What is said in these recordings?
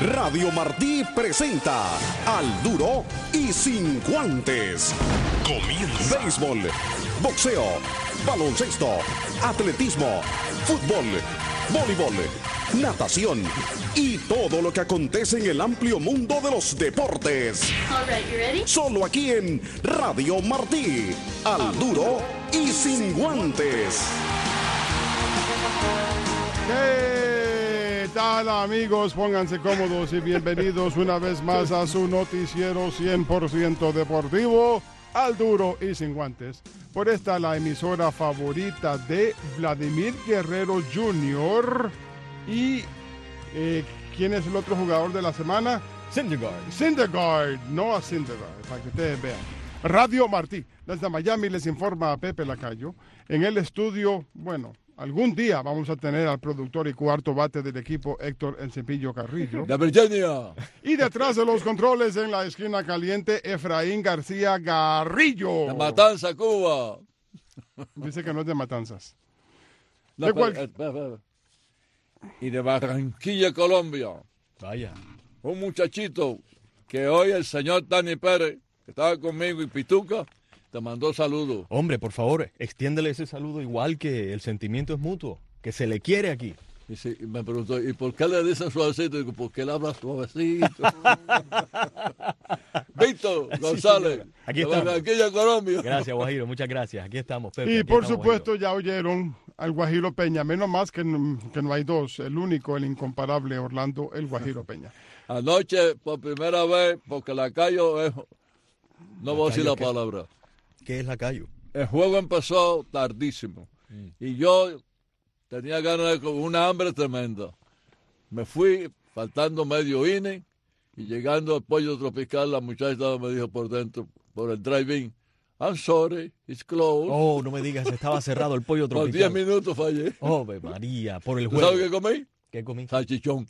Radio Martí presenta Al Duro y Sin Guantes. Comienza. Béisbol, boxeo, baloncesto, atletismo, fútbol, voleibol, natación y todo lo que acontece en el amplio mundo de los deportes. All right, you ready? Solo aquí en Radio Martí. Al Duro y Sin Guantes. ¿Qué tal, amigos? Pónganse cómodos y bienvenidos una vez más a su noticiero 100% deportivo, Al Duro y Sin Guantes. Por esta, la emisora favorita de Vladimir Guerrero Jr. Y, ¿quién es el otro jugador de la semana? Syndergaard, no a Syndergaard, para que ustedes vean. Radio Martí, desde Miami les informa a Pepe Lacayo. En el estudio, bueno, algún día vamos a tener al productor y cuarto bate del equipo, Héctor El Cepillo Carrillo. ¡De Virginia! Y detrás de los controles, en la esquina caliente, Efraín García Garrillo. ¡De Matanza, Cuba! Dice que no es de Matanzas. No, ¿De cuál? espera. Y de Barranquilla, Colombia. Vaya. Un muchachito que hoy el señor Tani Pérez, que estaba conmigo, y Pituca, te mandó saludos. Hombre, por favor, extiéndele ese saludo igual que el sentimiento es mutuo, que se le quiere aquí. Y sí, me preguntó, ¿y por qué le dicen suavecito? Digo, porque él habla suavecito. Víctor González, señor. Aquí de estamos. Barranquilla, Colombia. Gracias, Guajiro, muchas gracias. Aquí estamos, Pepe. Y aquí por estamos, supuesto Guajiro. ya oyeron al Guajiro Peña, menos más que no hay dos, el único, el incomparable Orlando, el Guajiro Peña. Anoche, por primera vez, porque Lacayo es... No voy a decir la ¿qué? palabra. ¿Qué es Lacayo? El juego empezó tardísimo. Y yo tenía ganas de una hambre tremenda. Me fui faltando medio inning y llegando al pollo tropical, la muchacha me dijo por dentro, por el drive-in, I'm sorry, it's closed. Oh, no me digas, estaba cerrado el pollo Por tropical. 10 minutos fallé. Oh, María, por el ¿Tú juego. sabes qué comí? ¿Qué comí? Salchichón.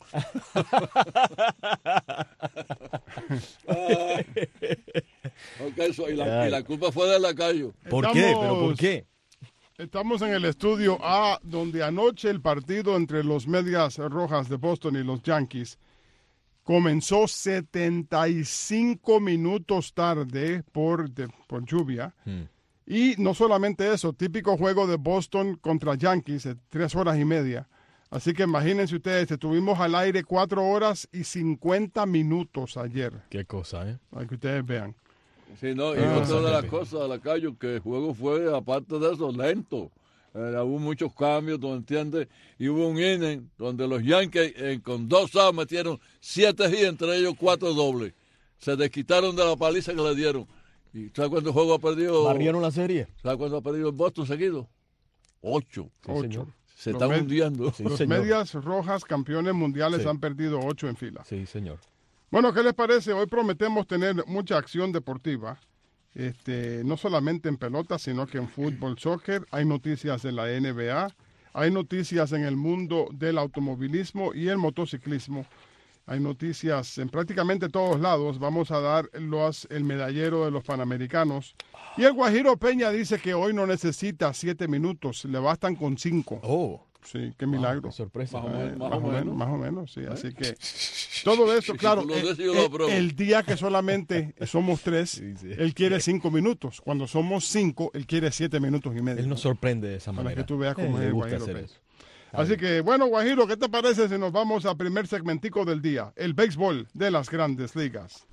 Y la culpa fue de Lacayo. ¿Por qué? ¿Pero por qué? Estamos en el estudio A, donde anoche el partido entre los Medias Rojas de Boston y los Yankees comenzó 75 minutos tarde por lluvia. Y no solamente eso, típico juego de Boston contra Yankees, 3 horas y media. Así que imagínense ustedes, estuvimos al aire 4 horas y 50 minutos ayer, Qué cosa, ¿eh? para que ustedes vean. Sí, no, y otra de las cosas, Lacayo, que el juego fue, aparte de eso, lento. Hubo muchos cambios, ¿tú entiendes? Y hubo un inning donde los Yankees con 2 outs metieron 7 hits, entre ellos 4 dobles. Se desquitaron de la paliza que le dieron. ¿Y sabes cuánto juego ha perdido? ¿Barrieron la serie? ¿Sabes cuánto ha perdido el Boston seguido? 8. Ocho. señor. Se Los están Med- hundiendo. Sí, Los señor. Medias Rojas, campeones mundiales, Sí. han perdido 8 en fila. Sí, señor. Bueno, ¿qué les parece? Hoy prometemos tener mucha acción deportiva, no solamente en pelota, sino que en fútbol, soccer. Hay noticias de la NBA, hay noticias en el mundo del automovilismo y el motociclismo. Hay noticias en prácticamente todos lados. Vamos a dar el medallero de los Panamericanos. Y el Guajiro Peña dice que hoy no necesita 7 minutos, le bastan con 5. Oh, Sí, qué milagro. qué sorpresa. Más o menos, sí. Así que todo eso, claro, tú lo dices, yo lo apruebo. el día que solamente somos 3, Sí. él quiere 5 minutos. Cuando somos 5, él quiere 7 minutos y medio. Él nos sorprende de esa Para manera. que tú veas cómo es Le el gusta Guajiro hacer Peña. eso. Así que, bueno, Guajiro, ¿qué te parece si nos vamos al primer segmentico del día? El béisbol de las grandes ligas.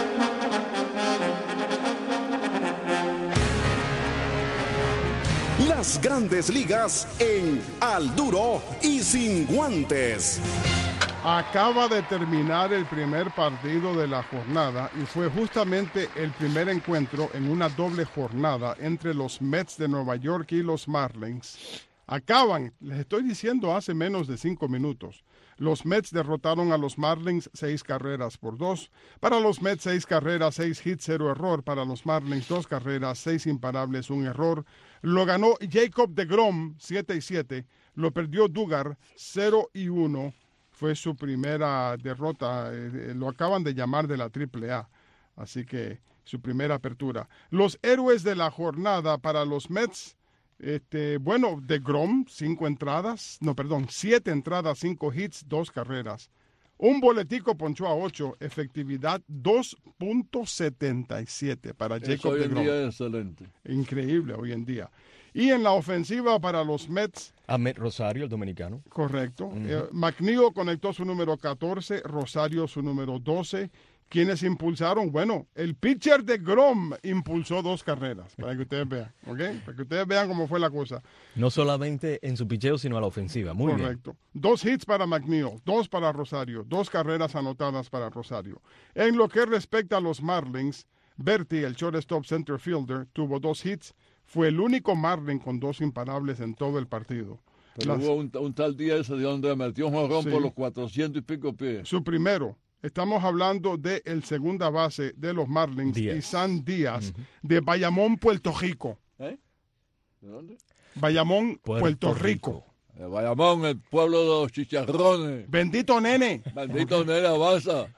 Las Grandes Ligas en Al Duro y Sin Guantes. Acaba de terminar el primer partido de la jornada y fue justamente el primer encuentro en una doble jornada entre los Mets de Nueva York y los Marlins. Les estoy diciendo hace menos de 5 minutos. Los Mets derrotaron a los Marlins 6-2. Para los Mets 6 carreras, 6 hits, 0 error. Para los Marlins 2 carreras, 6 imparables, 1 error. Lo ganó Jacob deGrom 7-7. Lo perdió Duggar 0-1. Fue su primera derrota. Lo acaban de llamar de la AAA. Así que su primera apertura. Los héroes de la jornada para los Mets. DeGrom, 7 entradas, 5 hits, 2 carreras. Un boletico ponchó a 8, efectividad 2.77 para Eso Jacob hoy en deGrom. día es excelente. Increíble hoy en día. Y en la ofensiva para los Mets, Ahmed Rosario, el dominicano. correcto. McNeil conectó su número 14, Rosario su número 12. Quienes impulsaron, bueno, el pitcher de Grom impulsó 2 carreras, para que ustedes vean, ¿ok? Para que ustedes vean cómo fue la cosa. No solamente en su picheo, sino a la ofensiva. Muy bien. Correcto. 2 hits para McNeil, 2 para Rosario, 2 carreras anotadas para Rosario. En lo que respecta a los Marlins, Berti, el shortstop center fielder, tuvo 2 hits. Fue el único Marlin con 2 imparables en todo el partido. Pero hubo un tal día ese de donde metió un jonrón Sí. por los 400 y pico pies. Su primero. Estamos hablando de el segunda base de los Marlins, Díaz. Isan Díaz, de Bayamón, Puerto Rico. ¿Eh? ¿De dónde? Bayamón, Puerto Rico. De Bayamón, el pueblo de los chicharrones. Bendito nene. Bendito Nera Baza.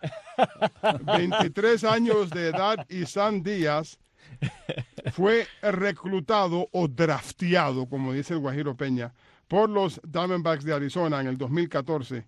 23 años de edad, Isan Díaz fue reclutado o drafteado, como dice el Guajiro Peña, por los Diamondbacks de Arizona en el 2014.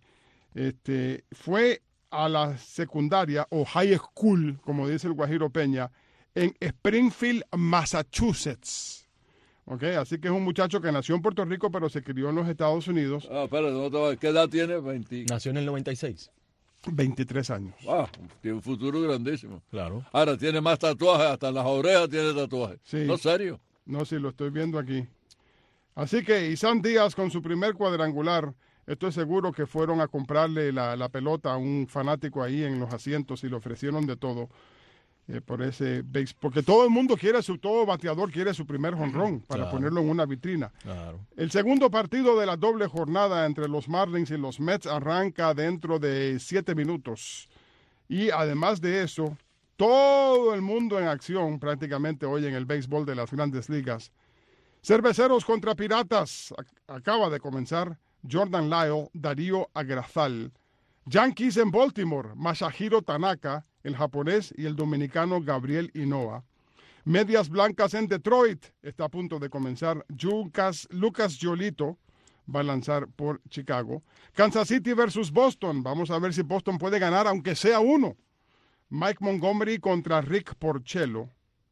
Fue a la secundaria o high school, como dice el Guajiro Peña, en Springfield, Massachusetts. ¿Ok? Así que es un muchacho que nació en Puerto Rico, pero se crió en los Estados Unidos. Espera, ¿qué edad tiene? 20. Nació en el 96. 23 años. Tiene un futuro grandísimo. Claro. Ahora tiene más tatuajes, hasta en las orejas tiene tatuajes. Sí. No, serio. No, sí, lo estoy viendo aquí. Así que Isan Díaz con su primer cuadrangular, estoy seguro que fueron a comprarle la pelota a un fanático ahí en los asientos y le ofrecieron de todo por ese base. Porque todo el mundo todo bateador quiere su primer jonrón para Claro. ponerlo en una vitrina. Claro. El segundo partido de la doble jornada entre los Marlins y los Mets arranca dentro de 7 minutos. Y además de eso, todo el mundo en acción prácticamente hoy en el béisbol de las grandes ligas. Cerveceros contra Piratas. Acaba de comenzar. Jordan Lyle, Darío Agrazal. Yankees en Baltimore. Masahiro Tanaka, el japonés, y el dominicano Gabriel Hinoa. Medias Blancas en Detroit. Está a punto de comenzar. Lucas Giolito va a lanzar por Chicago. Kansas City versus Boston. Vamos a ver si Boston puede ganar, aunque sea uno. Mike Montgomery contra Rick Porcello.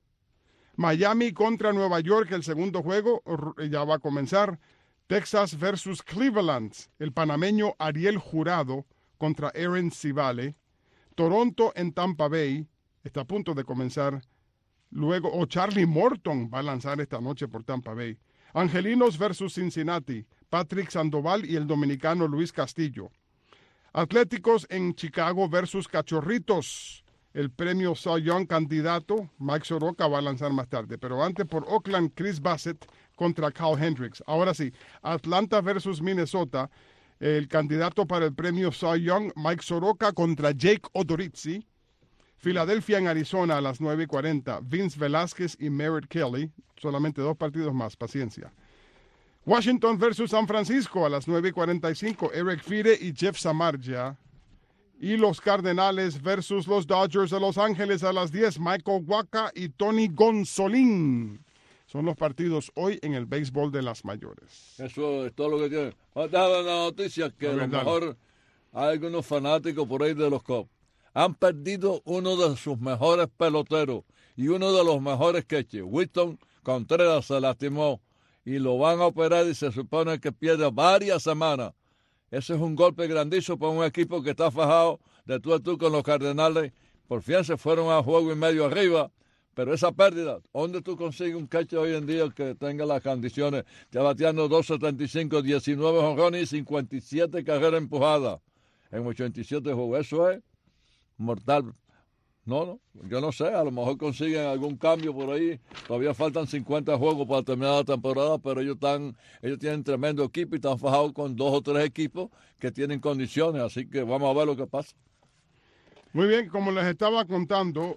Miami contra Nueva York, el segundo juego ya va a comenzar. Texas versus Cleveland, el panameño Ariel Jurado contra Aaron Civale. Toronto en Tampa Bay, está a punto de comenzar. Luego, Charlie Morton va a lanzar esta noche por Tampa Bay. Angelinos versus Cincinnati, Patrick Sandoval y el dominicano Luis Castillo. Atléticos en Chicago versus Cachorritos. El premio Cy Young candidato, Mike Soroka, va a lanzar más tarde. Pero antes por Oakland, Chris Bassett contra Kyle Hendricks. Ahora sí, Atlanta versus Minnesota. El candidato para el premio Cy Young, Mike Soroka contra Jake Odorizzi. Filadelfia en Arizona a las 9:40. Vince Velázquez y Merritt Kelly. Solamente 2 partidos más, paciencia. Washington versus San Francisco a las 9:45. Eric Fire y Jeff Samardzija. Y los Cardenales versus los Dodgers de Los Ángeles a las 10. Michael Wacha y Tony Gonzolin. Son los partidos hoy en el béisbol de las mayores. Eso es todo lo que tiene. Vamos a dar una noticia que a lo mejor hay algunos fanáticos por ahí de los Cubs. Han perdido uno de sus mejores peloteros y uno de los mejores catchers. Winston Contreras se lastimó y lo van a operar y se supone que pierde varias semanas. Ese es un golpe grandísimo para un equipo que está fajado de tú a tú con los Cardenales. Por fin se fueron a juego y medio arriba, pero esa pérdida, ¿dónde tú consigues un catcher hoy en día que tenga las condiciones? Ya bateando 2.75, 19 jonrones y 57 carreras empujadas en 87 juegos. Eso es mortal. No, yo no sé, a lo mejor consiguen algún cambio por ahí. Todavía faltan 50 juegos para terminar la temporada, pero ellos tienen tremendo equipo y están fajados con 2 o 3 equipos que tienen condiciones, así que vamos a ver lo que pasa. Muy bien, como les estaba contando,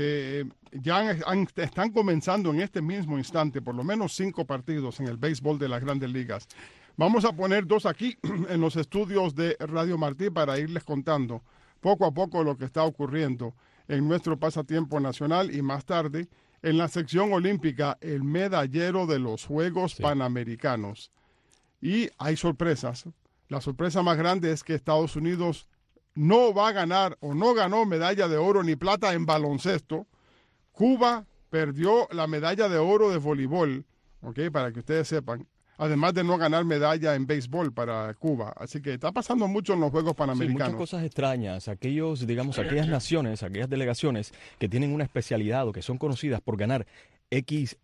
están comenzando en este mismo instante por lo menos 5 partidos en el béisbol de las Grandes Ligas. Vamos a poner 2 aquí en los estudios de Radio Martí para irles contando poco a poco lo que está ocurriendo en nuestro pasatiempo nacional y más tarde en la sección olímpica, el medallero de los Juegos Panamericanos. Y hay sorpresas. La sorpresa más grande es que Estados Unidos no va a ganar o no ganó medalla de oro ni plata en baloncesto. Cuba perdió la medalla de oro de voleibol, ¿ok? Para que ustedes sepan. Además de no ganar medalla en béisbol para Cuba. Así que está pasando mucho en los Juegos Panamericanos. Sí, muchas cosas extrañas. Aquellas naciones, aquellas delegaciones que tienen una especialidad o que son conocidas por ganar X,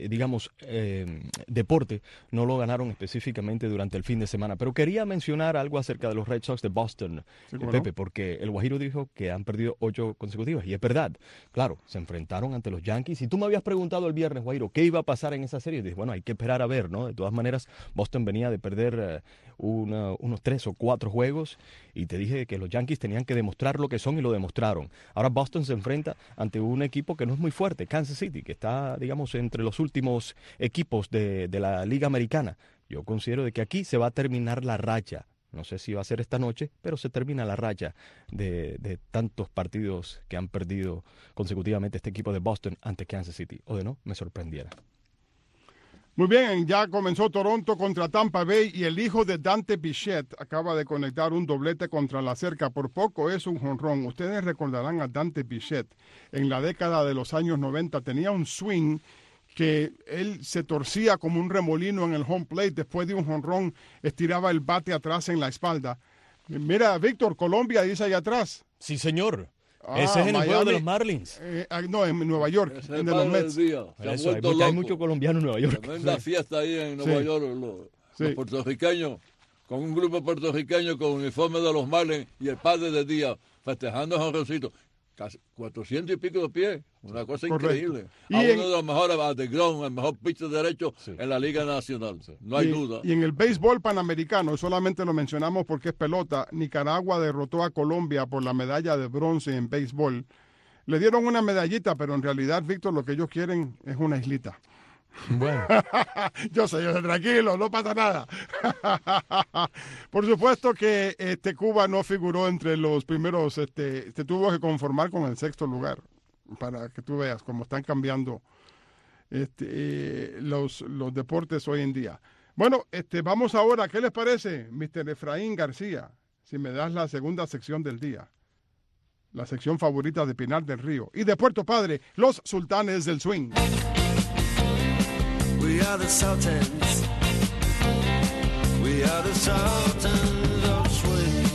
deporte, no lo ganaron específicamente durante el fin de semana. Pero quería mencionar algo acerca de los Red Sox de Boston, Pepe, porque el Guajiro dijo que han perdido 8 consecutivas, y es verdad. Claro, se enfrentaron ante los Yankees, y tú me habías preguntado el viernes, Guajiro, ¿qué iba a pasar en esa serie? Y dije, bueno, hay que esperar a ver, ¿no? De todas maneras, Boston venía de perder unos 3 o 4 juegos, y te dije que los Yankees tenían que demostrar lo que son, y lo demostraron. Ahora Boston se enfrenta ante un equipo que no es muy fuerte, Kansas City, que está, digamos, entre los últimos equipos de la Liga Americana. Yo considero de que aquí se va a terminar la racha. No sé si va a ser esta noche, pero se termina la racha de tantos partidos que han perdido consecutivamente este equipo de Boston ante Kansas City. O de no, me sorprendiera. Muy bien, ya comenzó Toronto contra Tampa Bay y el hijo de Dante Bichette acaba de conectar un doblete contra la cerca. Por poco es un jonrón. Ustedes recordarán a Dante Bichette. En la década de los años 90 tenía un swing que él se torcía como un remolino en el home plate. Después de un jonrón estiraba el bate atrás en la espalda. Mira, Víctor, Colombia dice allá atrás. Sí, señor. Ese es en el juego de los Marlins. No, en Nueva York, en de los Mets. Hay muchos colombianos en Nueva York. Tremenda fiesta ahí en Nueva York. Los puertorriqueños, con un grupo puertorriqueño con uniforme de los Marlins y el padre de Díaz, festejando a Jonroncito. Casi 400 y pico de pies, una cosa increíble. A uno de los mejores, a The Ground, el mejor pitcher derecho en la Liga Nacional, no hay duda. Y en el béisbol panamericano, solamente lo mencionamos porque es pelota, Nicaragua derrotó a Colombia por la medalla de bronce en béisbol. Le dieron una medallita, pero en realidad, Víctor, lo que ellos quieren es una islita. Bueno. yo sé, tranquilo, no pasa nada. Por supuesto que Cuba no figuró entre los primeros, se tuvo que conformar con el 6º lugar, para que tú veas cómo están cambiando los deportes hoy en día. Bueno, vamos ahora, ¿qué les parece, Mr. Efraín García? Si me das la segunda sección del día, la sección favorita de Pinar del Río. Y de Puerto Padre, los sultanes del swing. We are the Sultans. We are the Sultans of Swing.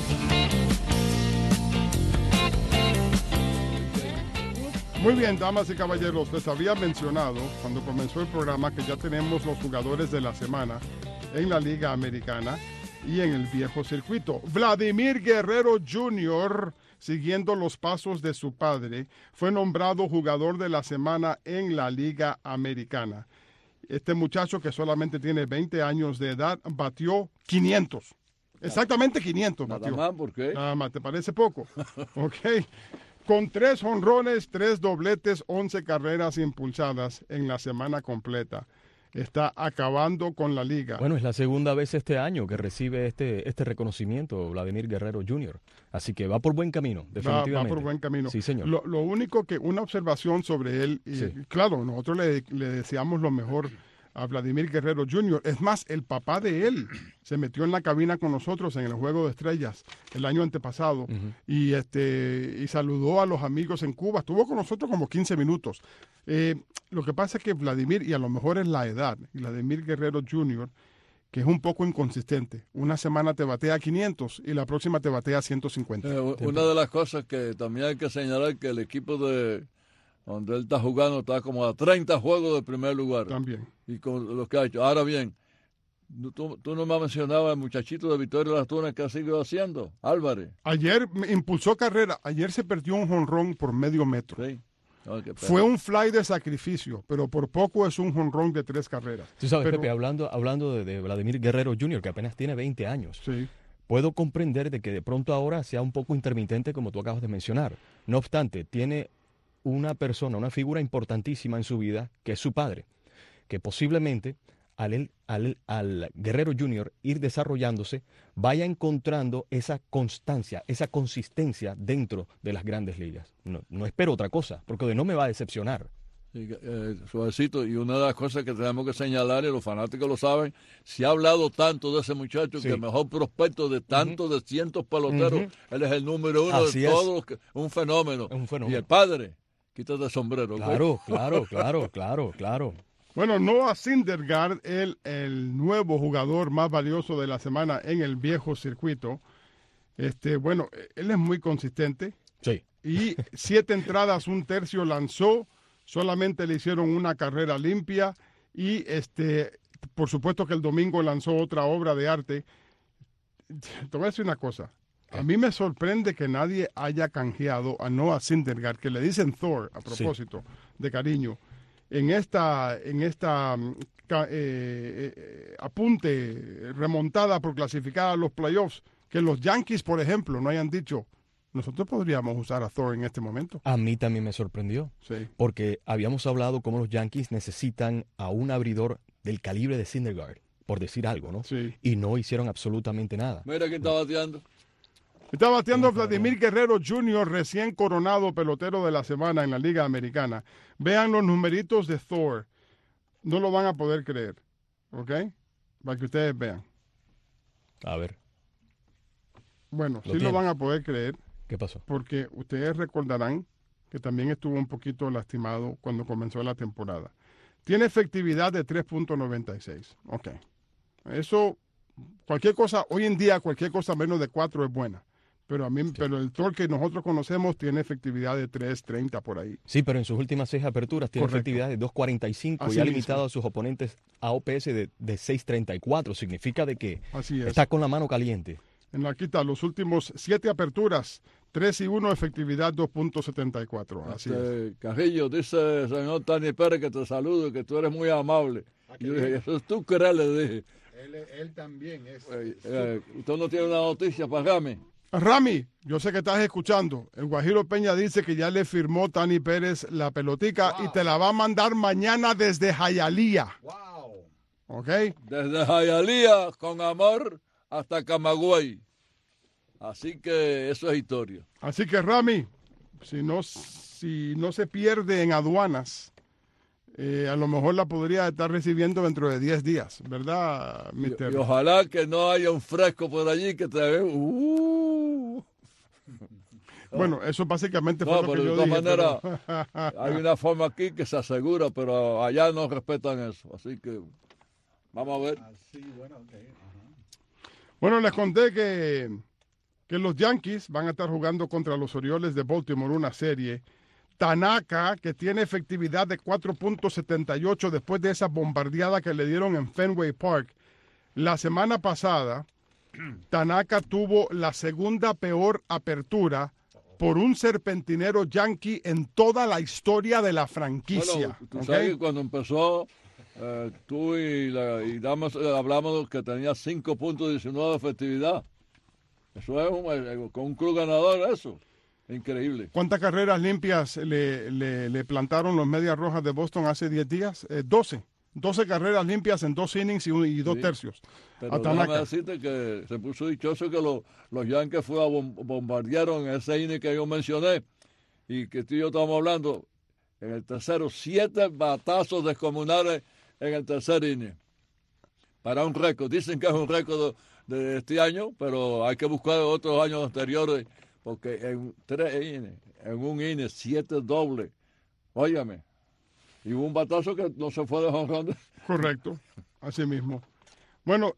Muy bien, damas y caballeros, les había mencionado cuando comenzó el programa que ya tenemos los jugadores de la semana en la Liga Americana y en el viejo circuito. Vladimir Guerrero Jr., siguiendo los pasos de su padre, fue nombrado jugador de la semana en la Liga Americana. Este muchacho, que solamente tiene 20 años de edad, batió 500. Exactamente 500 batió. Nada más, ¿por qué? Nada más, ¿te parece poco? Ok. Con 3 jonrones, 3 dobletes, 11 carreras impulsadas en la semana completa. Está acabando con la liga. Bueno, es la segunda vez este año que recibe este reconocimiento Vladimir Guerrero Jr. Así que va por buen camino, definitivamente. Va por buen camino. Sí, señor. Lo único que, una observación sobre él, y claro, nosotros le deseamos lo mejor a Vladimir Guerrero Jr. Es más, el papá de él se metió en la cabina con nosotros en el Juego de Estrellas el año antepasado y saludó a los amigos en Cuba. Estuvo con nosotros como 15 minutos. Lo que pasa es que Vladimir, y a lo mejor es la edad, Vladimir Guerrero Jr., que es un poco inconsistente. Una semana te batea 500 y la próxima te batea 150. Una de las cosas que también hay que señalar que el equipo de donde él está jugando está como a 30 juegos de primer lugar. También. Y con lo que ha hecho. Ahora bien, tú no me mencionabas el muchachito de Victoria Las Tunas que ha seguido haciendo, Álvarez. Ayer impulsó carrera. Ayer se perdió un jonrón por medio metro. Sí. Fue un fly de sacrificio, pero por poco es un jonrón de 3 carreras. Tú sabes, Pepe, hablando de Vladimir Guerrero Jr., que apenas tiene 20 años, puedo comprender de que de pronto ahora sea un poco intermitente, como tú acabas de mencionar. No obstante, tiene una persona, una figura importantísima en su vida, que es su padre, que posiblemente al Guerrero Jr. ir desarrollándose, vaya encontrando esa constancia, esa consistencia dentro de las grandes ligas. No espero otra cosa, porque de no me va a decepcionar. Sí, suavecito. Y una de las cosas que tenemos que señalar, y los fanáticos lo saben, se ha hablado tanto de ese muchacho, que el mejor prospecto de tantos, de cientos peloteros, él es el número uno Así de es. todos, un fenómeno. Es un fenómeno. Y el padre, quítate el sombrero. ¿ok? Claro. Bueno, Noah Syndergaard, el nuevo jugador más valioso de la semana en el viejo circuito. Bueno, él es muy consistente. Sí. Y 7 entradas, 1/3 lanzó. Solamente le hicieron una carrera limpia. Y por supuesto que el domingo lanzó otra obra de arte. Te voy a decir una cosa. A mí me sorprende que nadie haya canjeado a Noah Syndergaard, que le dicen Thor, a propósito, de cariño, en esta apunte, remontada por clasificar a los playoffs, que los Yankees, por ejemplo, no hayan dicho, nosotros podríamos usar a Thor en este momento. A mí también me sorprendió, Sí. porque habíamos hablado cómo los Yankees necesitan a un abridor del calibre de Syndergaard, por decir algo, ¿no? Sí. Y no hicieron absolutamente nada. Mira quién está bateando. Está bateando Vladimir Guerrero Jr., recién coronado pelotero de la semana en la Liga Americana. Vean los numeritos de Thor. No lo van a poder creer. ¿Ok? Para que ustedes vean. A ver, Bueno, ¿Lo sí lo tienes? van a poder creer, ¿qué pasó? porque ustedes recordarán que también estuvo un poquito lastimado cuando comenzó la temporada. Tiene efectividad de 3.96. Ok. Eso, cualquier cosa, hoy en día cualquier cosa menos de 4 es buena. Pero pero el Thor que nosotros conocemos tiene efectividad de 3.30 por ahí. Sí, pero en sus últimas 6 aperturas tiene Correcto. efectividad de 2.45 Así y ha mismo. limitado a sus oponentes a OPS de 6.34. Significa de que Así es. está con la mano caliente. Aquí está, los últimos 7 aperturas, 3-1, efectividad 2.74. Así es. Carrillo, dice el señor Tani Pérez que te saludo, que tú eres muy amable. Y yo dije, eso es tú que eres, le dije. Él también es. ¿Usted no tiene una noticia para Rami? Rami, yo sé que estás escuchando. El Guajiro Peña dice que ya le firmó Tani Pérez la pelotica y te la va a mandar mañana desde Hialeah. ¡Wow! ¿Ok? Desde Hialeah, con amor, hasta Camagüey. Así que eso es historia. Así que Rami, si no se pierde en aduanas, a lo mejor la podría estar recibiendo dentro de 10 días, ¿verdad, Y mister? ojalá que no haya un fresco por allí que te ve. Bueno, eso básicamente No, fue lo que pero de yo todas dije. maneras, hay una forma aquí que se asegura, pero allá no respetan eso. Así que vamos a ver. Así, bueno, ok. Ajá. Bueno, les conté que los Yankees van a estar jugando contra los Orioles de Baltimore una serie. Tanaka, que tiene efectividad de 4.78 después de esa bombardeada que le dieron en Fenway Park. La semana pasada, Tanaka tuvo la segunda peor apertura por un serpentinero yankee en toda la historia de la franquicia. Bueno, tú ¿ok? sabes que cuando empezó, tú y Damas hablamos que tenía 5.19 de efectividad. Eso es con un club ganador, eso. Increíble. ¿Cuántas carreras limpias le plantaron los Medias Rojas de Boston hace 10 días? 12. 12 carreras limpias en 2 innings y 2 Sí. tercios. Pero A déjame Tanaka. decirte que se puso dichoso que los Yankees bombardearon ese inning que yo mencioné y que tú y yo estábamos hablando en el tercero, 7 batazos descomunales en el tercer inning. Para un récord. Dicen que es un récord de este año, pero hay que buscar otros años anteriores porque en 3 innings, en un inning, 7 dobles. Óigame. Y hubo un batazo que no se fue de jonrón. Correcto, así mismo. Bueno,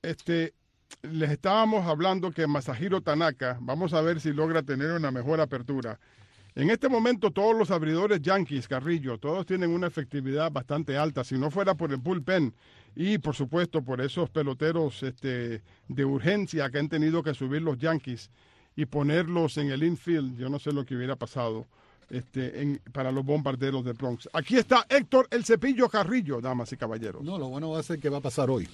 les estábamos hablando que Masahiro Tanaka, vamos a ver si logra tener una mejor apertura. En este momento todos los abridores Yankees, Carrillo, todos tienen una efectividad bastante alta. Si no fuera por el bullpen y por supuesto por esos peloteros de urgencia que han tenido que subir los Yankees y ponerlos en el infield, yo no sé lo que hubiera pasado para los bombarderos de Bronx. Aquí está Héctor El Cepillo Carrillo, damas y caballeros. No, lo bueno va a ser que va a pasar hoy.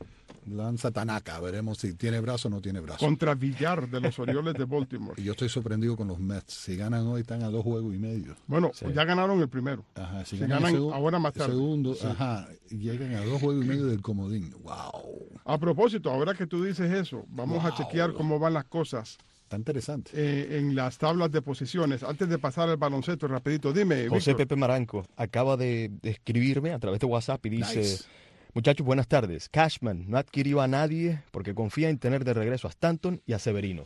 Lanza Tanaka, veremos si tiene brazo o no tiene brazo. Contra Villar de los Orioles de Baltimore. Y yo estoy sorprendido con los Mets. Si ganan hoy, están a 2 juegos y medio. Bueno, Sí. ya ganaron el primero. Ajá, si Si ganan ganan el ahora más tarde. segundo, Sí. ajá, y llegan a 2 juegos y medio del comodín. ¡Wow! A propósito, ahora que tú dices eso, vamos a chequear cómo van las cosas Está interesante. en las tablas de posiciones. Antes de pasar al baloncesto, rapidito, dime, José Víctor. Pepe Maranco acaba de escribirme a través de WhatsApp y dice, Nice. muchachos, buenas tardes. Cashman no adquirió a nadie porque confía en tener de regreso a Stanton y a Severino.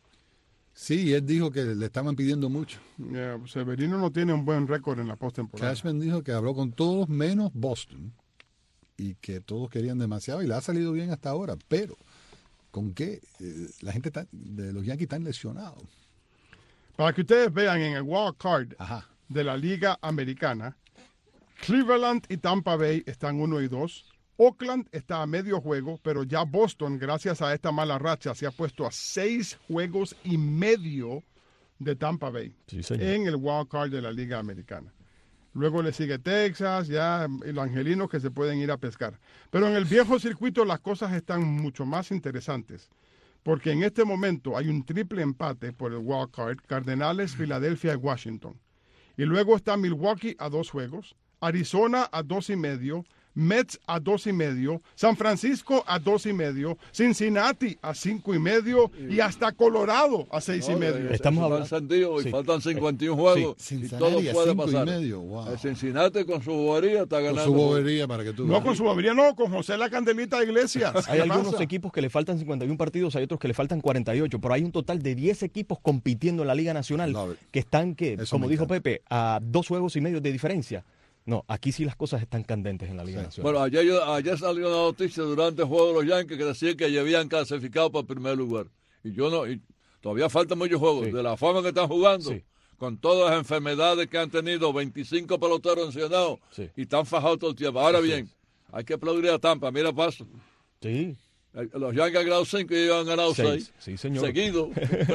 Sí, él dijo que le estaban pidiendo mucho. Severino no tiene un buen récord en la postemporada. Cashman dijo que habló con todos menos Boston y que todos querían demasiado y le ha salido bien hasta ahora, pero ¿con qué? La gente de los Yankees están lesionados. Para que ustedes vean en el wild card Ajá. de la Liga Americana, Cleveland y Tampa Bay están 1 y 2. Oakland está a medio juego, pero ya Boston, gracias a esta mala racha, se ha puesto a 6 juegos y medio de Tampa Bay Sí, señor. en el wild card de la Liga Americana. Luego le sigue Texas, ya y los angelinos que se pueden ir a pescar. Pero en el viejo circuito las cosas están mucho más interesantes, porque en este momento hay un triple empate por el wild card, Cardenales, Filadelfia y Washington. Y luego está Milwaukee a 2 juegos, Arizona a 2.5, Mets a 2.5, San Francisco a 2.5, Cincinnati a 5.5 y hasta Colorado a 6.5. Estamos Están hablando- encendidos sí. y faltan 51 juegos y Cincinnati todo a puede 5.5, pasar. wow. El Cincinnati con su bobería está Con ganando. su bobería para que tú No, veas. con su bobería no, con José La Candelita Iglesias. Hay ¿Qué algunos pasa? equipos que le faltan 51 partidos, hay otros que le faltan 48, pero hay un total de 10 equipos compitiendo en la Liga Nacional Love it. que están, Eso como me dijo encanta. Pepe, a 2 juegos y medio de diferencia. No, aquí sí las cosas están candentes en la Liga Nacional. Bueno, ayer salió una noticia durante el juego de los Yankees que decía que ya habían clasificado para el primer lugar. Y yo no, y todavía faltan muchos juegos. Sí. De la forma que están jugando, Sí. con todas las enfermedades que han tenido, 25 peloteros lesionados Sí. y están fajados todo el tiempo. Ahora bien, hay que aplaudir a Tampa. Mira, paso. Sí, Los Yankees han ganado 5 y ellos han ganado 6. Sí, señor. Seguido.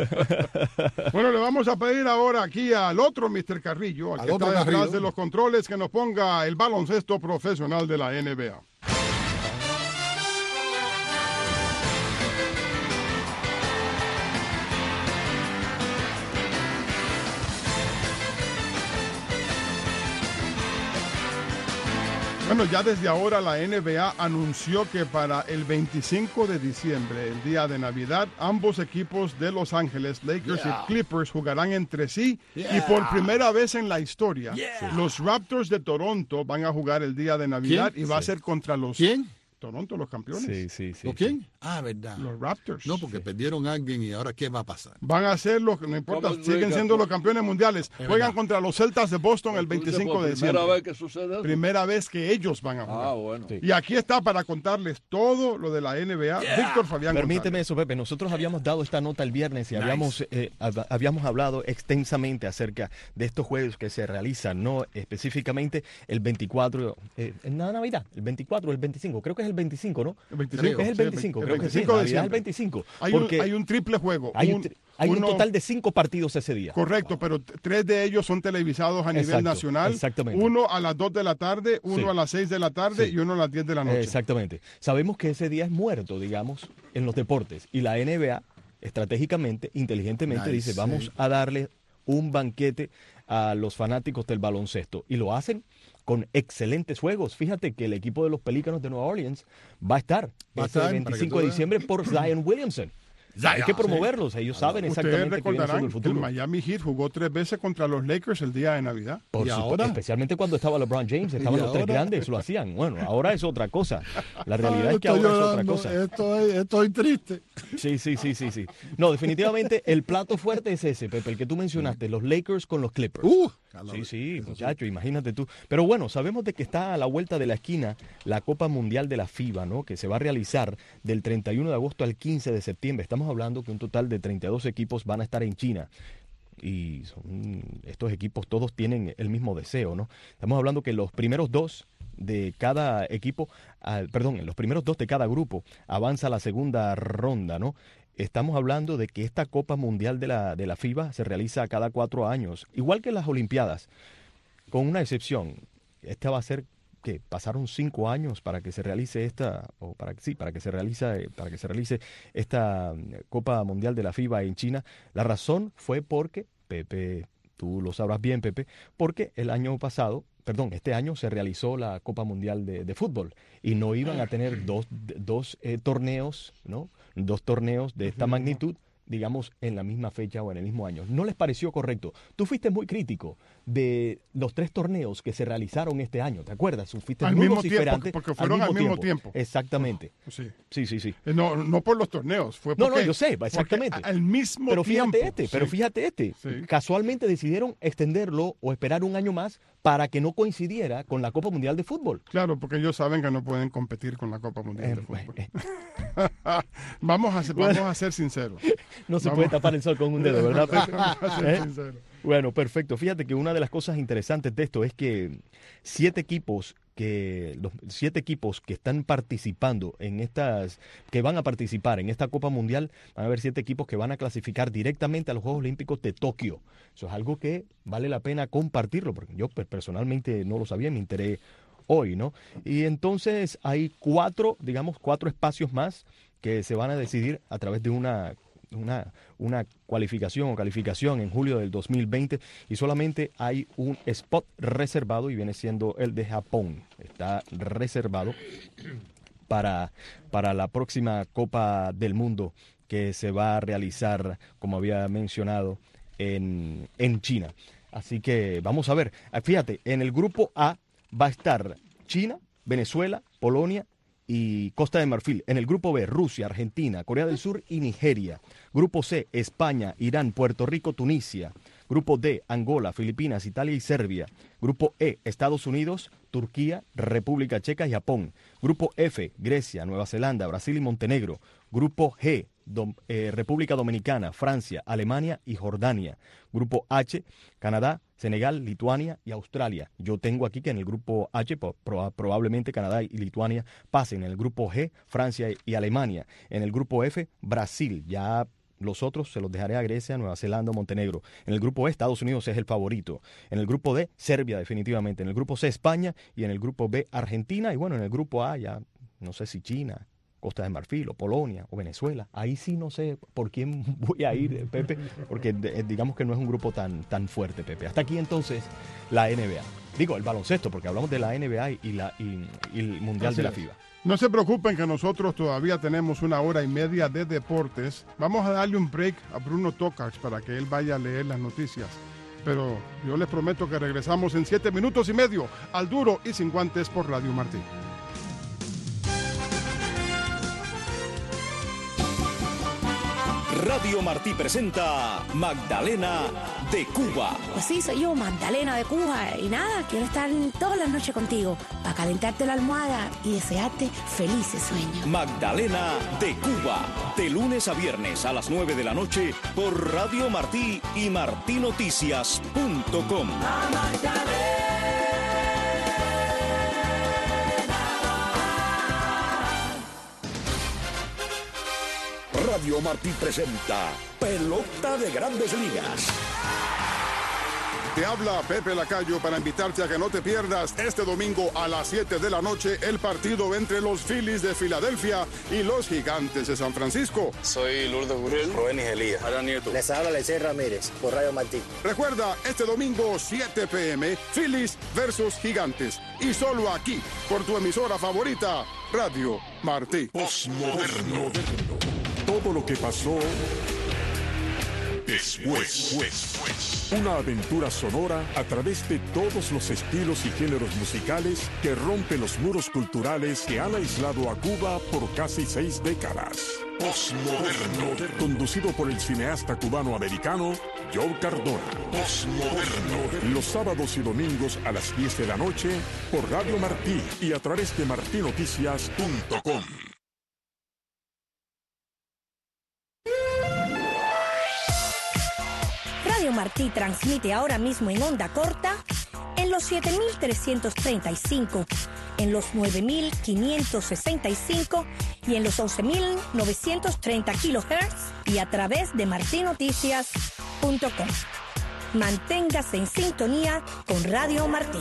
Bueno, le vamos a pedir ahora aquí al otro Mr. Carrillo, al Al que otro está detrás Carrillo. de los controles, que nos ponga el baloncesto profesional de la NBA. Bueno, ya desde ahora la NBA anunció que para el 25 de diciembre, el día de Navidad, ambos equipos de Los Ángeles, Lakers Yeah. y Clippers, jugarán entre sí. Yeah. Y por primera vez en la historia, los Raptors de Toronto van a jugar el día de Navidad ¿Quién? y va a ser contra los ¿Quién? Toronto, los campeones. Sí, sí, sí. ¿O quién? Ah, verdad. Los Raptors. No, porque perdieron a alguien y ahora ¿qué va a pasar? Van a ser los, no importa, ¿Cómo siguen juega? siendo los campeones mundiales. Juegan verdad. contra los Celtas de Boston el 25 de Primera diciembre. vez que sucede eso. Primera vez que ellos van a jugar. Ah, bueno. Sí. Y aquí está para contarles todo lo de la NBA, Víctor Fabián Permíteme González. eso, Pepe. Nosotros habíamos dado esta nota el viernes y habíamos hablado extensamente acerca de estos juegos que se realizan, ¿no? Específicamente el 24, en la Navidad, el 24 o el 25, creo que es el 25, ¿no? El 25, Creo que es el sí, 25, el creo que sí, 25 de Navidad es el diciembre. 25. Hay Porque un triple juego. hay un uno- total de 5 partidos ese día. Correcto, pero 3 de ellos son televisados a nivel Exacto, nacional. exactamente. Uno a las 2 de la tarde, uno Sí. a las 6 de la tarde Sí. y uno a las 10 de la noche. Exactamente. Sabemos que ese día es muerto, digamos, en los deportes. Y la NBA, estratégicamente, inteligentemente, Nice, dice, vamos sí. a darle un banquete a los fanáticos del baloncesto. Y lo hacen con excelentes juegos. Fíjate que el equipo de los Pelícanos de Nueva Orleans va a estar Va a este estar, 25 para de que tú diciembre por Zion Williamson. Hay que promoverlos. Ellos saben Ustedes exactamente que viene siendo recordarán el que el futuro. Miami Heat jugó 3 veces contra los Lakers el día de Navidad. Por ¿Y supuesto, ahora? especialmente cuando estaba LeBron James, estaban ¿Y los tres ahora? grandes, lo hacían. Bueno, ahora es otra cosa. La realidad Ay, es que estoy ahora es otra llorando, cosa. Estoy triste. Sí. No, definitivamente el plato fuerte es ese, Pepe, el que tú mencionaste, los Lakers con los Clippers. Sí, muchacho, imagínate tú. Pero bueno, sabemos de que está a la vuelta de la esquina la Copa Mundial de la FIBA, ¿no? Que se va a realizar del 31 de agosto al 15 de septiembre. Estamos hablando que un total de 32 equipos van a estar en China. Y estos equipos todos tienen el mismo deseo, ¿no? Estamos hablando que los primeros 2 de cada equipo, los primeros 2 de cada grupo avanza a la segunda ronda, ¿no? Estamos hablando de que esta Copa Mundial de la FIBA se realiza cada 4 años, igual que las Olimpiadas, con una excepción. Esta va a ser que pasaron 5 años para que se realice para que se realice esta Copa Mundial de la FIBA en China. La razón fue porque, Pepe, tú lo sabrás bien, Pepe, porque este año se realizó la Copa Mundial de fútbol y no iban a tener dos torneos, ¿no? 2 torneos de esta magnitud digamos, en la misma fecha o en el mismo año. ¿No les pareció correcto? Tú fuiste muy crítico de los 3 torneos que se realizaron este año, ¿te acuerdas? Fuiste al muy mismo tiempo, vociferante. porque fueron al mismo tiempo. Exactamente. Sí. Sí. No por los torneos, fue porque... No, yo sé, exactamente. Al mismo pero tiempo. Fíjate este. Sí. Casualmente decidieron extenderlo o esperar un año más para que no coincidiera con la Copa Mundial de Fútbol. Claro, porque ellos saben que no pueden competir con la Copa Mundial de Fútbol. Vamos a ser sinceros. No se puede tapar el sol con un dedo, ¿verdad, Pepe? Vamos a ser sinceros. Bueno, perfecto. Fíjate que una de las cosas interesantes de esto es que 7 equipos que están participando que van a participar en esta Copa Mundial, van a haber 7 equipos que van a clasificar directamente a los Juegos Olímpicos de Tokio. Eso es algo que vale la pena compartirlo, porque yo personalmente no lo sabía, me enteré hoy, ¿no? Y entonces hay 4 espacios más que se van a decidir a través de una cualificación o calificación en julio del 2020, y solamente hay un spot reservado y viene siendo el de Japón. Está reservado para la próxima Copa del Mundo que se va a realizar, como había mencionado, en China. Así que vamos a ver. Fíjate, en el grupo A va a estar China, Venezuela, Polonia y Costa de Marfil. En el grupo B, Rusia, Argentina, Corea del Sur y Nigeria. Grupo C, España, Irán, Puerto Rico, Tunisia. Grupo D, Angola, Filipinas, Italia y Serbia. Grupo E, Estados Unidos, Turquía, República Checa y Japón. Grupo F, Grecia, Nueva Zelanda, Brasil y Montenegro. Grupo G, República Dominicana, Francia, Alemania y Jordania. Grupo H, Canadá, Senegal, Lituania y Australia. Yo tengo aquí que en el grupo H probablemente Canadá y Lituania pasen. En el grupo G, Francia y Alemania. En el grupo F, Brasil. Ya los otros se los dejaré a Grecia, Nueva Zelanda, Montenegro. En el grupo E, Estados Unidos es el favorito. En el grupo D, Serbia definitivamente. En el grupo C, España. Y en el grupo B, Argentina. Y bueno, en el grupo A ya no sé si China, Costa de Marfil o Polonia o Venezuela. Ahí sí no sé por quién voy a ir, Pepe, porque digamos que no es un grupo tan fuerte, Pepe. Hasta aquí entonces la NBA. Digo, el baloncesto, porque hablamos de la NBA y el Mundial de la FIBA. No se preocupen que nosotros todavía tenemos 1 hora y media de deportes. Vamos a darle un break a Bruno Tokarz para que él vaya a leer las noticias. Pero yo les prometo que regresamos en 7 minutos y medio al Duro y Sin Guantes por Radio Martí. Radio Martí presenta Magdalena de Cuba. Pues sí, soy yo, Magdalena de Cuba. Y nada, quiero estar todas las noches contigo para calentarte la almohada y desearte felices sueños. Magdalena de Cuba. De lunes a viernes a las 9 de la noche por Radio Martí y martinoticias.com. Radio Martí presenta Pelota de Grandes Ligas. Te habla Pepe Lacayo para invitarte a que no te pierdas este domingo a las 7 de la noche el partido entre los Phillies de Filadelfia y los Gigantes de San Francisco. Soy Lourdes Gurriel, Rubén Elías, Adán Nieto. Les habla Lecey Ramírez por Radio Martí. Recuerda, este domingo 7 p.m. Phillies versus Gigantes. Y solo aquí, por tu emisora favorita, Radio Martí. Postmoderno. Todo lo que pasó después. Una aventura sonora a través de todos los estilos y géneros musicales que rompen los muros culturales que han aislado a Cuba por casi 6 décadas. Postmoderno. Conducido por el cineasta cubano-americano Joe Cardona. Postmoderno. Los sábados y domingos a las 10 de la noche por Radio Martí y a través de martinoticias.com. Radio Martí transmite ahora mismo en onda corta en los 7.335, en los 9.565 y en los 11.930 kHz y a través de martinoticias.com. Manténgase en sintonía con Radio Martí.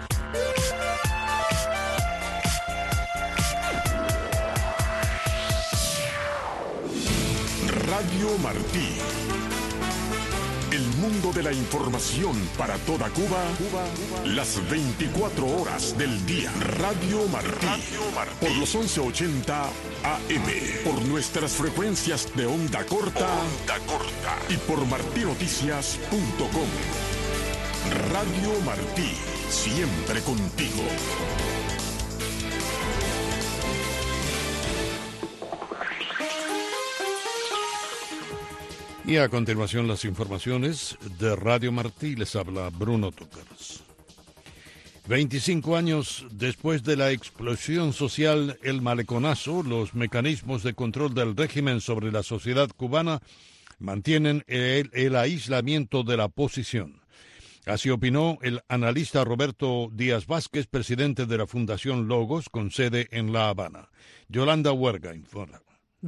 Radio Martí. El mundo de la información para toda Cuba, las 24 horas del día. Radio Martí, por los 1180 AM, por nuestras frecuencias de onda corta y por martinoticias.com. Radio Martí, siempre contigo. Y a continuación las informaciones de Radio Martí. Les habla Bruno Túquers. 25 años después de la explosión social El Maleconazo, los mecanismos de control del régimen sobre la sociedad cubana mantienen el aislamiento de la oposición. Así opinó el analista Roberto Díaz Vázquez, presidente de la Fundación Logos, con sede en La Habana. Yolanda Huerga informa.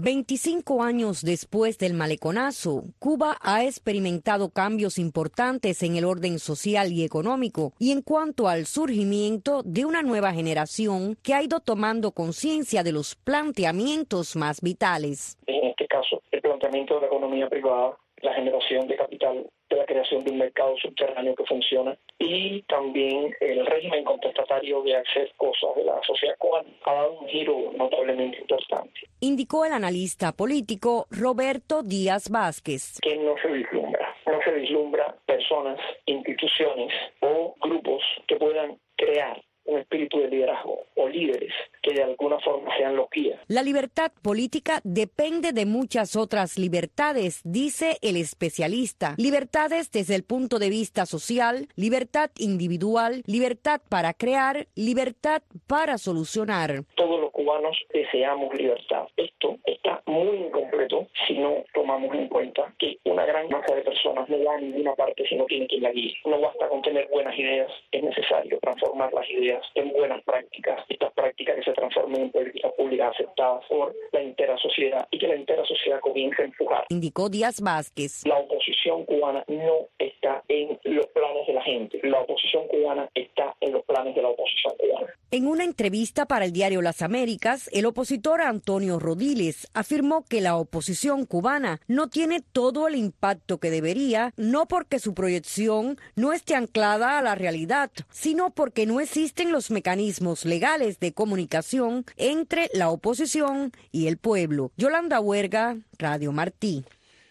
25 años después del Maleconazo, Cuba ha experimentado cambios importantes en el orden social y económico y en cuanto al surgimiento de una nueva generación que ha ido tomando conciencia de los planteamientos más vitales. En este caso, el planteamiento de la economía privada, la generación de capital, de la creación de un mercado subterráneo que funciona y también el régimen contestatario de hacer cosas de la sociedad cubana ha dado un giro notablemente importante. Indicó el analista político Roberto Díaz Vázquez. Que no se vislumbra personas, instituciones o grupos que puedan crear un espíritu de liderazgo o líderes que de alguna forma sean los guías. La libertad política depende de muchas otras libertades, dice el especialista. Libertades desde el punto de vista social, libertad individual, libertad para crear, libertad para solucionar. Todos los cubanos deseamos libertad. Esto está muy incompleto si no tomamos en cuenta que una gran masa de personas no va a ninguna parte si no tiene quien la guíe. No basta con tener buenas ideas, es necesario transformar las ideas en buenas prácticas, estas prácticas que se transformen en políticas públicas aceptadas por la entera sociedad y que la entera sociedad comience a empujar. Indicó Díaz Vázquez. La oposición cubana no está en los planes de la gente, la oposición cubana está en los planes de la oposición cubana. En una entrevista para el diario Las Américas, el opositor Antonio Rodiles afirmó que la oposición cubana no tiene todo el impacto que debería, no porque su proyección no esté anclada a la realidad, sino porque no existen los mecanismos legales de comunicación entre la oposición y el pueblo. Yolanda Huerga, Radio Martí.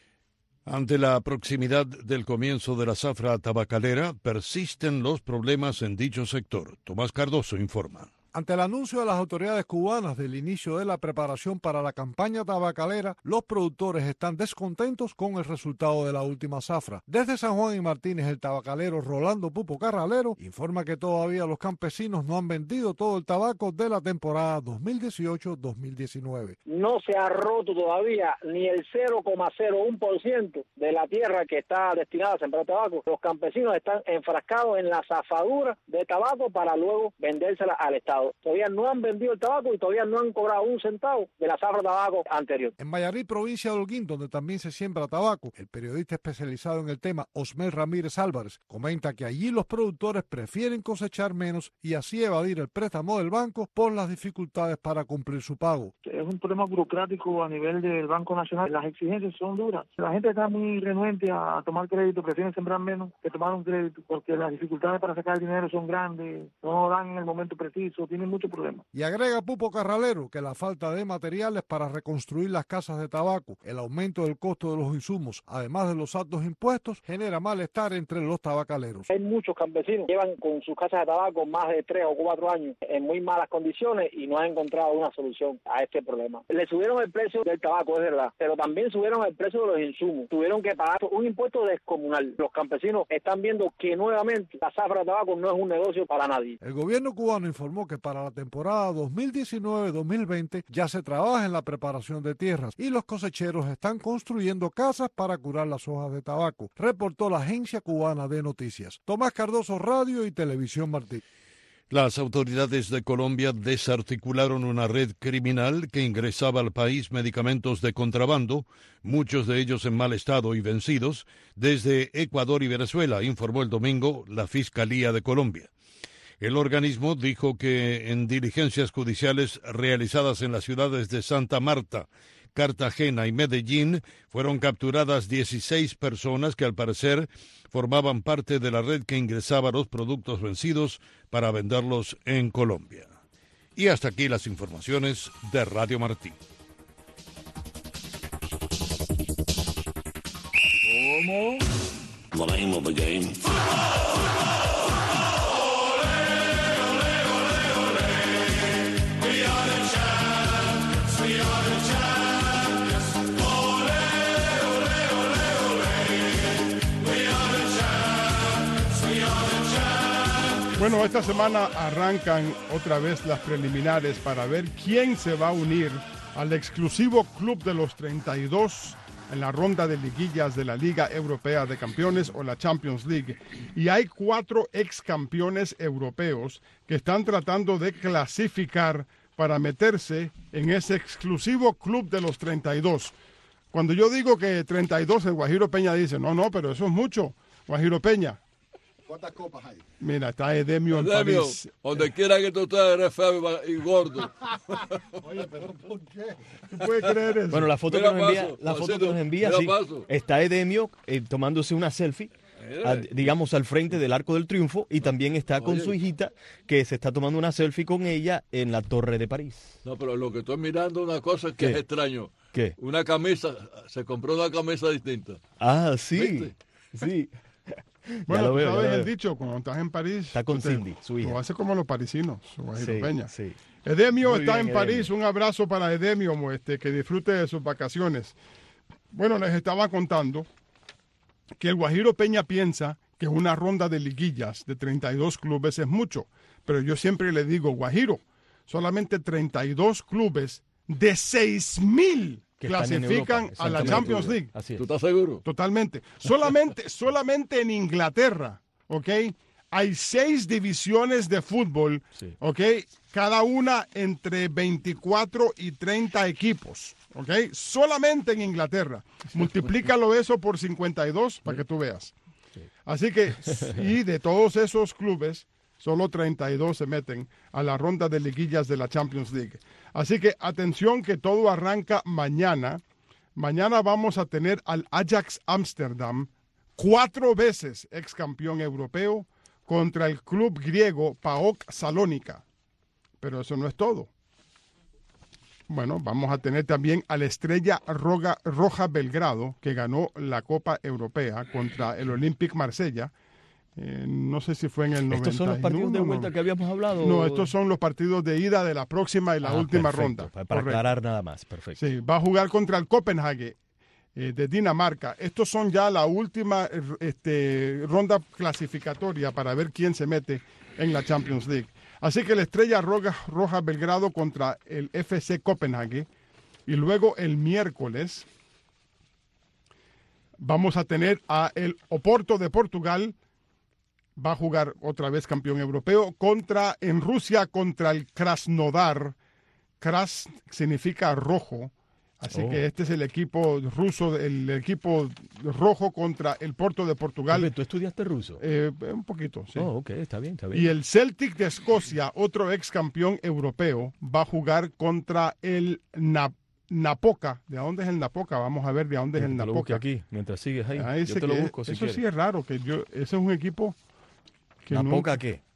Ante la proximidad del comienzo de la zafra tabacalera, persisten los problemas en dicho sector. Tomás Cardoso informa. Ante el anuncio de las autoridades cubanas del inicio de la preparación para la campaña tabacalera, los productores están descontentos con el resultado de la última zafra. Desde San Juan y Martínez, el tabacalero Rolando Pupo Carralero informa que todavía los campesinos no han vendido todo el tabaco de la temporada 2018-2019. No se ha roto todavía ni el 0,01% de la tierra que está destinada a sembrar tabaco. Los campesinos están enfrascados en la zafadura de tabaco para luego vendérsela al Estado. Todavía no han vendido el tabaco y todavía no han cobrado un centavo de la zafra de tabaco anterior. En Mayarí, provincia de Holguín, donde también se siembra tabaco, el periodista especializado en el tema, Osmel Ramírez Álvarez, comenta que allí los productores prefieren cosechar menos y así evadir el préstamo del banco por las dificultades para cumplir su pago. Es un problema burocrático a nivel del Banco Nacional. Las exigencias son duras. La gente está muy renuente a tomar crédito, prefieren sembrar menos que tomar un crédito porque las dificultades para sacar el dinero son grandes, no dan en el momento preciso. Tienen muchos problemas. Y agrega Pupo Carralero que la falta de materiales para reconstruir las casas de tabaco, el aumento del costo de los insumos, además de los altos impuestos, genera malestar entre los tabacaleros. Hay muchos campesinos que llevan con sus casas de tabaco más de 3 o 4 años en muy malas condiciones y no han encontrado una solución a este problema. Le subieron el precio del tabaco, es verdad, pero también subieron el precio de los insumos. Tuvieron que pagar un impuesto descomunal. Los campesinos están viendo que nuevamente la zafra de tabaco no es un negocio para nadie. El gobierno cubano informó que para la temporada 2019-2020 ya se trabaja en la preparación de tierras y los cosecheros están construyendo casas para curar las hojas de tabaco, reportó la Agencia Cubana de Noticias. Tomás Cardoso, Radio y Televisión Martí. Las autoridades de Colombia desarticularon una red criminal que ingresaba al país medicamentos de contrabando, muchos de ellos en mal estado y vencidos, desde Ecuador y Venezuela, informó el domingo la Fiscalía de Colombia. El organismo dijo que en diligencias judiciales realizadas en las ciudades de Santa Marta, Cartagena y Medellín fueron capturadas 16 personas que al parecer formaban parte de la red que ingresaba los productos vencidos para venderlos en Colombia. Y hasta aquí las informaciones de Radio Martí. ¿Cómo? The name of the game. Bueno, esta semana arrancan otra vez las preliminares para ver quién se va a unir al exclusivo Club de los 32 en la ronda de liguillas de la Liga Europea de Campeones o la Champions League. Y hay 4 ex campeones europeos que están tratando de clasificar para meterse en ese exclusivo Club de los 32. Cuando yo digo que 32, el Guajiro Peña dice, no, pero eso es mucho, Guajiro Peña. ¿Cuántas copas hay? Mira, está Edemio en París. Donde quiera que tú estés, eres feo y gordo. Oye, pero ¿por qué? ¿Tú puedes creer eso? Bueno, la foto que nos envía, sí, está Edemio tomándose una selfie, digamos, al frente del Arco del Triunfo, y también está con su hijita, que se está tomando una selfie con ella en la Torre de París. No, pero lo que estoy mirando una cosa que es extraño. ¿Qué? Una camisa, se compró una camisa distinta. Ah, sí. ¿Viste? Sí. Bueno, tú sabes el dicho, cuando estás en París, está con Cindy, su hija. Lo hace como los parisinos, su Guajiro Peña. Sí. Edemio Muy está bien, en París, Edemio. un abrazo para Edemio, que disfrute de sus vacaciones. Bueno, les estaba contando que el Guajiro Peña piensa que una ronda de liguillas de 32 clubes es mucho, pero yo siempre le digo, Guajiro, solamente 32 clubes de 6,000 que clasifican a la Champions League. Así es. ¿Tú estás seguro? Totalmente. Solamente en Inglaterra, ¿ok? Hay 6 divisiones de fútbol, Sí. ¿ok? Cada una entre 24 y 30 equipos, ¿ok? Solamente en Inglaterra. Multiplícalo eso por 52 para que tú veas. Así que, y de todos esos clubes, solo 32 se meten a la ronda de liguillas de la Champions League. Así que atención que todo arranca mañana. Mañana vamos a tener al Ajax Amsterdam, 4 veces ex campeón europeo, contra el club griego PAOK Salónica. Pero eso no es todo. Bueno, vamos a tener también a la Estrella Roja Belgrado, que ganó la Copa Europea contra el Olympique Marsella. No sé si fue en el 91. ¿Estos son los partidos de vuelta que habíamos hablado? No, estos son los partidos de ida de la próxima y la última perfecto, ronda. Para aclarar nada más, perfecto. Sí, va a jugar contra el Copenhague de Dinamarca. Estos son ya la última ronda clasificatoria para ver quién se mete en la Champions League. Así que la Estrella Roja Belgrado contra el FC Copenhague. Y luego el miércoles vamos a tener a el Oporto de Portugal. Va a jugar otra vez campeón europeo en Rusia contra el Krasnodar. Kras significa rojo. Así que este es el equipo ruso, el equipo rojo contra el Porto de Portugal. ¿Tú estudiaste ruso? Un poquito, sí. Oh, ok, está bien. Y el Celtic de Escocia, otro ex campeón europeo, va a jugar contra el Napoca. ¿De dónde es el Napoca? Vamos a ver de dónde es el Napoca. Lo busque aquí, mientras sigues ahí. Yo te lo busco si quieres. Eso sí es raro, ese es un equipo que ¿Napoca nunca, qué?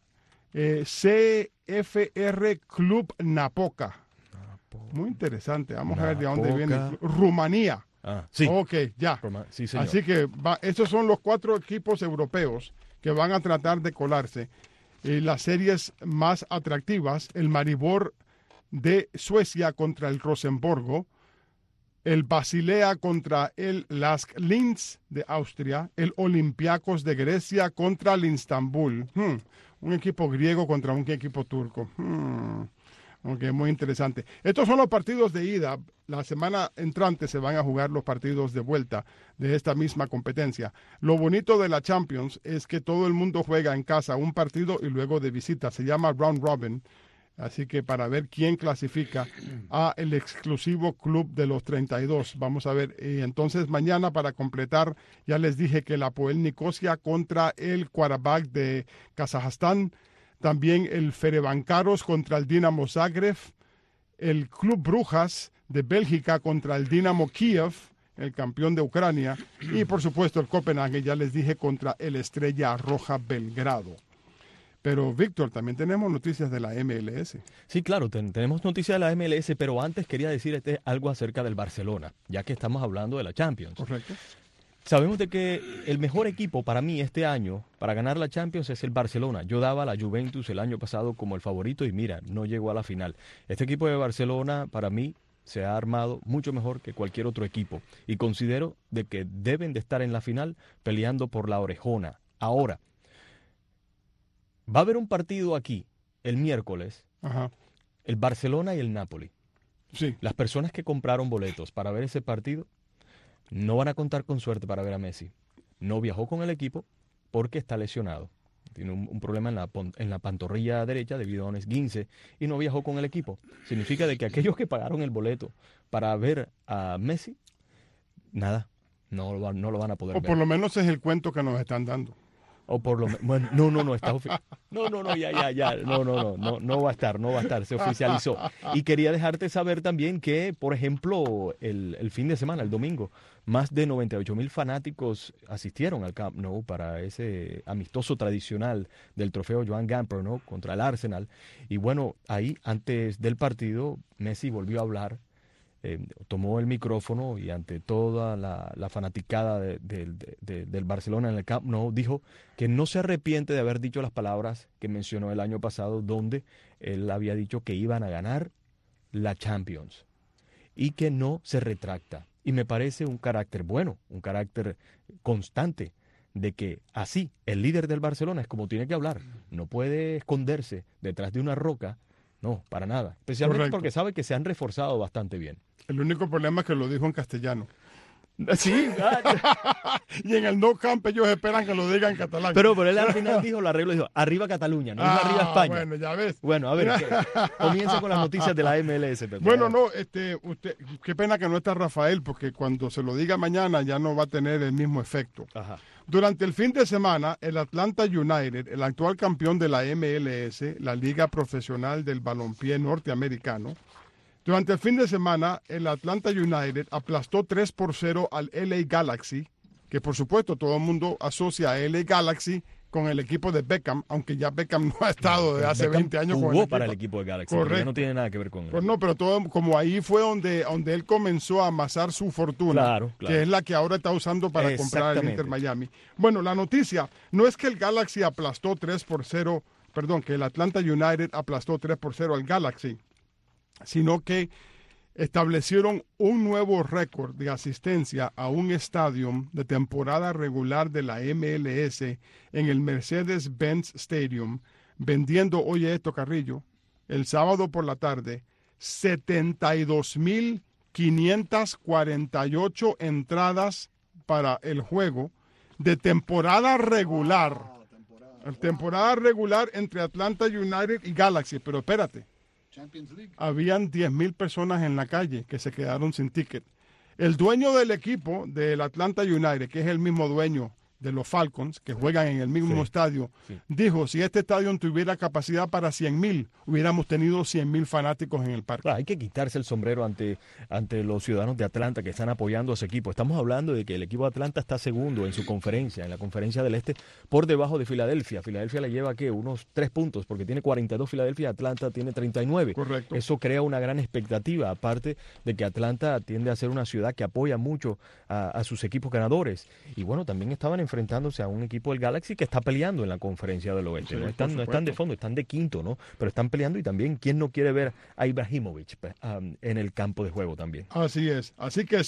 CFR Club Napoca. Muy interesante. Vamos a ver de dónde viene. Rumanía. Sí. Ok, ya. Sí, señor. Así que estos son los 4 equipos europeos que van a tratar de colarse. Las series más atractivas, el Maribor de Suecia contra el Rosenborgo, el Basilea contra el Lask Linz de Austria, el Olympiacos de Grecia contra el Istanbul. Un equipo griego contra un equipo turco. Ok, muy interesante. Estos son los partidos de ida. La semana entrante se van a jugar los partidos de vuelta de esta misma competencia. Lo bonito de la Champions es que todo el mundo juega en casa un partido y luego de visita. Se llama Round Robin. Así que para ver quién clasifica a el exclusivo club de los 32. Vamos a ver. Y entonces mañana para completar, ya les dije que el Apoel Nicosia contra el Qarabag de Kazajstán. También el Ferencváros contra el Dinamo Zagreb, el Club Brujas de Bélgica contra el Dinamo Kiev, el campeón de Ucrania, y por supuesto el Copenhague, ya les dije, contra el Estrella Roja Belgrado. Pero, Víctor, también tenemos noticias de la MLS. Sí, claro, tenemos noticias de la MLS, pero antes quería decir algo acerca del Barcelona, ya que estamos hablando de la Champions. Correcto. Sabemos de que el mejor equipo para mí este año, para ganar la Champions, es el Barcelona. Yo daba a la Juventus el año pasado como el favorito y mira, no llegó a la final. Este equipo de Barcelona, para mí, se ha armado mucho mejor que cualquier otro equipo. Y considero de que deben de estar en la final peleando por la orejona. Ahora, va a haber un partido aquí, el miércoles, el Barcelona y el Napoli. Sí. Las personas que compraron boletos para ver ese partido no van a contar con suerte para ver a Messi. No viajó con el equipo porque está lesionado. Tiene un problema en la pantorrilla derecha debido a un esguince y no viajó con el equipo. Significa de que aquellos que pagaron el boleto para ver a Messi, nada, no lo van a poder ver. O por lo menos es el cuento que nos están dando. O por lo menos, bueno, no, está no va a estar, se oficializó. Y quería dejarte saber también que, por ejemplo, el fin de semana, el domingo, más de 98,000 fanáticos asistieron al Camp Nou para ese amistoso tradicional del trofeo Joan Gamper, ¿no?, contra el Arsenal. Y bueno, ahí, antes del partido, Messi volvió a hablar. Tomó el micrófono y ante toda la fanaticada del Barcelona en el Camp Nou dijo que no se arrepiente de haber dicho las palabras que mencionó el año pasado, donde él había dicho que iban a ganar la Champions y que no se retracta. Y me parece un carácter bueno, un carácter constante, de que así el líder del Barcelona es como tiene que hablar, no puede esconderse detrás de una roca. No, para nada. Especialmente Correcto. Porque sabe que se han reforzado bastante bien. El único problema es que lo dijo en castellano. Sí. Y en el Nou Camp ellos esperan que lo diga en catalán. Pero él al final dijo, lo arreglo, dijo, arriba Cataluña, no dijo arriba España. Bueno, ya ves. Bueno, a ver, comienza con las noticias de la MLS. Pepe. Bueno, no, qué pena que no está Rafael, porque cuando se lo diga mañana ya no va a tener el mismo efecto. Ajá. Durante el fin de semana, el Atlanta United, el actual campeón de la MLS, la liga profesional del balompié norteamericano, durante el fin de semana, el Atlanta United aplastó 3-0 al LA Galaxy, que por supuesto todo el mundo asocia a LA Galaxy con el equipo de Beckham, aunque ya Beckham no ha estado desde hace 20 años con el jugó equipo. para el equipo de Galaxy, Correcto. pero ya no tiene nada que ver con él. Pues no, pero todo, como ahí fue donde él comenzó a amasar su fortuna, claro. que es la que ahora está usando para comprar el Inter Miami. Bueno, la noticia no es que el Galaxy aplastó 3-0, perdón, que el Atlanta United aplastó 3-0 al Galaxy, sino que establecieron un nuevo récord de asistencia a un estadio de temporada regular de la MLS en el Mercedes-Benz Stadium, vendiendo, oye esto, Carrillo, el sábado por la tarde, 72,548 entradas para el juego de temporada regular. Temporada regular entre Atlanta United y Galaxy, pero espérate. Habían 10,000 personas en la calle que se quedaron sin ticket. El dueño del equipo del Atlanta United, que es el mismo dueño de los Falcons, que juegan en el mismo estadio, dijo, si este estadio tuviera capacidad para 100,000, hubiéramos tenido 100,000 fanáticos en el parque. Claro, hay que quitarse el sombrero ante los ciudadanos de Atlanta que están apoyando a ese equipo. Estamos hablando de que el equipo de Atlanta está segundo en su conferencia, en la conferencia del Este, por debajo de Filadelfia. Filadelfia le lleva, unos 3 puntos, porque tiene 42 Filadelfia, Atlanta tiene 39. Correcto. Eso crea una gran expectativa, aparte de que Atlanta tiende a ser una ciudad que apoya mucho a sus equipos ganadores. Y bueno, también estaban enfrentándose a un equipo del Galaxy que está peleando en la conferencia del Oeste. Sí, no están de fondo, están de quinto, ¿no? Pero están peleando y también, ¿quién no quiere ver a Ibrahimovic en el campo de juego también? Así es. Así que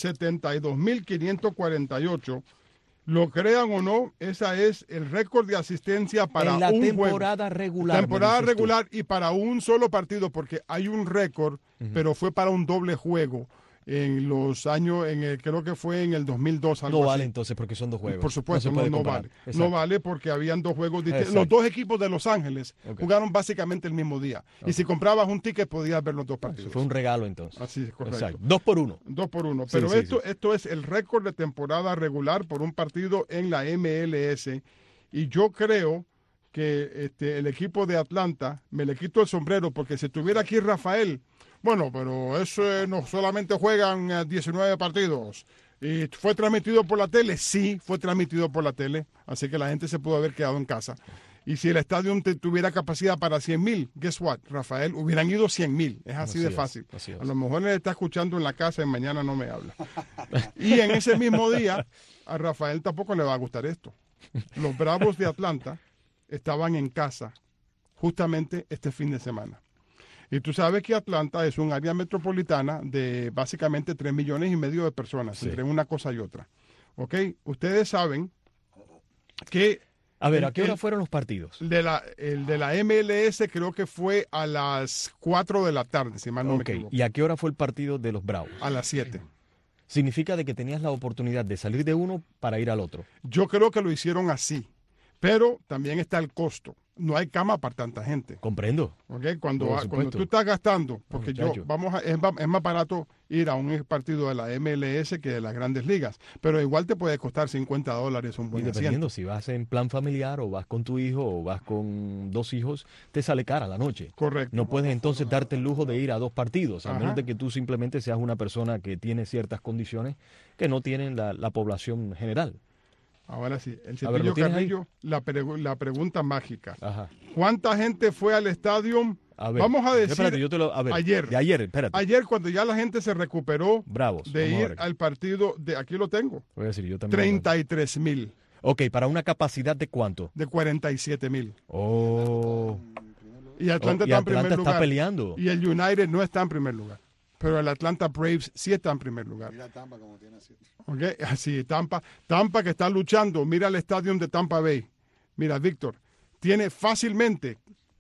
72,548, lo crean o no, esa es el récord de asistencia para en la un temporada juego. regular. Temporada regular y para un solo partido, porque hay un récord, pero fue para un doble juego. En los años, creo que fue en el 2002. Algo no vale así. Entonces porque son dos juegos. Por supuesto, no vale. Exacto. No vale porque habían dos juegos distintos. Exacto. Los dos equipos de Los Ángeles jugaron básicamente el mismo día. Y si comprabas un ticket podías ver los dos partidos. Fue un regalo entonces. Así es, correcto. Exacto. 2-1. 2-1. Pero Sí, esto es el récord de temporada regular por un partido en la MLS. Y yo creo que el equipo de Atlanta, me le quito el sombrero, porque si estuviera aquí Rafael, bueno, pero eso no solamente juegan 19 partidos. ¿Y fue transmitido por la tele? Sí, fue transmitido por la tele, así que la gente se pudo haber quedado en casa. Y si el estadio tuviera capacidad para 100,000, guess what, Rafael, hubieran ido 100,000. Es así de fácil. A lo mejor él está escuchando en la casa y mañana no me habla. Y en ese mismo día, a Rafael tampoco le va a gustar esto. Los Bravos de Atlanta estaban en casa justamente este fin de semana. Y tú sabes que Atlanta es un área metropolitana de básicamente 3,5 millones de personas, entre una cosa y otra. ¿Ok? Ustedes saben que... A ver, ¿a qué hora fueron los partidos? El de la MLS creo que fue a las 4 de la tarde, si mal no me equivoco. ¿Y a qué hora fue el partido de los Bravos? A las 7. Significa de que tenías la oportunidad de salir de uno para ir al otro. Yo creo que lo hicieron así, pero también está el costo. No hay cama para tanta gente. Comprendo. ¿Okay? Cuando tú estás gastando, porque es más barato ir a un partido de la MLS que de las grandes ligas, pero igual te puede costar $50 un buen y dependiendo asiento. si vas en plan familiar o vas con tu hijo o vas con 2 hijos, te sale cara la noche. Correcto. No puedes entonces darte el lujo de ir a 2 partidos, a Ajá. menos de que tú simplemente seas una persona que tiene ciertas condiciones que no tienen la población general. Ahora sí, el A ver, Cepillo ¿lo tienes Carrillo, la pregunta mágica. Ajá. ¿Cuánta gente fue al estadio? A ver, Vamos a decir espérate, yo te lo, a ver, ayer. De ayer, espérate. Ayer, cuando ya la gente se recuperó Bravos, de vamos a ir ver. al partido, aquí lo tengo, Voy a decir, yo también. 33,000. Ok, ¿para una capacidad de cuánto? De 47,000. Oh. Y Atlanta y está en Atlanta primer está lugar. peleando. Y el United no está en primer lugar. Pero el Atlanta Braves sí está en primer lugar. Mira Tampa como tiene así. Okay, así, Tampa que está luchando. Mira el estadio de Tampa Bay. Mira, Víctor, tiene fácilmente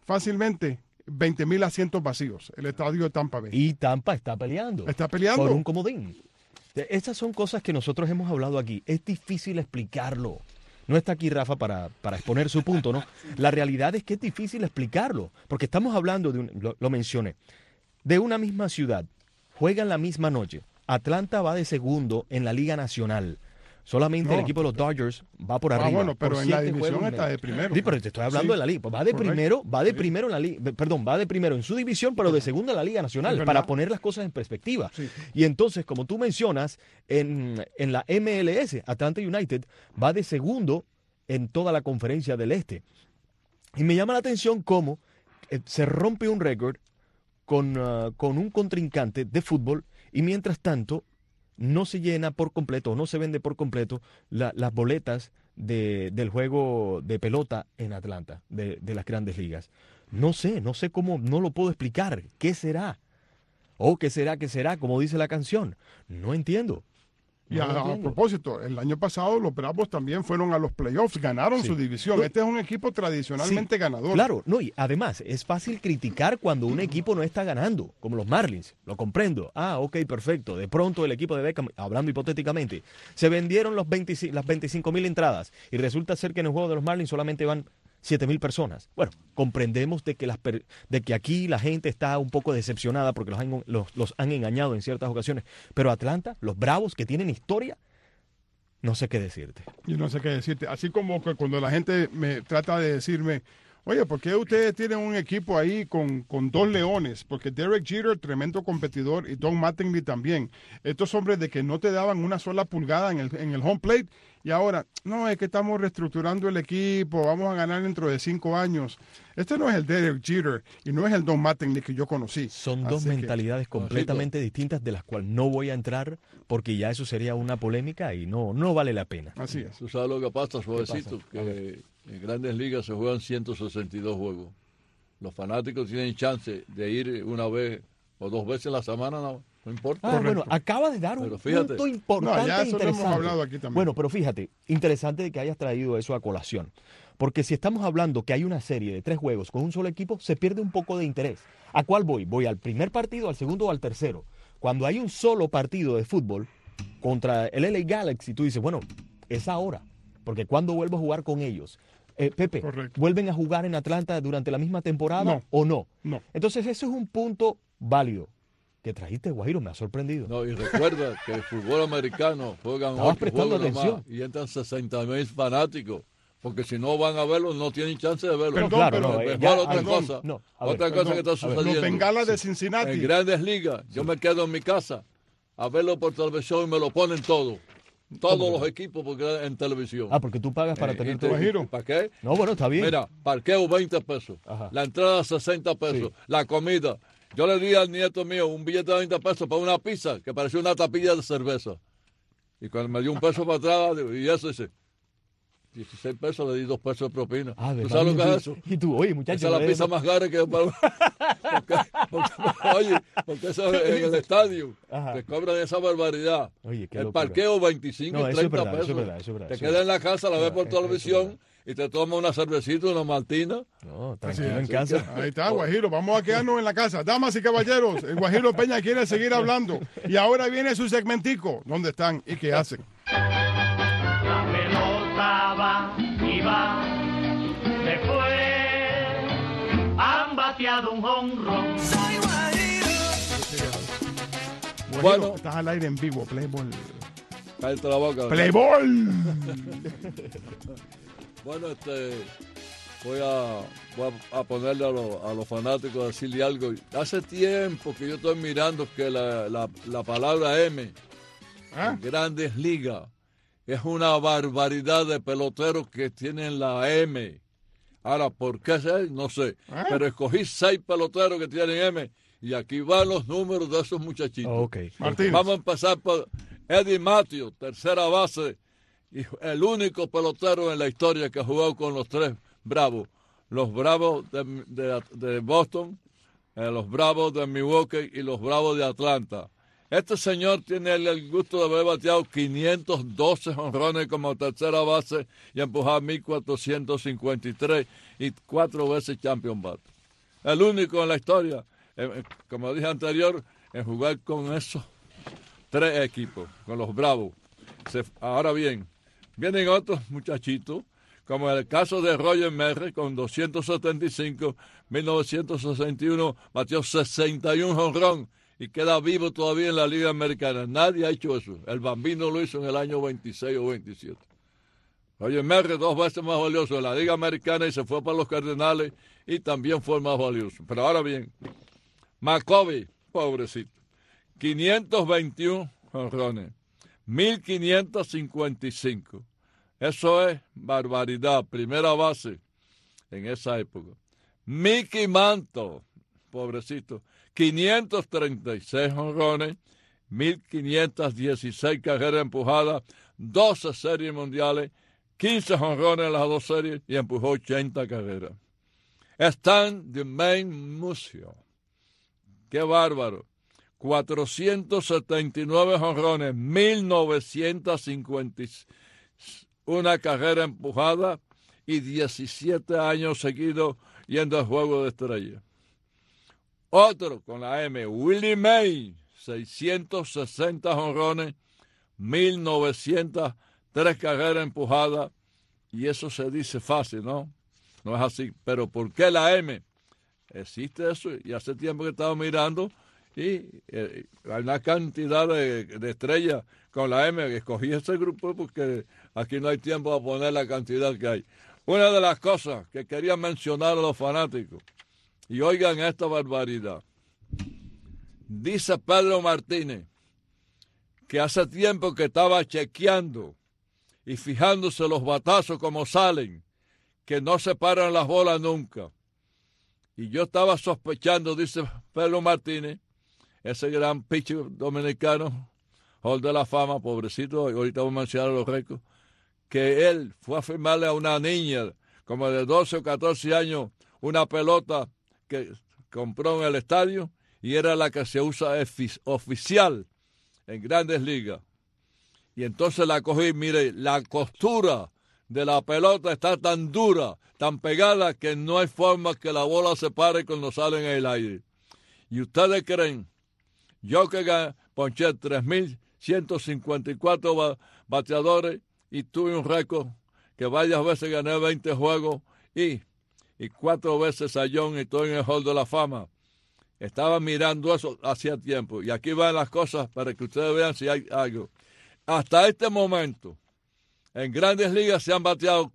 20,000 asientos vacíos, el estadio de Tampa Bay. Y Tampa está peleando. Está peleando. Por un comodín. Estas son cosas que nosotros hemos hablado aquí. Es difícil explicarlo. No está aquí Rafa para exponer su punto, ¿no? La realidad es que es difícil explicarlo. Porque estamos hablando lo mencioné, de una misma ciudad. Juegan la misma noche. Atlanta va de segundo en la Liga Nacional. Solamente el equipo de los Dodgers va por arriba. Bueno, pero por en la 7 división juegos está de primero. Sí, pero te estoy hablando de la liga. Pues va de primero en la liga. Perdón, va de primero en su división, pero de segundo en la Liga Nacional, para poner las cosas en perspectiva. Sí. Y entonces, como tú mencionas, en la MLS, Atlanta United va de segundo en toda la conferencia del Este. Y me llama la atención cómo se rompe un récord con un contrincante de fútbol y mientras tanto no se llena por completo, no se vende por completo las boletas del juego de pelota en Atlanta, de las grandes ligas. No sé cómo, no lo puedo explicar. ¿Qué será? ¿O qué será? Como dice la canción. No entiendo. Y a propósito, el año pasado los Bravos también fueron a los playoffs, ganaron su división. Este es un equipo tradicionalmente ganador. Claro, no, y además es fácil criticar cuando un equipo no está ganando, como los Marlins, lo comprendo. Ok, perfecto. De pronto el equipo de Beckham, hablando hipotéticamente, se vendieron las 25,000 entradas y resulta ser que en el juego de los Marlins solamente van 7,000 personas. Bueno, comprendemos de que aquí la gente está un poco decepcionada porque los han engañado en ciertas ocasiones. Pero Atlanta, los Bravos que tienen historia, no sé qué decirte. Yo no sé qué decirte. Así como que cuando la gente me trata de decirme, oye, ¿por qué ustedes tienen un equipo ahí con 2 leones? Porque Derek Jeter, tremendo competidor, y Don Mattingly también. Estos hombres de que no te daban una sola pulgada en el home plate, y ahora, no, es que estamos reestructurando el equipo, vamos a ganar dentro de 5 años. Este no es el Derek Jeter y no es el Don Mattingly que yo conocí. Son dos mentalidades completamente distintas de las cuales no voy a entrar porque ya eso sería una polémica y no vale la pena. Así es. ¿Tú sabes lo que pasa, suavecito? Que en Grandes Ligas se juegan 162 juegos. Los fanáticos tienen chance de ir una vez o 2 veces a la semana, no importa. Bueno, acaba de dar un punto importante ya eso interesante. lo hemos hablado aquí también. Bueno, pero fíjate, interesante que hayas traído eso a colación. Porque si estamos hablando que hay una serie de 3 juegos con un solo equipo, se pierde un poco de interés. ¿A cuál voy? ¿Voy al primer partido, al segundo o al tercero? Cuando hay un solo partido de fútbol contra el LA Galaxy, tú dices, bueno, es ahora. Porque ¿cuándo vuelvo a jugar con ellos? Pepe, correcto. ¿Vuelven a jugar en Atlanta durante la misma temporada o no? No. Entonces eso es un punto válido. Que trajiste, Guajiro, me ha sorprendido. No, y recuerda que el fútbol americano juegan 8 juegos nomás y entran 60,000 fanáticos. Porque si no van a verlo, no tienen chance de verlo. Perdón, otra cosa que está sucediendo. Los Bengalas de Cincinnati. En Grandes Ligas, yo me quedo en mi casa a verlo por televisión y me lo ponen todo. Todos los equipos porque en televisión. Ah, porque tú pagas para tener Guajiro. ¿Para qué? No, bueno, está bien. Mira, parqueo 20 pesos. Ajá. La entrada 60 pesos. Sí. La comida. Yo le di al nieto mío un billete de 20 pesos para una pizza que parecía una tapilla de cerveza. Y cuando me dio un peso para atrás, digo, y eso dice, 16 pesos, le di 2 pesos de propina. Ah, ¿Tú sabes lo que es eso? Y tú, oye, muchacho. Esa es la pizza más cara que porque eso es en el estadio. Ajá. Te cobran esa barbaridad. Oye, qué el locura. parqueo 25 No, y eso es 30 verdad, pesos. eso es verdad, eso es verdad, Te eso quedas es en la casa, la ves por eso es televisión y te tomas una cervecita, una maltina. No, tranquilo en casa. Ahí está, Guajiro. Vamos a quedarnos en la casa. Damas y caballeros, el Guajiro Peña quiere seguir hablando. Y ahora viene su segmentico. ¿Dónde están y qué hacen? La pelota va y va, se fue, han bateado un jonrón. Soy Guajiro, Bueno. estás al aire en vivo, Playboy. Cállate la boca. ¡Playboy! Bueno, voy a ponerle a los fanáticos a decirle algo. Hace tiempo que yo estoy mirando que la palabra M en Grandes Ligas es una barbaridad de peloteros que tienen la M. Ahora, ¿por qué sé? No sé. Pero escogí 6 peloteros que tienen M y aquí van los números de esos muchachitos. Okay. Martínez. Vamos a empezar por Eddie Matthews, tercera base, y el único pelotero en la historia que ha jugado con los 3 Bravos. Los Bravos de Boston, los Bravos de Milwaukee y los Bravos de Atlanta. Este señor tiene el gusto de haber bateado 512 jonrones como tercera base y empujar 1,453 y 4 veces champion bat. El único en la historia, como dije anterior, en jugar con esos 3 equipos, con los Bravos. Ahora bien, vienen otros muchachitos, como el caso de Roger Maris, con 275, 1961, batió 61 jonrón y queda vivo todavía en la Liga Americana. Nadie ha hecho eso. El Bambino lo hizo en el año 26 o 27. Roger Maris 2 veces más valioso en la Liga Americana y se fue para los Cardenales y también fue el más valioso. Pero ahora bien, McCovey, pobrecito, 521 jonrones, 1,555. Eso es barbaridad, primera base en esa época. Mickey Mantle, pobrecito, 536 jonrones, 1,516 carreras empujadas, 12 series mundiales, 15 jonrones en las 2 series y empujó 80 carreras. Stan Dumaine Musio, qué bárbaro, 479 jonrones, 1,951 carrera empujada y 17 años seguidos yendo al Juego de Estrellas. Otro con la M, Willie May, 660 jonrones, 1,903 carreras empujadas, y eso se dice fácil, ¿no? No es así. Pero ¿por qué la M? Existe eso y hace tiempo que estaba mirando y hay una cantidad de estrellas con la M. Escogí ese grupo porque aquí no hay tiempo para poner la cantidad que hay. Una de las cosas que quería mencionar a los fanáticos, y oigan esta barbaridad, dice Pedro Martínez que hace tiempo que estaba chequeando y fijándose los batazos como salen, que no se paran las bolas nunca. Y yo estaba sospechando, dice Pedro Martínez, ese gran pitcher dominicano, Hall de la Fama, pobrecito, ahorita vamos a mencionar los récords, que él fue a firmarle a una niña como de 12 o 14 años una pelota que compró en el estadio y era la que se usa oficial en Grandes Ligas. Y entonces la cogí, mire, la costura de la pelota está tan dura, tan pegada, que no hay forma que la bola se pare cuando sale en el aire. ¿Y ustedes creen? Yo que ponché 3,154 bateadores y tuve un récord que varias veces gané 20 juegos y 4 veces sayón y estoy en el Hall de la Fama. Estaba mirando eso hacía tiempo y aquí van las cosas para que ustedes vean si hay algo. Hasta este momento, en Grandes Ligas se han bateado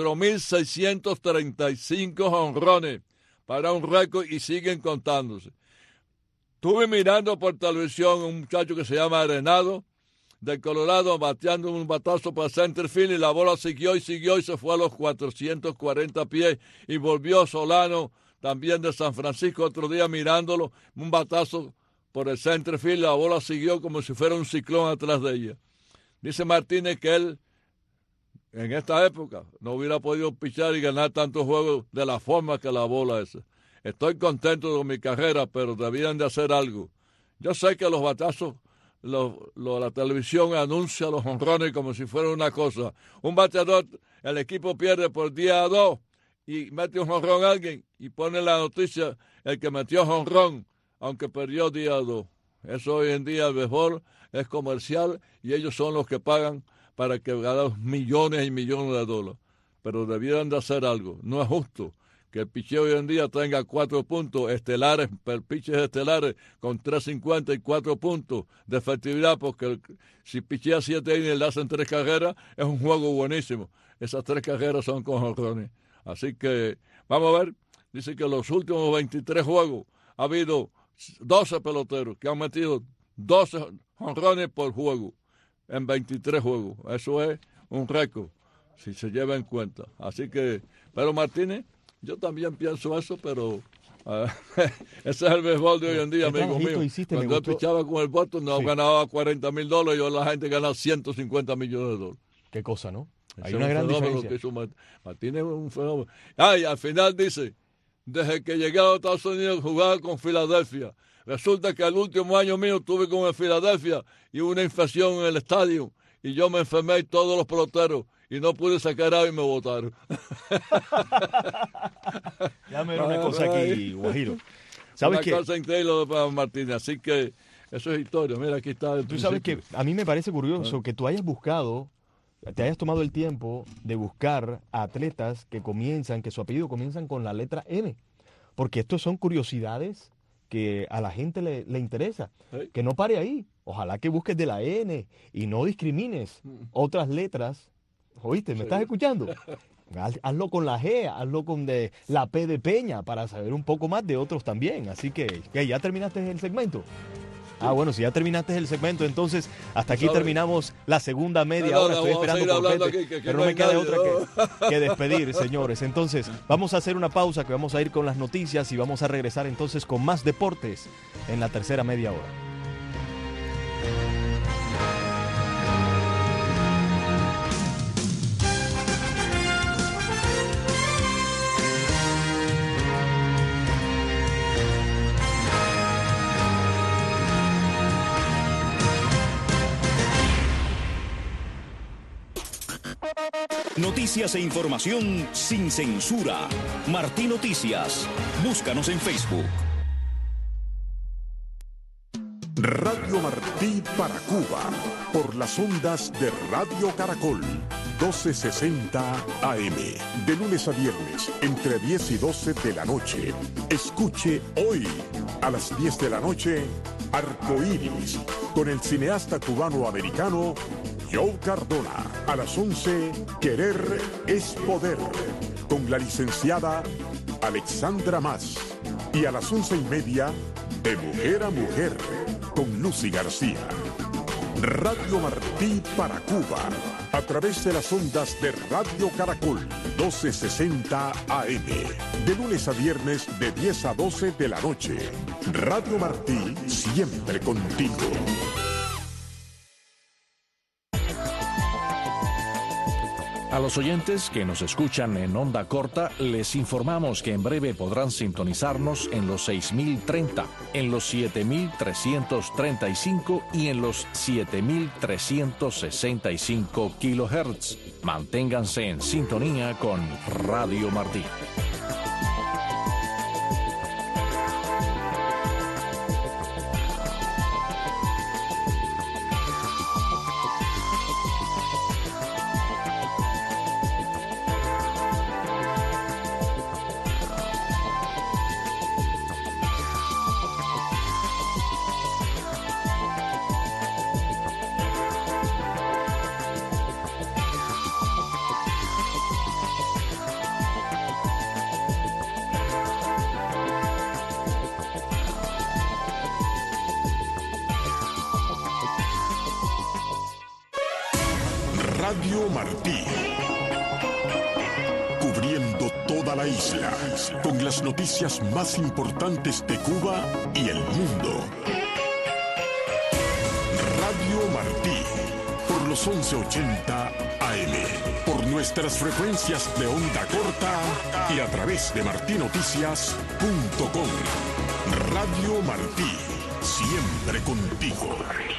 4,635 jonrones para un récord y siguen contándose. Estuve mirando por televisión un muchacho que se llama Arenado, de Colorado, bateando un batazo para center field, y la bola siguió y se fue a los 440 pies, y volvió Solano, también de San Francisco, otro día mirándolo, un batazo por el center field, la bola siguió como si fuera un ciclón atrás de ella. Dice Martínez que él, en esta época, no hubiera podido pichar y ganar tantos juegos de la forma que la bola esa. Estoy contento de mi carrera, pero debían de hacer algo. Yo sé que los batazos, la televisión anuncia los jonrones como si fuera una cosa. Un bateador, el equipo pierde por 10-2 y mete un jonrón a alguien y pone la noticia el que metió jonrón, aunque perdió 10-2. Eso hoy en día el béisbol es comercial y ellos son los que pagan para que ganen millones y millones de dólares. Pero debieran de hacer algo. No es justo que el picheo hoy en día tenga 4 puntos estelares, piches estelares con 3.50 y 4 puntos de efectividad, porque si pichea 7 innings y le hacen 3 carreras, es un juego buenísimo. Esas 3 carreras son con jonrones. Así que vamos a ver. Dice que los últimos 23 juegos ha habido 12 peloteros que han metido 12 jonrones por juego en 23 juegos. Eso es un récord, si se lleva en cuenta. Así que, pero Martínez, yo también pienso eso, pero ese es el béisbol de hoy en día, amigo mío. Cuando él pichaba con el Boston, no ganaba $40,000 y hoy la gente gana $150 millones. Qué cosa, ¿no? Hay Ese una es gran un fenómeno diferencia. que hizo Martínez es un fenómeno. Y al final dice, desde que llegué a los Estados Unidos jugaba con Filadelfia. Resulta que el último año mío estuve con el Filadelfia y hubo una infección en el estadio y yo me enfermé y todos los peloteros y no pude sacar agua y me botaron. Ya me una cosa aquí, Guajiro. ¿Sabes una qué? cosa increíble para Martínez, así que eso es historia. Mira, aquí está. Tú sabes que a mí me parece curioso que tú hayas buscado, te hayas tomado el tiempo de buscar a atletas que su apellido comienzan con la letra M, porque estos son curiosidades que a la gente le interesa. ¿Sí? Que no pare ahí. Ojalá que busques de la N y no discrimines otras letras. ¿Oíste? ¿Me estás escuchando? Hazlo con la G, hazlo con la P de Peña para saber un poco más de otros también. Así que ¿ya terminaste el segmento? Bueno, si ya terminaste el segmento, entonces hasta aquí terminamos la segunda media hora. Estoy esperando por Pepe, pero no me queda otra que despedir, señores. Entonces, vamos a hacer una pausa, que vamos a ir con las noticias y vamos a regresar entonces con más deportes en la tercera media hora. Noticias e información sin censura. Martí Noticias. Búscanos en Facebook. Radio Martí para Cuba, por las ondas de Radio Caracol, 1260 AM, de lunes a viernes, entre 10 y 12 de la noche. Escuche hoy, a las 10 de la noche, Arcoíris, con el cineasta cubano-americano Joe Cardona. A las 11, Querer es Poder, con la licenciada Alexandra Mas. Y a las 11:30, De Mujer a Mujer, con Lucy García. Radio Martí para Cuba, a través de las ondas de Radio Caracol, 1260 AM, de lunes a viernes de 10 a 12 de la noche. Radio Martí, siempre contigo. A los oyentes que nos escuchan en onda corta, les informamos que en breve podrán sintonizarnos en los 6030, en los 7335 y en los 7365 kilohertz. Manténganse en sintonía con Radio Martí. Radio Martí. Cubriendo toda la isla, con las noticias más importantes de Cuba y el mundo. Radio Martí, por los 1180 AM, por nuestras frecuencias de onda corta y a través de martinoticias.com. Radio Martí, siempre contigo.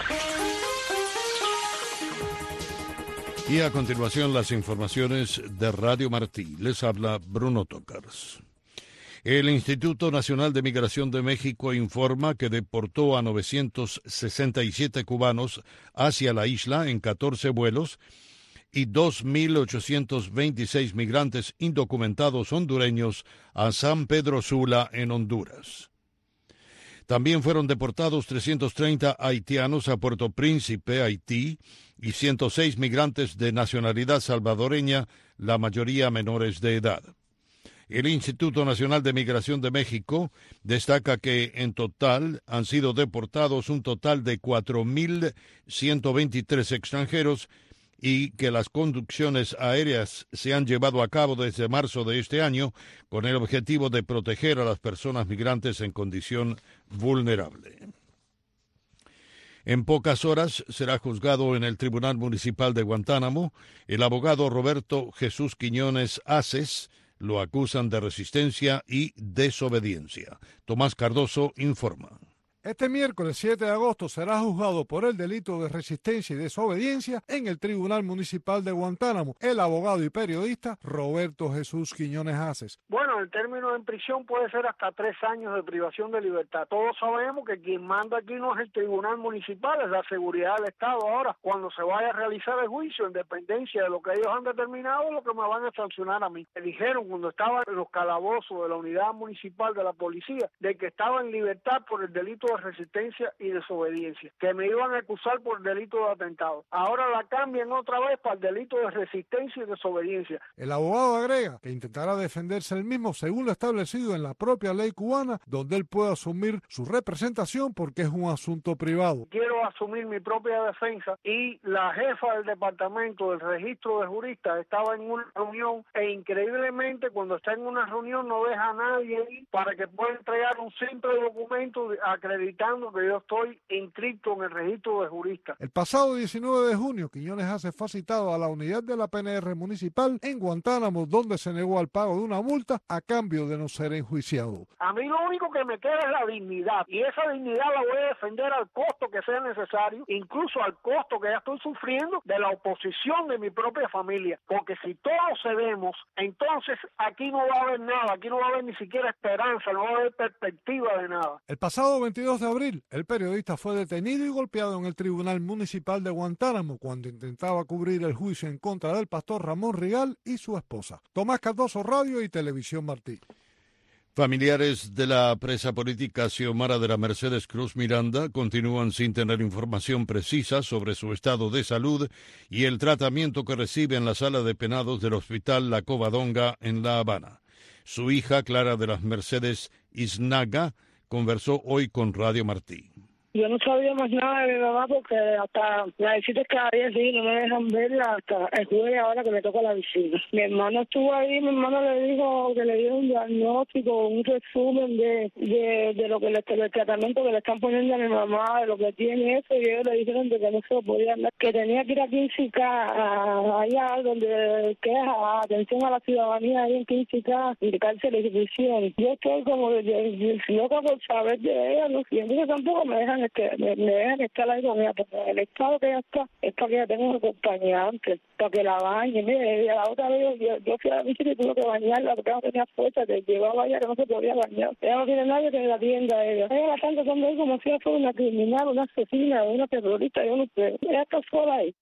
Y a continuación las informaciones de Radio Martí. Les habla Bruno Tócars. El Instituto Nacional de Migración de México informa que deportó a 967 cubanos hacia la isla en 14 vuelos y 2.826 migrantes indocumentados hondureños a San Pedro Sula en Honduras. También fueron deportados 330 haitianos a Puerto Príncipe, Haití, y 106 migrantes de nacionalidad salvadoreña, la mayoría menores de edad. El Instituto Nacional de Migración de México destaca que en total han sido deportados un total de 4.123 extranjeros y que las conducciones aéreas se han llevado a cabo desde marzo de este año con el objetivo de proteger a las personas migrantes en condición vulnerable. En pocas horas será juzgado en el Tribunal Municipal de Guantánamo el abogado Roberto Jesús Quiñones Aces. Lo acusan de resistencia y desobediencia. Tomás Cardoso informa. Este miércoles 7 de agosto será juzgado por el delito de resistencia y desobediencia en el Tribunal Municipal de Guantánamo el abogado y periodista Roberto Jesús Quiñones Aces. Bueno, el término en prisión puede ser hasta 3 años de privación de libertad. Todos sabemos que quien manda aquí no es el Tribunal Municipal, es la seguridad del Estado. Ahora, cuando se vaya a realizar el juicio, en dependencia de lo que ellos han determinado, lo que me van a sancionar a mí. Me dijeron cuando estaba en los calabozos de la unidad municipal de la policía de que estaba en libertad por el delito de resistencia y desobediencia, que me iban a acusar por el delito de atentado. Ahora la cambian otra vez para el delito de resistencia y desobediencia. El abogado agrega que intentará defenderse él mismo según lo establecido en la propia ley cubana, donde él puede asumir su representación porque es un asunto privado. Quiero asumir mi propia defensa y la jefa del departamento del registro de juristas estaba en una reunión e increíblemente cuando está en una reunión no deja a nadie ahí para que pueda entregar un simple documento acreditando que yo estoy inscrito en el registro de juristas. El pasado 19 de junio, Quiñones Aces fue citado a la unidad de la PNR municipal en Guantánamo, donde se negó al pago de una multa a cambio de no ser enjuiciado. A mí lo único que me queda es la dignidad, y esa dignidad la voy a defender al costo que sea necesario, incluso al costo que ya estoy sufriendo de la oposición de mi propia familia, porque si todos cedemos, entonces aquí no va a haber nada, aquí no va a haber ni siquiera esperanza, no va a haber perspectiva de nada. El pasado 22 de abril, el periodista fue detenido y golpeado en el Tribunal Municipal de Guantánamo cuando intentaba cubrir el juicio en contra del pastor Ramón Rigal y su esposa. Tomás Cardoso, Radio y Televisión Martí. Familiares de la presa política Xiomara de la Mercedes Cruz Miranda continúan sin tener información precisa sobre su estado de salud y el tratamiento que recibe en la sala de penados del Hospital La Covadonga en La Habana. Su hija, Clara de las Mercedes Iznaga, conversó hoy con Radio Martí. Yo no sabía más nada de mi mamá porque hasta la visita cada día sí, no me dejan verla hasta el jueves ahora que me toca la visita. Mi hermano estuvo ahí, mi hermano le dijo que le dio un diagnóstico, un resumen de lo que del tratamiento que le están poniendo a mi mamá, de lo que tiene eso, y ellos le dijeron de que no se lo podían dar, que tenía que ir a Quinsica, allá donde queda atención a la ciudadanía, ahí en Quinsica, y cárcel de prisión. Yo estoy como loca por saber de ella, ¿no? Y entonces tampoco me dejan me dejan estar ahí con ella, porque el estado que ella está es para que ella tenga un acompañante, para que la bañe. Mire, la otra vez yo fui a la visita y tuve que bañarla porque ella no tenía fuerza, que llevaba allá que no se podía bañar. Ella no tiene nadie que la atienda a ella. Ella la están tratando ahí como si ella fuera una criminal, una asesina, una terrorista, yo no sé. Ella está sola ahí.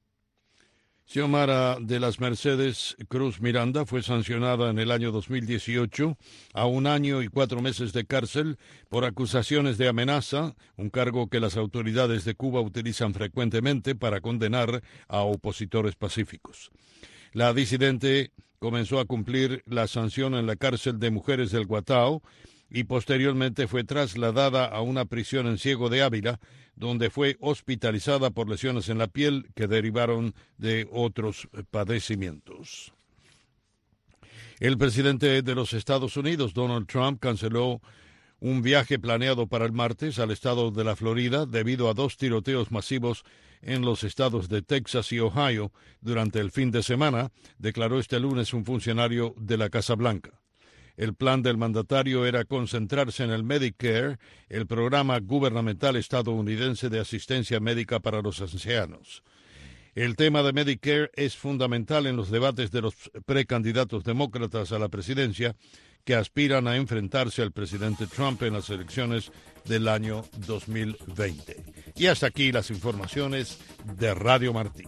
Xiomara de las Mercedes Cruz Miranda fue sancionada en el año 2018 a 1 año y 4 meses de cárcel por acusaciones de amenaza, un cargo que las autoridades de Cuba utilizan frecuentemente para condenar a opositores pacíficos. La disidente comenzó a cumplir la sanción en la cárcel de mujeres del Guatao y posteriormente fue trasladada a una prisión en Ciego de Ávila, donde fue hospitalizada por lesiones en la piel que derivaron de otros padecimientos. El presidente de los Estados Unidos, Donald Trump, canceló un viaje planeado para el martes al estado de la Florida debido a 2 tiroteos masivos en los estados de Texas y Ohio durante el fin de semana, declaró este lunes un funcionario de la Casa Blanca. El plan del mandatario era concentrarse en el Medicare, el programa gubernamental estadounidense de asistencia médica para los ancianos. El tema de Medicare es fundamental en los debates de los precandidatos demócratas a la presidencia que aspiran a enfrentarse al presidente Trump en las elecciones del año 2020. Y hasta aquí las informaciones de Radio Martí.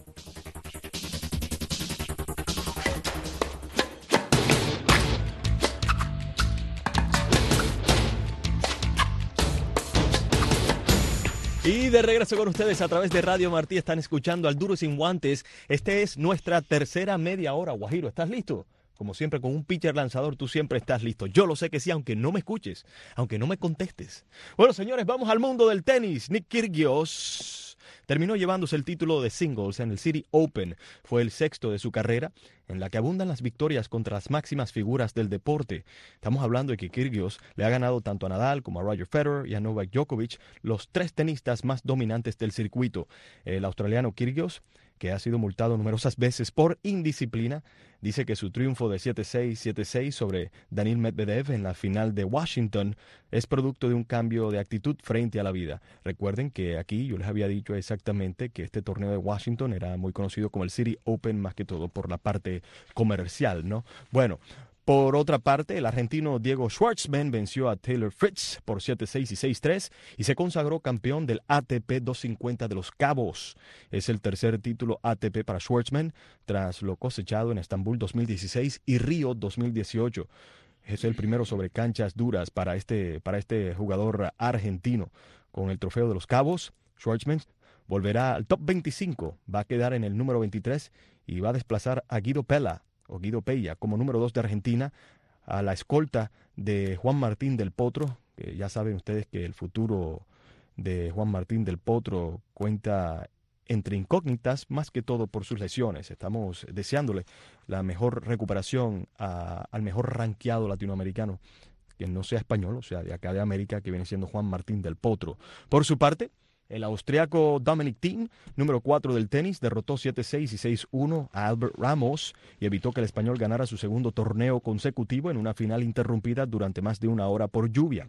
Y de regreso con ustedes a través de Radio Martí, están escuchando Al Duro y Sin Guantes. Este es nuestra tercera media hora. Guajiro, ¿estás listo? Como siempre, con un pitcher lanzador, tú siempre estás listo. Yo lo sé que sí, aunque no me escuches, aunque no me contestes. Bueno, señores, vamos al mundo del tenis. Nick Kyrgios terminó llevándose el título de singles en el City Open. Fue el 6º de su carrera, en la que abundan las victorias contra las máximas figuras del deporte. Estamos hablando de que Kyrgios le ha ganado tanto a Nadal como a Roger Federer y a Novak Djokovic, los 3 tenistas más dominantes del circuito. El australiano Kyrgios, que ha sido multado numerosas veces por indisciplina, dice que su triunfo de 7-6, 7-6 sobre Daniil Medvedev en la final de Washington es producto de un cambio de actitud frente a la vida. Recuerden que aquí yo les había dicho exactamente que este torneo de Washington era muy conocido como el City Open, más que todo por la parte comercial, ¿no? Bueno, por otra parte, el argentino Diego Schwartzman venció a Taylor Fritz por 7-6 y 6-3 y se consagró campeón del ATP 250 de Los Cabos. Es el tercer título ATP para Schwartzman tras lo cosechado en Estambul 2016 y Río 2018. Es el primero sobre canchas duras para este jugador argentino. Con el trofeo de Los Cabos, Schwartzman volverá al top 25, va a quedar en el número 23 y va a desplazar a Guido Pella como número 2 de Argentina, a la escolta de Juan Martín del Potro, que ya saben ustedes que el futuro de Juan Martín del Potro cuenta entre incógnitas, más que todo por sus lesiones. Estamos deseándole la mejor recuperación al mejor rankeado latinoamericano, que no sea español, o sea, de acá de América, que viene siendo Juan Martín del Potro. Por su parte, el austriaco Dominic Thiem, número 4 del tenis, derrotó 7-6 y 6-1 a Albert Ramos y evitó que el español ganara su segundo torneo consecutivo en una final interrumpida durante más de 1 hora por lluvia.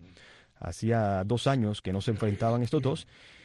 Hacía 2 años que no se enfrentaban estos dos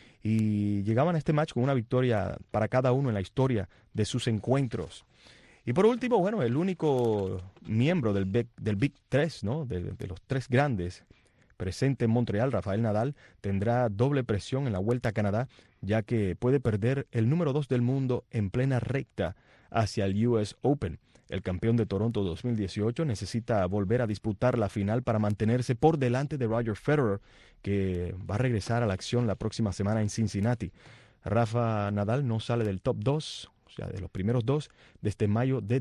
y llegaban a este match con una victoria para cada uno en la historia de sus encuentros. Y por último, bueno, el único miembro del Big 3, ¿no? de los 3 grandes, presente en Montreal, Rafael Nadal, tendrá doble presión en la Vuelta a Canadá, ya que puede perder el número 2 del mundo en plena recta hacia el US Open. El campeón de Toronto 2018 necesita volver a disputar la final para mantenerse por delante de Roger Federer, que va a regresar a la acción la próxima semana en Cincinnati. Rafa Nadal no sale del top 2, o sea, de los primeros 2, desde mayo de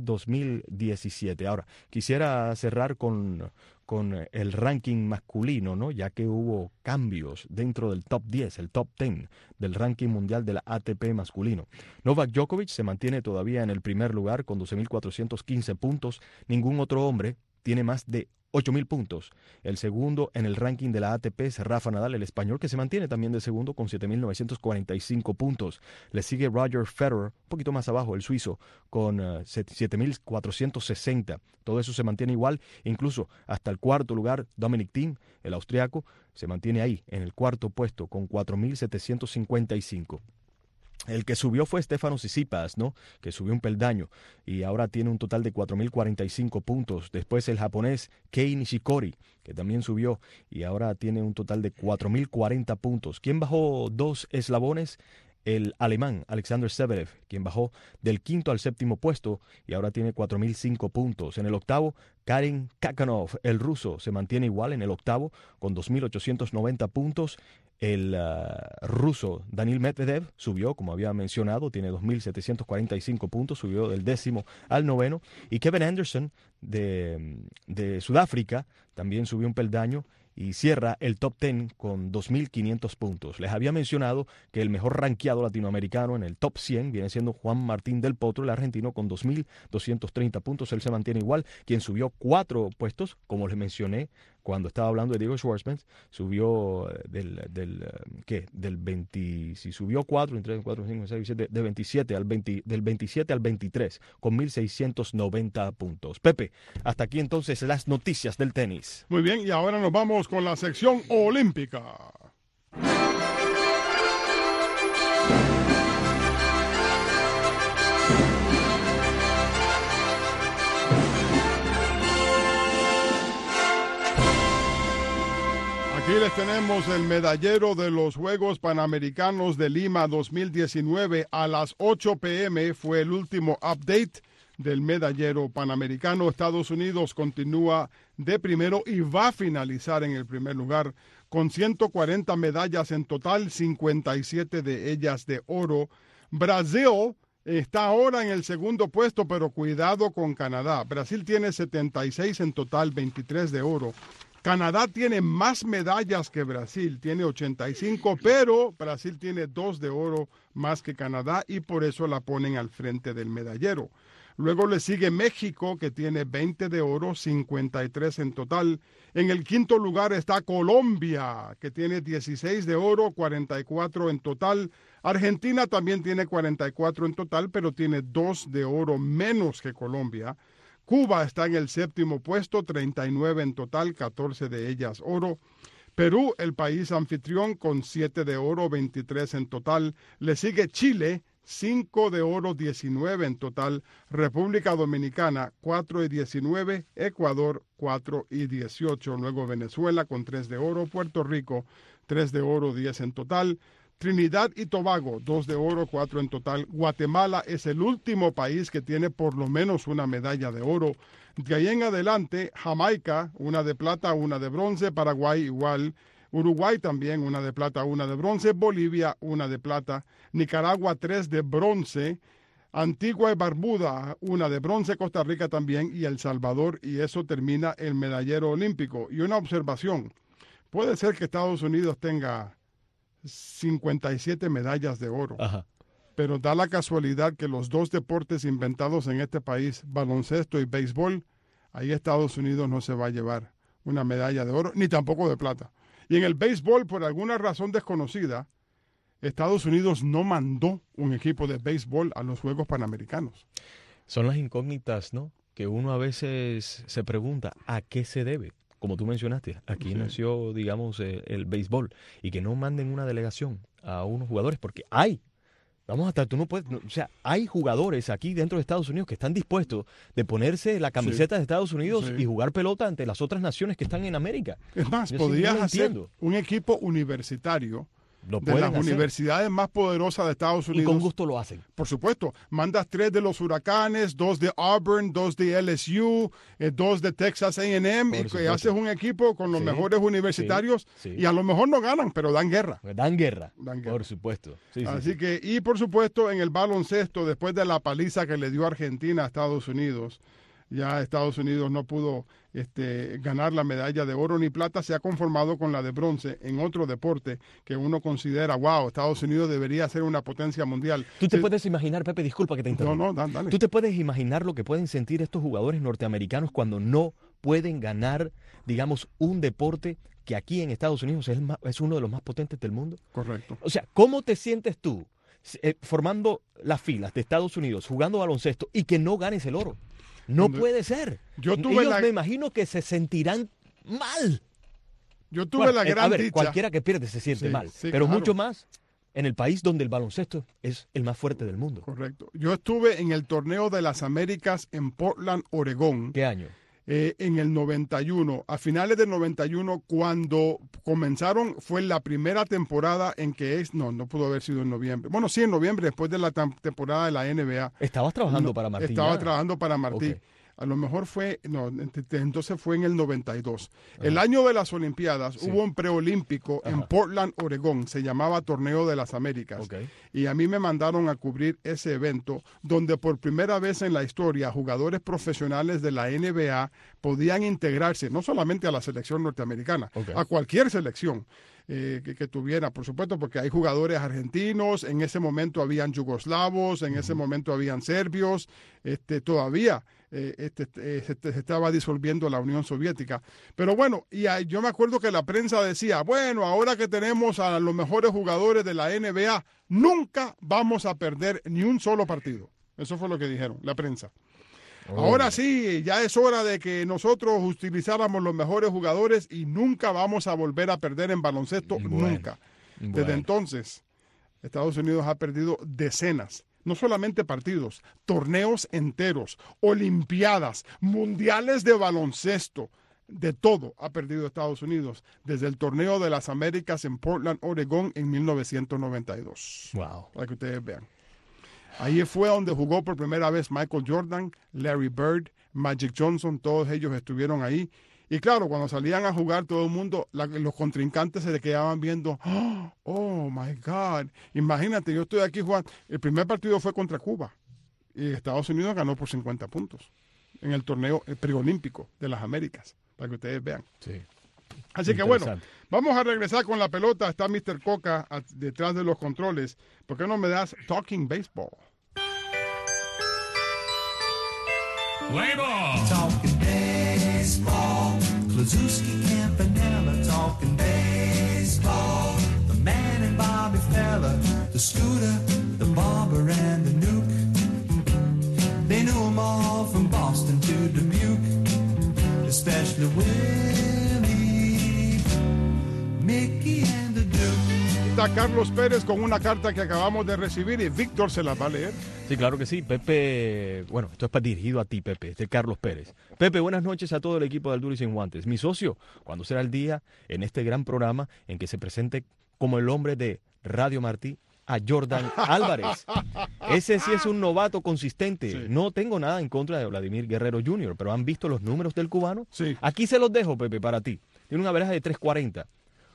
2017. Ahora, quisiera cerrar con el ranking masculino, ¿no? Ya que hubo cambios dentro del top 10, el top 10 del ranking mundial de la ATP masculino. Novak Djokovic se mantiene todavía en el primer lugar con 12.415 puntos. Ningún otro hombre tiene más de 8.000 puntos. El segundo en el ranking de la ATP es Rafa Nadal, el español, que se mantiene también de segundo con 7.945 puntos. Le sigue Roger Federer, un poquito más abajo, el suizo, con 7.460. Todo eso se mantiene igual, incluso hasta el cuarto lugar, Dominic Thiem, el austriaco, se mantiene ahí, en el cuarto puesto, con 4.755. El que subió fue Stefanos Tsitsipas, ¿no? Que subió un peldaño y ahora tiene un total de 4.045 puntos. Después el japonés Kei Nishikori, que también subió y ahora tiene un total de 4.040 puntos. ¿Quién bajó 2 eslabones? El alemán Alexander Zverev, quien bajó del 5º al 7º puesto y ahora tiene 4.005 puntos. En el octavo, Karen Khachanov, el ruso, se mantiene igual en el octavo con 2.890 puntos. El ruso Daniil Medvedev subió, como había mencionado, tiene 2.745 puntos, subió del 10º al 9º. Y Kevin Anderson de Sudáfrica también subió un peldaño y cierra el top 10 con 2.500 puntos. Les había mencionado que el mejor rankeado latinoamericano en el top 100 viene siendo Juan Martín del Potro, el argentino, con 2.230 puntos. Él se mantiene igual. Quien subió 4 puestos, como les mencioné cuando estaba hablando de Diego Schwartzman, subió del 20, si subió 4, 3, 4, 5, 6, 7, del 27 al 23, con 1.690 puntos. Pepe, hasta aquí entonces las noticias del tenis. Muy bien, y ahora nos vamos con la sección olímpica. Aquí les tenemos el medallero de los Juegos Panamericanos de Lima 2019. A las 8 p.m. fue el último update del medallero panamericano. Estados Unidos continúa de primero y va a finalizar en el primer lugar con 140 medallas en total, 57 de ellas de oro. Brasil está ahora en el segundo puesto, pero cuidado con Canadá. Brasil tiene 76 en total, 23 de oro. Canadá tiene más medallas que Brasil, tiene 85, pero Brasil tiene 2 de oro más que Canadá y por eso la ponen al frente del medallero. Luego le sigue México, que tiene 20 de oro, 53 en total. En el quinto lugar está Colombia, que tiene 16 de oro, 44 en total. Argentina también tiene 44 en total, pero tiene 2 de oro menos que Colombia. Cuba está en el séptimo puesto, 39 en total, 14 de ellas oro. Perú, el país anfitrión, con 7 de oro, 23 en total. Le sigue Chile, 5 de oro, 19 en total. República Dominicana, 4 y 19. Ecuador, 4 y 18. Luego Venezuela, con 3 de oro. Puerto Rico, 3 de oro, 10 en total. Trinidad y Tobago, 2 de oro, 4 en total. Guatemala es el último país que tiene por lo menos una medalla de oro. De ahí en adelante, Jamaica, 1 de plata, 1 de bronce. Paraguay igual. Uruguay también, 1 de plata, 1 de bronce. Bolivia, 1 de plata. Nicaragua, 3 de bronce. Antigua y Barbuda, 1 de bronce. Costa Rica también y El Salvador. Y eso termina el medallero olímpico. Y una observación. Puede ser que Estados Unidos tenga 57 medallas de oro. Ajá. Pero da la casualidad que los 2 deportes inventados en este país, baloncesto y béisbol, ahí Estados Unidos no se va a llevar una medalla de oro, ni tampoco de plata. Y en el béisbol, por alguna razón desconocida, Estados Unidos no mandó un equipo de béisbol a los Juegos Panamericanos. Son las incógnitas, ¿no? Que uno a veces se pregunta, ¿a qué se debe? Como tú mencionaste, aquí nació, digamos, el béisbol, y que no manden una delegación a unos jugadores, porque hay jugadores aquí dentro de Estados Unidos que están dispuestos de ponerse la camiseta de Estados Unidos y jugar pelota ante las otras naciones que están en América. Es más, podrías hacer un equipo universitario de las universidades más poderosas de Estados Unidos. Y con gusto lo hacen. Por supuesto. Mandas 3 de los Huracanes, 2 de Auburn, 2 de LSU, 2 de Texas A&M, y que haces un equipo con los mejores universitarios, y a lo mejor no ganan, pero dan guerra. Dan guerra. Por supuesto. Así que, y por supuesto, en el baloncesto, después de la paliza que le dio Argentina a Estados Unidos, ya Estados Unidos no pudo ganar la medalla de oro ni plata, se ha conformado con la de bronce en otro deporte que uno considera, wow, Estados Unidos debería ser una potencia mundial. ¿Tú te puedes imaginar, Pepe, disculpa que te interrumpa? No, dale. ¿Tú te puedes imaginar lo que pueden sentir estos jugadores norteamericanos cuando no pueden ganar, digamos, un deporte que aquí en Estados Unidos es uno de los más potentes del mundo? Correcto. O sea, ¿cómo te sientes tú formando las filas de Estados Unidos, jugando baloncesto y que no ganes el oro? No puede ser. Ellos me imagino que se sentirán mal. Yo tuve la gran dicha. Cualquiera que pierde se siente mal, pero mucho más en el país donde el baloncesto es el más fuerte del mundo. Correcto. Yo estuve en el Torneo de las Américas en Portland, Oregón. ¿Qué año? En el 91. A finales del 91, cuando comenzaron, fue la primera temporada en que no pudo haber sido en noviembre. Bueno, sí, en noviembre, después de la temporada de la NBA. ¿Estabas trabajando para Martí? Estaba trabajando para Martí. Okay. A lo mejor fue, no, entonces fue en el 92. El año de las Olimpiadas hubo un preolímpico en Portland, Oregón. Se llamaba Torneo de las Américas. Y a mí me mandaron a cubrir ese evento donde por primera vez en la historia jugadores profesionales de la NBA podían integrarse no solamente a la selección norteamericana, a cualquier selección. Que tuviera, por supuesto, porque hay jugadores argentinos, en ese momento habían yugoslavos, en ese momento habían serbios, todavía se estaba disolviendo la Unión Soviética. Pero bueno, yo me acuerdo que la prensa decía, bueno, ahora que tenemos a los mejores jugadores de la NBA, nunca vamos a perder ni un solo partido. Eso fue lo que dijeron, la prensa. Ahora sí, ya es hora de que nosotros utilizáramos los mejores jugadores y nunca vamos a volver a perder en baloncesto, nunca. Desde entonces, Estados Unidos ha perdido decenas, no solamente partidos, torneos enteros, olimpiadas, mundiales de baloncesto, de todo ha perdido Estados Unidos desde el Torneo de las Américas en Portland, Oregón en 1992. Wow. Para que ustedes vean. Ahí fue donde jugó por primera vez Michael Jordan, Larry Bird, Magic Johnson, todos ellos estuvieron ahí. Y claro, cuando salían a jugar todo el mundo, los contrincantes se le quedaban viendo, oh my God, imagínate, yo estoy aquí jugando. El primer partido fue contra Cuba y Estados Unidos ganó por 50 puntos en el torneo preolímpico de las Américas, para que ustedes vean. Sí. Así que bueno, vamos a regresar con la pelota. Está Mr. Coca detrás de los controles. ¿Por qué no me das Talking Baseball? Play ball. Talking baseball. Klazuski, Campanella, talking baseball. The man and Bobby Fella, the Scooter, the Barber and the Nuke. They knew them all from Boston to Dubuque, especially Willie, Mickey and the Duke. Está Carlos Pérez con una carta que acabamos de recibir y Víctor se la va a leer. Sí, claro que sí. Pepe, bueno, esto es dirigido a ti, Pepe, de Carlos Pérez. Pepe, buenas noches a todo el equipo de Al Duro y Sin Guantes. Mi socio, ¿cuándo será el día en este gran programa en que se presente como el hombre de Radio Martí a Jordan Álvarez? Ese sí es un novato consistente. Sí. No tengo nada en contra de Vladimir Guerrero Jr., pero ¿han visto los números del cubano? Sí. Aquí se los dejo, Pepe, para ti. Tiene una averaje de 3.40.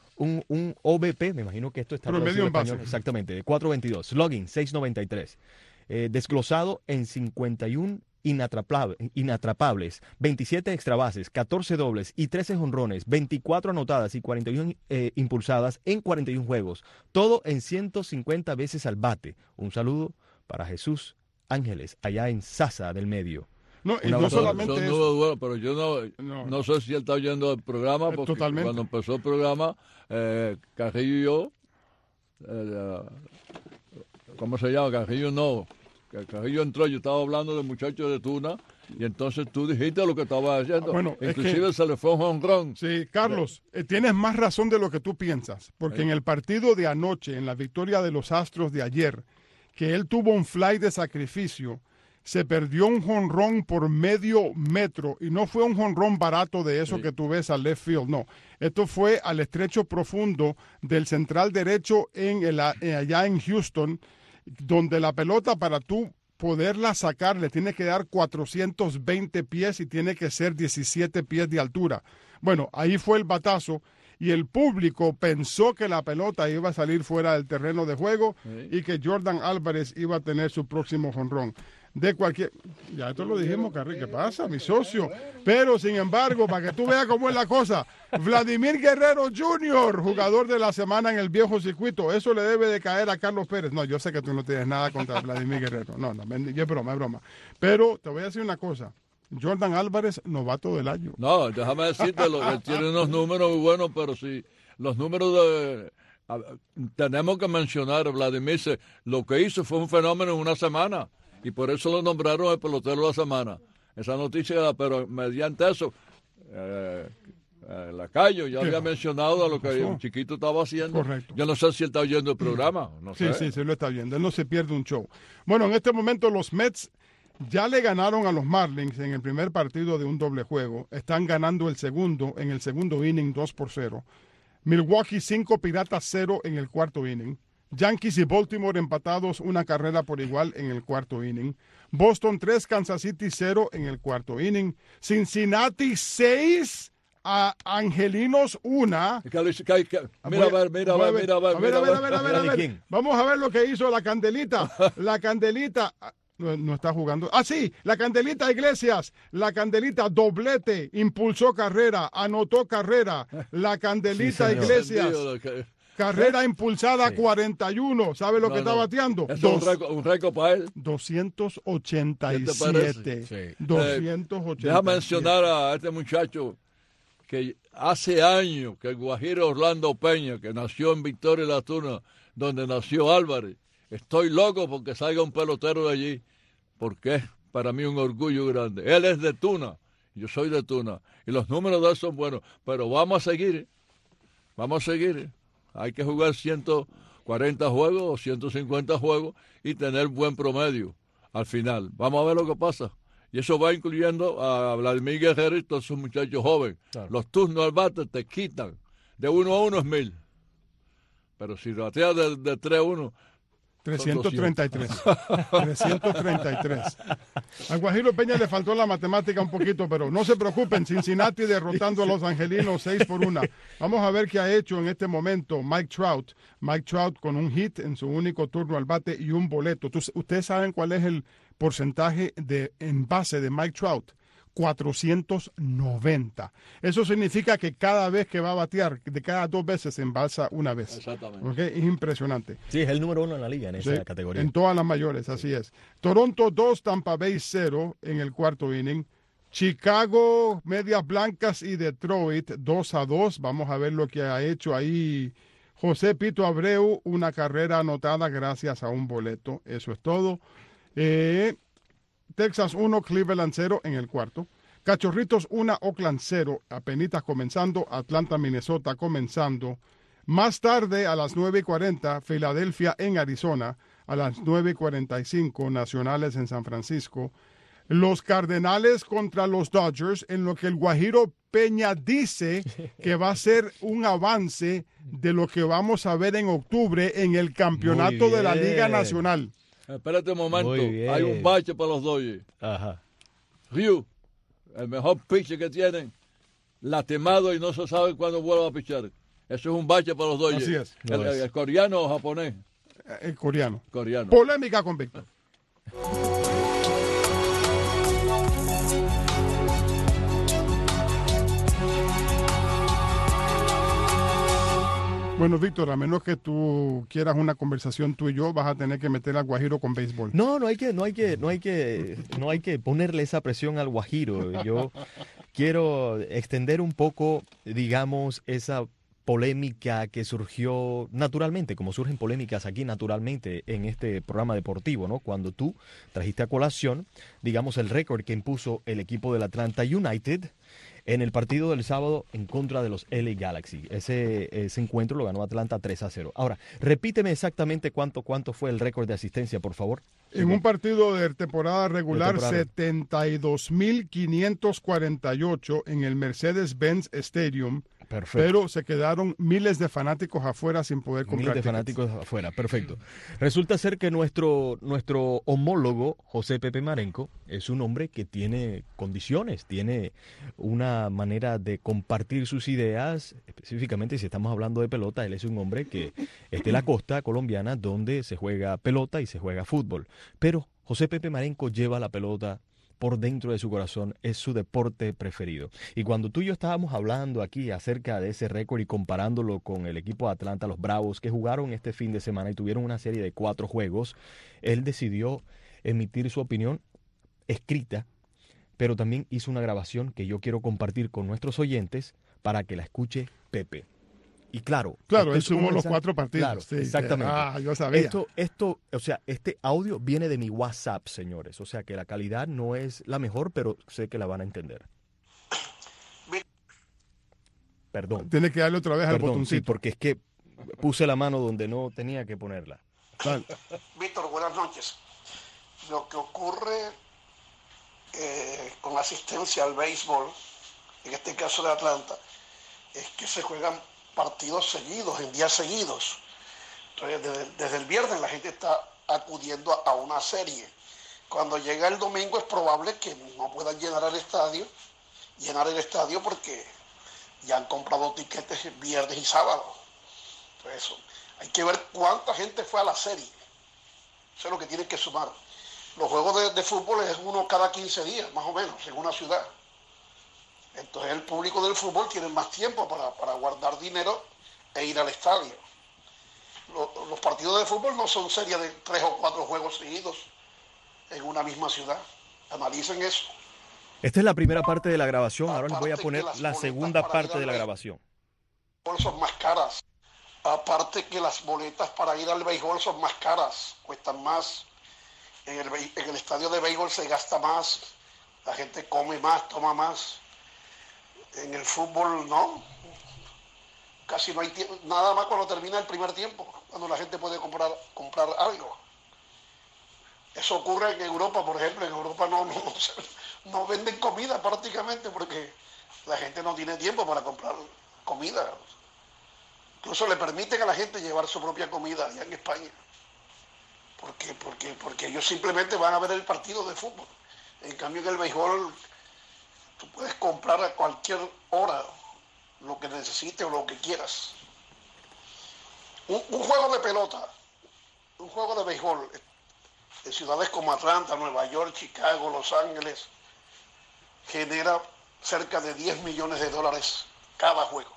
Un OBP, me imagino que esto está promedio en base. Exactamente, de 4.22. Slugging, 6.93. Desglosado en 51 inatrapables, 27 extra bases, 14 dobles y 13 jonrones, 24 anotadas y 41 impulsadas en 41 juegos. Todo en 150 veces al bate. Un saludo para Jesús Ángeles, allá en Sasa del Medio. No, y no solamente son eso. Bueno, pero yo no sé si él está oyendo el programa, porque totalmente. Cuando empezó el programa, Carrillo y yo, ¿cómo se llama? Carrillo no. Carrillo entró, yo estaba hablando del muchacho de Tuna, y entonces tú dijiste lo que estaba haciendo. Bueno, inclusive se le fue un jonrón. Sí, Carlos, tienes más razón de lo que tú piensas, porque en el partido de anoche, en la victoria de los Astros de ayer, que él tuvo un fly de sacrificio, se perdió un jonrón por medio metro, y no fue un jonrón barato de eso que tú ves al left field, no. Esto fue al estrecho profundo del central derecho allá en Houston, donde la pelota, para tú poderla sacar, le tiene que dar 420 pies y tiene que ser 17 pies de altura. Bueno, ahí fue el batazo y el público pensó que la pelota iba a salir fuera del terreno de juego y que Jordan Álvarez iba a tener su próximo jonrón. De cualquier... Ya esto lo dijimos, Carri, ¿qué pasa, mi socio? Pero, sin embargo, para que tú veas cómo es la cosa, Vladimir Guerrero Jr., jugador de la semana en el viejo circuito, eso le debe de caer a Carlos Pérez. No, yo sé que tú no tienes nada contra Vladimir Guerrero. No, es broma, es broma. Pero te voy a decir una cosa. Jordan Álvarez, novato del año. No, déjame decirte, él tiene unos números muy buenos, pero si los números de... tenemos que mencionar, Vladimir, lo que hizo fue un fenómeno en una semana. Y por eso lo nombraron el pelotero de la semana. Esa noticia, pero mediante eso, Lacayo ya había mencionado a lo que un chiquito estaba haciendo. Correcto. Yo no sé si él está oyendo el programa. No sé. Sí, lo está viendo. Él no se pierde un show. Bueno, en este momento los Mets ya le ganaron a los Marlins en el primer partido de un doble juego. Están ganando el segundo, en el segundo inning 2-0. Milwaukee 5, Piratas 0 en el cuarto inning. Yankees y Baltimore empatados 1 carrera por igual en el cuarto inning. Boston 3, Kansas City 0 en el cuarto inning. Cincinnati 6, a Angelinos 1. Mira, a ver. Vamos a ver lo que hizo la Candelita. La Candelita... No está jugando. Sí, la Candelita Iglesias. La Candelita doblete, impulsó carrera, anotó carrera. La Candelita Iglesias. Carrera impulsada 41. ¿Sabe lo que está bateando? Es un récord para él. 287. Sí. 287. Déjame mencionar a este muchacho que hace años que el guajiro Orlando Peña, que nació en Victoria La Tuna, donde nació Álvarez. Estoy loco porque salga un pelotero de allí, porque es para mí un orgullo grande. Él es de Tuna, yo soy de Tuna, y los números de él son buenos, pero vamos a seguir. Hay que jugar 140 juegos o 150 juegos y tener buen promedio al final. Vamos a ver lo que pasa. Y eso va incluyendo a Vladimir Guerrero y todos esos muchachos jóvenes. Claro. Los turnos al bate te quitan. De 1 a 1 es 1000. Pero si bateas de 3 a 1... 333. 333. Al Guajiro Peña le faltó la matemática un poquito, pero no se preocupen. Cincinnati derrotando a los angelinos 6-1. Vamos a ver qué ha hecho en este momento Mike Trout. Mike Trout con un hit en su único turno al bate y un boleto. ¿Ustedes saben cuál es el porcentaje de envase de Mike Trout? 490. Eso significa que cada vez que va a batear, de cada 2 veces se embalsa una vez. Exactamente. ¿Okay? Es impresionante. Sí, es el número 1 en la liga en esa categoría. En todas las mayores, así es. Toronto 2, Tampa Bay 0 en el cuarto inning. Chicago, Medias Blancas y Detroit 2-2. Vamos a ver lo que ha hecho ahí José Pito Abreu. Una carrera anotada gracias a un boleto. Eso es todo. Texas 1, Cleveland 0 en el cuarto. Cachorritos 1, Oakland 0, apenitas comenzando. Atlanta, Minnesota comenzando. Más tarde, a las 9:40, Filadelfia en Arizona. A las 9:45, Nacionales en San Francisco. Los Cardenales contra los Dodgers, en lo que el Guajiro Peña dice que va a ser un avance de lo que vamos a ver en octubre en el campeonato de la Liga Nacional. Espérate un momento, hay un bache para los Dodgers. Ajá. Ryu, el mejor pitcher que tienen, lastimado y no se sabe cuándo vuelva a pichar. Eso es un bache para los Dodgers. Así es. ¿El coreano o japonés? El coreano. Coreano. Polémica con Víctor. Bueno, Víctor, a menos que tú quieras una conversación tú y yo, vas a tener que meter al Guajiro con béisbol. No hay que ponerle esa presión al Guajiro. Yo quiero extender un poco, digamos, esa polémica que surgió naturalmente, como surgen polémicas aquí naturalmente en este programa deportivo, ¿no? Cuando tú trajiste a colación, digamos, el récord que impuso el equipo del Atlanta United en el partido del sábado en contra de los LA Galaxy. Ese encuentro lo ganó Atlanta 3-0. Ahora, repíteme exactamente cuánto fue el récord de asistencia, por favor. En un partido de temporada regular, 72,548 en el Mercedes-Benz Stadium. Perfecto. Pero se quedaron miles de fanáticos afuera sin poder comprar tickets. Fanáticos afuera, perfecto. Resulta ser que nuestro homólogo, José Pepe Marenco, es un hombre que tiene condiciones, tiene una manera de compartir sus ideas, específicamente si estamos hablando de pelota. Él es un hombre que es de la costa colombiana donde se juega pelota y se juega fútbol. Pero José Pepe Marenco lleva la pelota por dentro de su corazón, es su deporte preferido. Y cuando tú y yo estábamos hablando aquí acerca de ese récord y comparándolo con el equipo de Atlanta, los Bravos, que jugaron este fin de semana y tuvieron una serie de 4 juegos, él decidió emitir su opinión escrita, pero también hizo una grabación que yo quiero compartir con nuestros oyentes para que la escuche Pepe. Y claro, él sumó los 4 partidos. Claro, sí, exactamente. Yo sabía. Esto, o sea, este audio viene de mi WhatsApp, señores. O sea, que la calidad no es la mejor, pero sé que la van a entender. Perdón. Tiene que darle otra vez al botoncito. Sí, porque es que puse la mano donde no tenía que ponerla. Víctor, buenas noches. Lo que ocurre con asistencia al béisbol, en este caso de Atlanta, es que se juegan partidos seguidos, en días seguidos. Entonces, desde el viernes la gente está acudiendo a una serie. Cuando llega el domingo es probable que no puedan llenar el estadio porque ya han comprado tiquetes viernes y sábado. Entonces, hay que ver cuánta gente fue a la serie. Eso es lo que tienen que sumar. Los juegos de fútbol es uno cada 15 días, más o menos, en una ciudad. Entonces el público del fútbol tiene más tiempo para guardar dinero e ir al estadio. Los partidos de fútbol no son series de 3 o 4 juegos seguidos en una misma ciudad. Analicen eso. Esta es la primera parte de la grabación, ahora les voy a poner la segunda parte de la grabación. Son más caras. Aparte que las boletas para ir al béisbol son más caras, cuestan más. En el estadio de béisbol se gasta más, la gente come más, toma más. En el fútbol no. Casi no hay tiempo, nada más cuando termina el primer tiempo, cuando la gente puede comprar algo. Eso ocurre en Europa, por ejemplo. En Europa no venden comida prácticamente porque la gente no tiene tiempo para comprar comida. Incluso le permiten a la gente llevar su propia comida allá en España. Porque ellos simplemente van a ver el partido de fútbol. En cambio en el béisbol tú puedes comprar a cualquier hora lo que necesites o lo que quieras. Un juego de pelota, un juego de béisbol en ciudades como Atlanta, Nueva York, Chicago, Los Ángeles, genera cerca de $10 millones cada juego.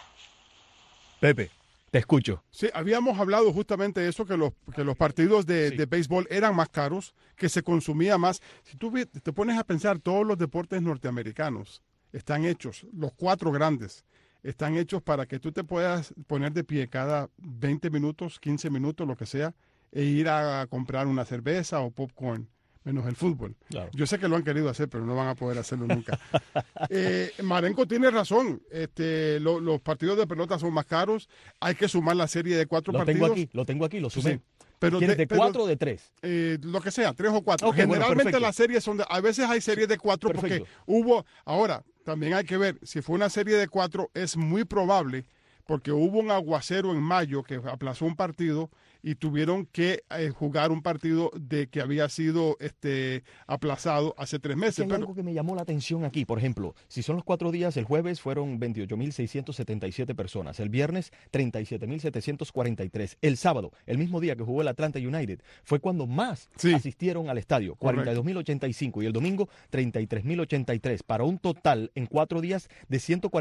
Pepe, te escucho. Sí, habíamos hablado justamente de eso, que los partidos de béisbol eran más caros, que se consumía más. Si tú te pones a pensar, todos los deportes norteamericanos están hechos, los 4 grandes, están hechos para que tú te puedas poner de pie cada 20 minutos, 15 minutos, lo que sea, e ir a comprar una cerveza o popcorn, menos el fútbol. Claro. Yo sé que lo han querido hacer, pero no van a poder hacerlo nunca. Marenco tiene razón. Los partidos de pelota son más caros. Hay que sumar la serie de 4 partidos. Lo tengo aquí, lo sumé. Sí. Pero ¿Quieres de 4 o de 3? Lo que sea, 3 o 4. Okay, generalmente bueno, las series son a veces hay series de 4 porque ahora también hay que ver, si fue una serie de 4 es muy probable porque hubo un aguacero en mayo que aplazó un partido y tuvieron que jugar un partido de que había sido aplazado hace 3 meses. Hay algo que me llamó la atención aquí. Por ejemplo, si son los 4 días, el jueves fueron 28.677 personas. El viernes, 37.743. El sábado, el mismo día que jugó el Atlanta United, fue cuando más asistieron al estadio. 42.085. Y el domingo, 33.083. Para un total en 4 días de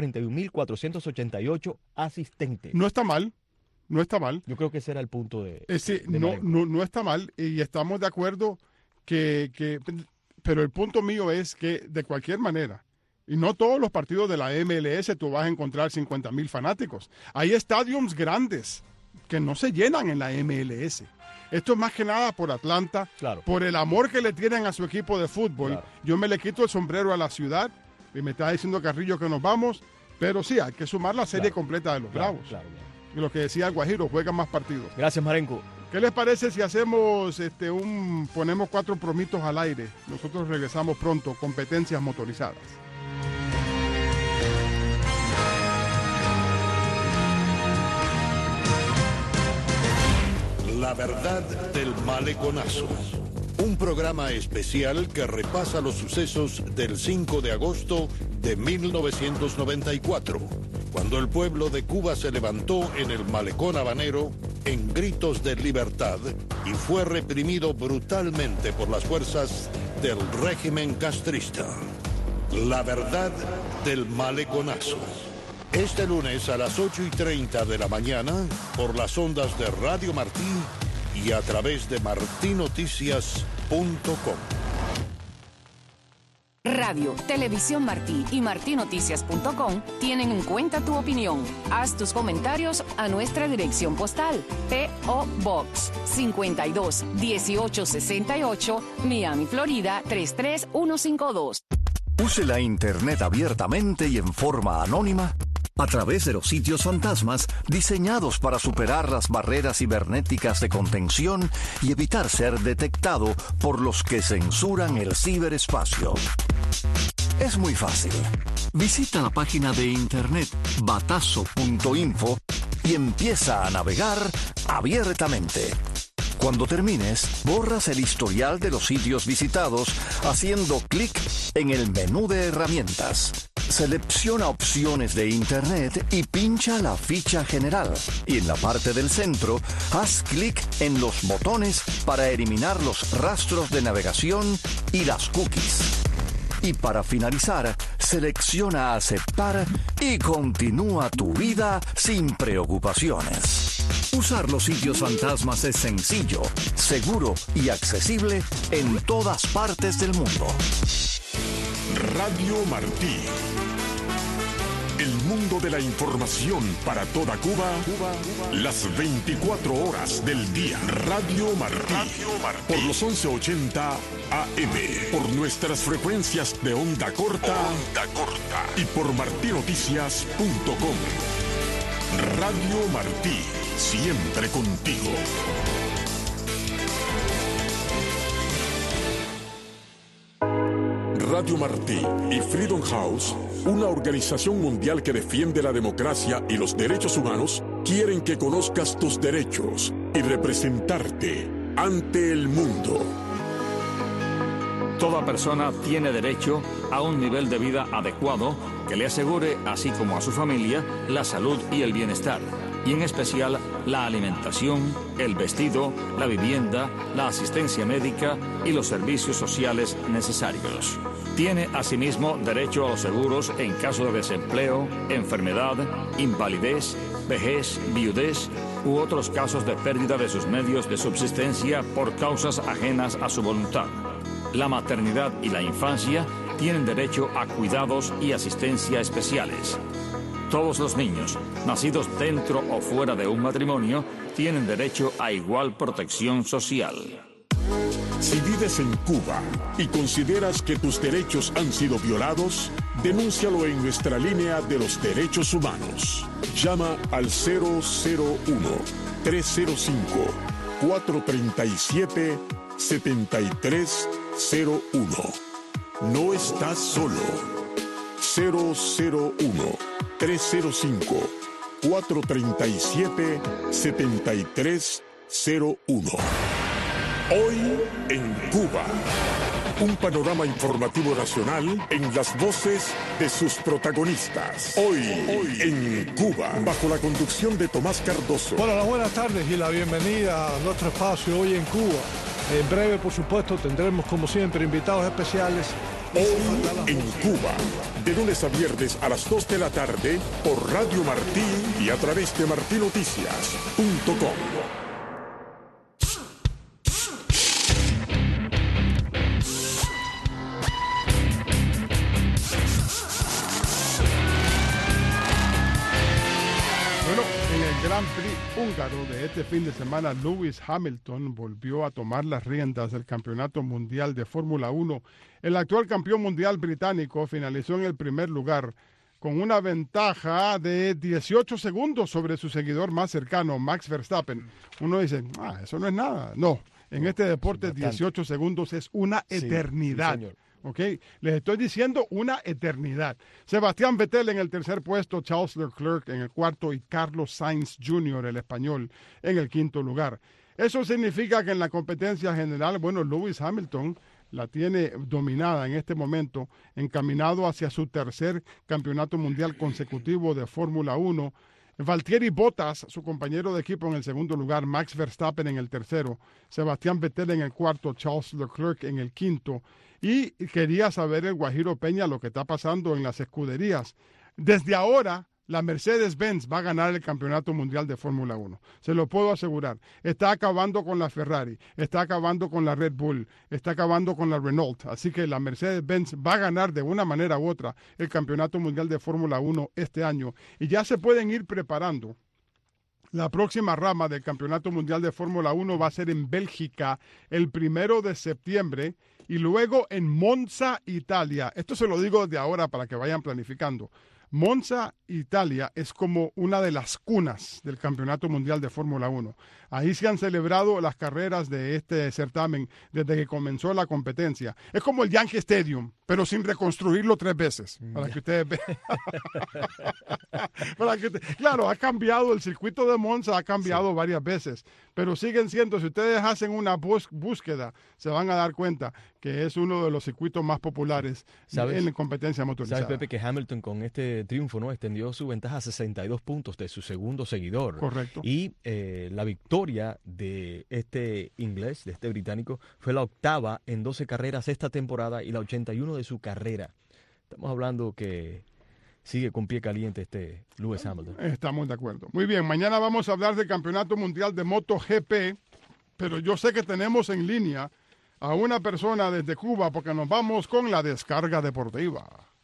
141.488 asistentes. No está mal. No está mal. Yo creo que ese era el punto de... sí, no está mal y estamos de acuerdo pero el punto mío es que de cualquier manera, y no todos los partidos de la MLS tú vas a encontrar 50,000 fanáticos. Hay estadios grandes que no se llenan en la MLS. Esto es más que nada por Atlanta, por el amor que le tienen a su equipo de fútbol. Claro. Yo me le quito el sombrero a la ciudad y me está diciendo Carrillo que nos vamos, pero sí, hay que sumar la serie completa de los Bravos. Y lo que decía el Guajiro, juegan más partidos. Gracias, Marenco. ¿Qué les parece si hacemos ponemos 4 promitos al aire? Nosotros regresamos pronto, competencias motorizadas. La verdad del maleconazo. Un programa especial que repasa los sucesos del 5 de agosto de 1994, cuando el pueblo de Cuba se levantó en el malecón habanero en gritos de libertad y fue reprimido brutalmente por las fuerzas del régimen castrista. La verdad del maleconazo. Este lunes a las 8:30 de la mañana por las ondas de Radio Martí y a través de martinoticias.com. Radio, Televisión Martí y martinoticias.com tienen en cuenta tu opinión. Haz tus comentarios a nuestra dirección postal. P.O. Box 52 1868, Miami, Florida 33152. Use la Internet abiertamente y en forma anónima a través de los sitios fantasmas diseñados para superar las barreras cibernéticas de contención y evitar ser detectado por los que censuran el ciberespacio. Es muy fácil. Visita la página de internet batazo.info y empieza a navegar abiertamente. Cuando termines, borras el historial de los sitios visitados haciendo clic en el menú de herramientas. Selecciona opciones de Internet y pincha la ficha general. Y en la parte del centro, haz clic en los botones para eliminar los rastros de navegación y las cookies. Y para finalizar, selecciona aceptar y continúa tu vida sin preocupaciones. Usar los sitios fantasmas es sencillo, seguro y accesible en todas partes del mundo. Radio Martí. El mundo de la información para toda Cuba, las 24 horas del día. Radio Martí. Por los 1180 AM. Por nuestras frecuencias de onda corta. Y por martinoticias.com. Radio Martí. Siempre contigo. Radio Martí y Freedom House, una organización mundial que defiende la democracia y los derechos humanos, quieren que conozcas tus derechos y representarte ante el mundo. Toda persona tiene derecho a un nivel de vida adecuado que le asegure, así como a su familia, la salud y el bienestar, y en especial la alimentación, el vestido, la vivienda, la asistencia médica y los servicios sociales necesarios. Tiene asimismo derecho a los seguros en caso de desempleo, enfermedad, invalidez, vejez, viudez u otros casos de pérdida de sus medios de subsistencia por causas ajenas a su voluntad. La maternidad y la infancia tienen derecho a cuidados y asistencia especiales. Todos los niños, nacidos dentro o fuera de un matrimonio, tienen derecho a igual protección social. Si vives en Cuba y consideras que tus derechos han sido violados, denúncialo en nuestra línea de los derechos humanos. Llama al 001-305-437-7301. No estás solo. 001-305-437-7301. Hoy en Cuba. Un panorama informativo nacional en las voces de sus protagonistas. Hoy en Cuba, bajo la conducción de Tomás Cardoso. Bueno, las buenas tardes y la bienvenida a nuestro espacio Hoy en Cuba. En breve, por supuesto, tendremos como siempre invitados especiales. Hoy en Cuba, de lunes a viernes a las 2 de la tarde por Radio Martí y a través de martinoticias.com. Grand Prix húngaro de este fin de semana, Lewis Hamilton volvió a tomar las riendas del Campeonato Mundial de Fórmula 1. El actual campeón mundial británico finalizó en el primer lugar con una ventaja de 18 segundos sobre su seguidor más cercano, Max Verstappen. Uno dice, eso no es nada. No, en este deporte 18 segundos es una eternidad. Sí, señor. ¿Ok? Les estoy diciendo una eternidad. Sebastián Vettel en el tercer puesto, Charles Leclerc en el cuarto y Carlos Sainz Jr., el español, en el quinto lugar. Eso significa que en la competencia general, bueno, Lewis Hamilton la tiene dominada en este momento, encaminado hacia su tercer campeonato mundial consecutivo de Fórmula 1. Valtteri Bottas, su compañero de equipo, en el segundo lugar, Max Verstappen en el tercero, Sebastián Vettel en el cuarto, Charles Leclerc en el quinto. Y quería saber el Guajiro Peña lo que está pasando en las escuderías. Desde ahora, la Mercedes-Benz va a ganar el Campeonato Mundial de Fórmula 1. Se lo puedo asegurar. Está acabando con la Ferrari, está acabando con la Red Bull, está acabando con la Renault. Así que la Mercedes-Benz va a ganar de una manera u otra el Campeonato Mundial de Fórmula 1 este año. Y ya se pueden ir preparando. La próxima rama del Campeonato Mundial de Fórmula 1 va a ser en Bélgica el 1 de septiembre y luego en Monza, Italia. Esto se lo digo desde ahora para que vayan planificando. Monza, Italia, es como una de las cunas del Campeonato Mundial de Fórmula 1. Ahí se han celebrado las carreras de este certamen desde que comenzó la competencia. Es como el Yankee Stadium, pero sin reconstruirlo 3 veces, para que ustedes vean. Claro, ha cambiado, el circuito de Monza ha cambiado varias veces, pero siguen siendo, si ustedes hacen una búsqueda, se van a dar cuenta que es uno de los circuitos más populares en la competencia motorizada. ¿Sabes, Pepe, que Hamilton con este triunfo, ¿no?, extendió su ventaja a 62 puntos de su segundo seguidor? Correcto. Y la victoria de este inglés, de este británico, fue la 8ª en 12 carreras esta temporada y la 81 de su carrera. Estamos hablando que sigue con pie caliente este Lewis Hamilton. Estamos de acuerdo. Muy bien, mañana vamos a hablar del Campeonato Mundial de MotoGP, pero yo sé que tenemos en línea a una persona desde Cuba porque nos vamos con la descarga deportiva.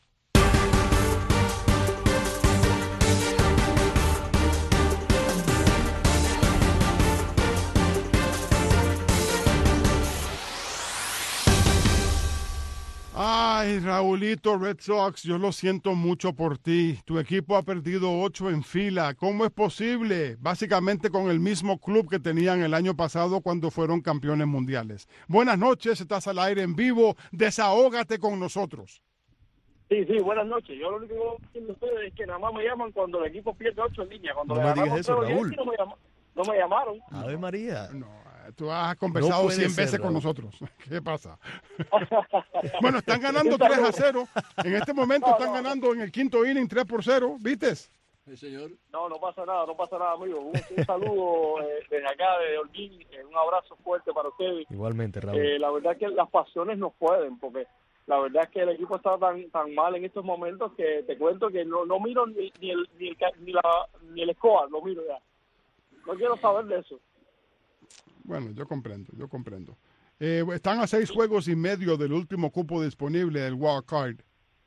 Ay, Raulito, Red Sox, yo lo siento mucho por ti. Tu equipo ha perdido 8 en fila. ¿Cómo es posible? Básicamente con el mismo club que tenían el año pasado cuando fueron campeones mundiales. Buenas noches, estás al aire en vivo. Desahógate con nosotros. Sí, buenas noches. Yo lo único que voy diciendo a ustedes es que nada más me llaman cuando el equipo pierde 8 en línea. Cuando no me digas eso, Raúl. No me llamaron. Ave María. No, tú has conversado 100 veces con nosotros. ¿Qué pasa? Bueno, están ganando 3-0. En este momento están ganando en el quinto inning 3-0. ¿Viste? Sí, señor. No pasa nada, amigo. Un saludo desde acá, de Holguín. Un abrazo fuerte para ustedes. Igualmente, Raúl. La verdad es que las pasiones no pueden, porque la verdad es que el equipo está tan mal en estos momentos que te cuento que no miro ni el score, lo miro ya. No quiero saber de eso. Bueno, yo comprendo. Están a 6 juegos y medio del último cupo disponible del Wild Card.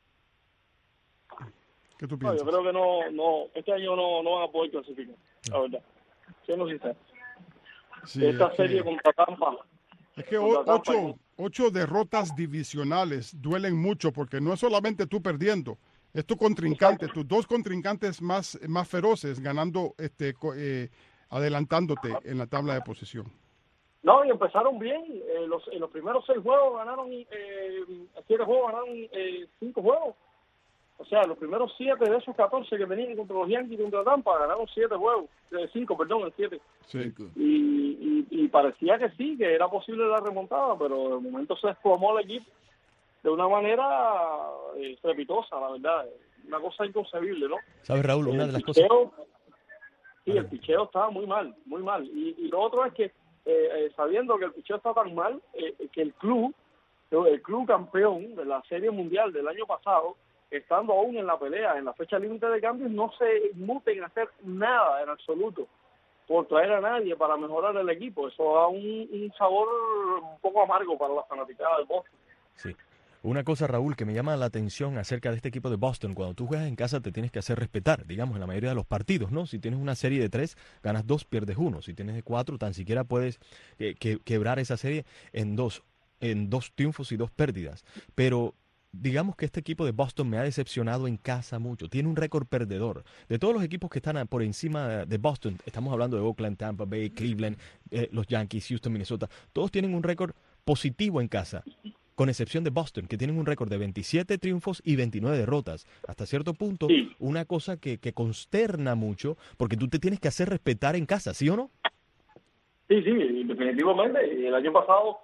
¿Qué tú piensas? Yo creo que no, este año no van a poder clasificar, la verdad. Siendo sincero. Sí, esta serie contra Tampa. Es que 8 derrotas divisionales duelen mucho porque no es solamente tú perdiendo, es tu contrincante, tus 2 contrincantes más feroces ganando, adelantándote en la tabla de posición. No, y empezaron bien. En los primeros 6 juegos ganaron 7 juegos, ganaron 5 juegos. O sea, los primeros 7 de esos 14 que venían contra los Yankees y contra Tampa, ganaron 7 juegos. 5, perdón, el 7. Sí. Y parecía que sí, que era posible la remontada, pero de momento se desplomó el equipo de una manera estrepitosa, la verdad. Una cosa inconcebible, ¿no? ¿Sabes, Raúl? Una de las cosas... Sí, el picheo estaba muy mal, muy mal. Y lo otro es que, sabiendo que el picheo está tan mal, que el club campeón de la Serie Mundial del año pasado, estando aún en la pelea, en la fecha límite de cambios, no se muten a hacer nada en absoluto por traer a nadie para mejorar el equipo. Eso da un sabor un poco amargo para la fanaticada del Boston. Sí. Una cosa, Raúl, que me llama la atención acerca de este equipo de Boston, cuando tú juegas en casa te tienes que hacer respetar, digamos, en la mayoría de los partidos, ¿no? Si tienes una serie de 3, ganas 2, pierdes 1. Si tienes de 4, tan siquiera puedes quebrar esa serie en dos triunfos y 2 pérdidas. Pero digamos que este equipo de Boston me ha decepcionado en casa mucho. Tiene un récord perdedor. De todos los equipos que están por encima de Boston, estamos hablando de Oakland, Tampa Bay, Cleveland, los Yankees, Houston, Minnesota, todos tienen un récord positivo en casa, con excepción de Boston, que tienen un récord de 27 triunfos y 29 derrotas. Hasta cierto punto, sí. Una cosa que consterna mucho, porque tú te tienes que hacer respetar en casa, ¿sí o no? Sí, definitivamente. El año pasado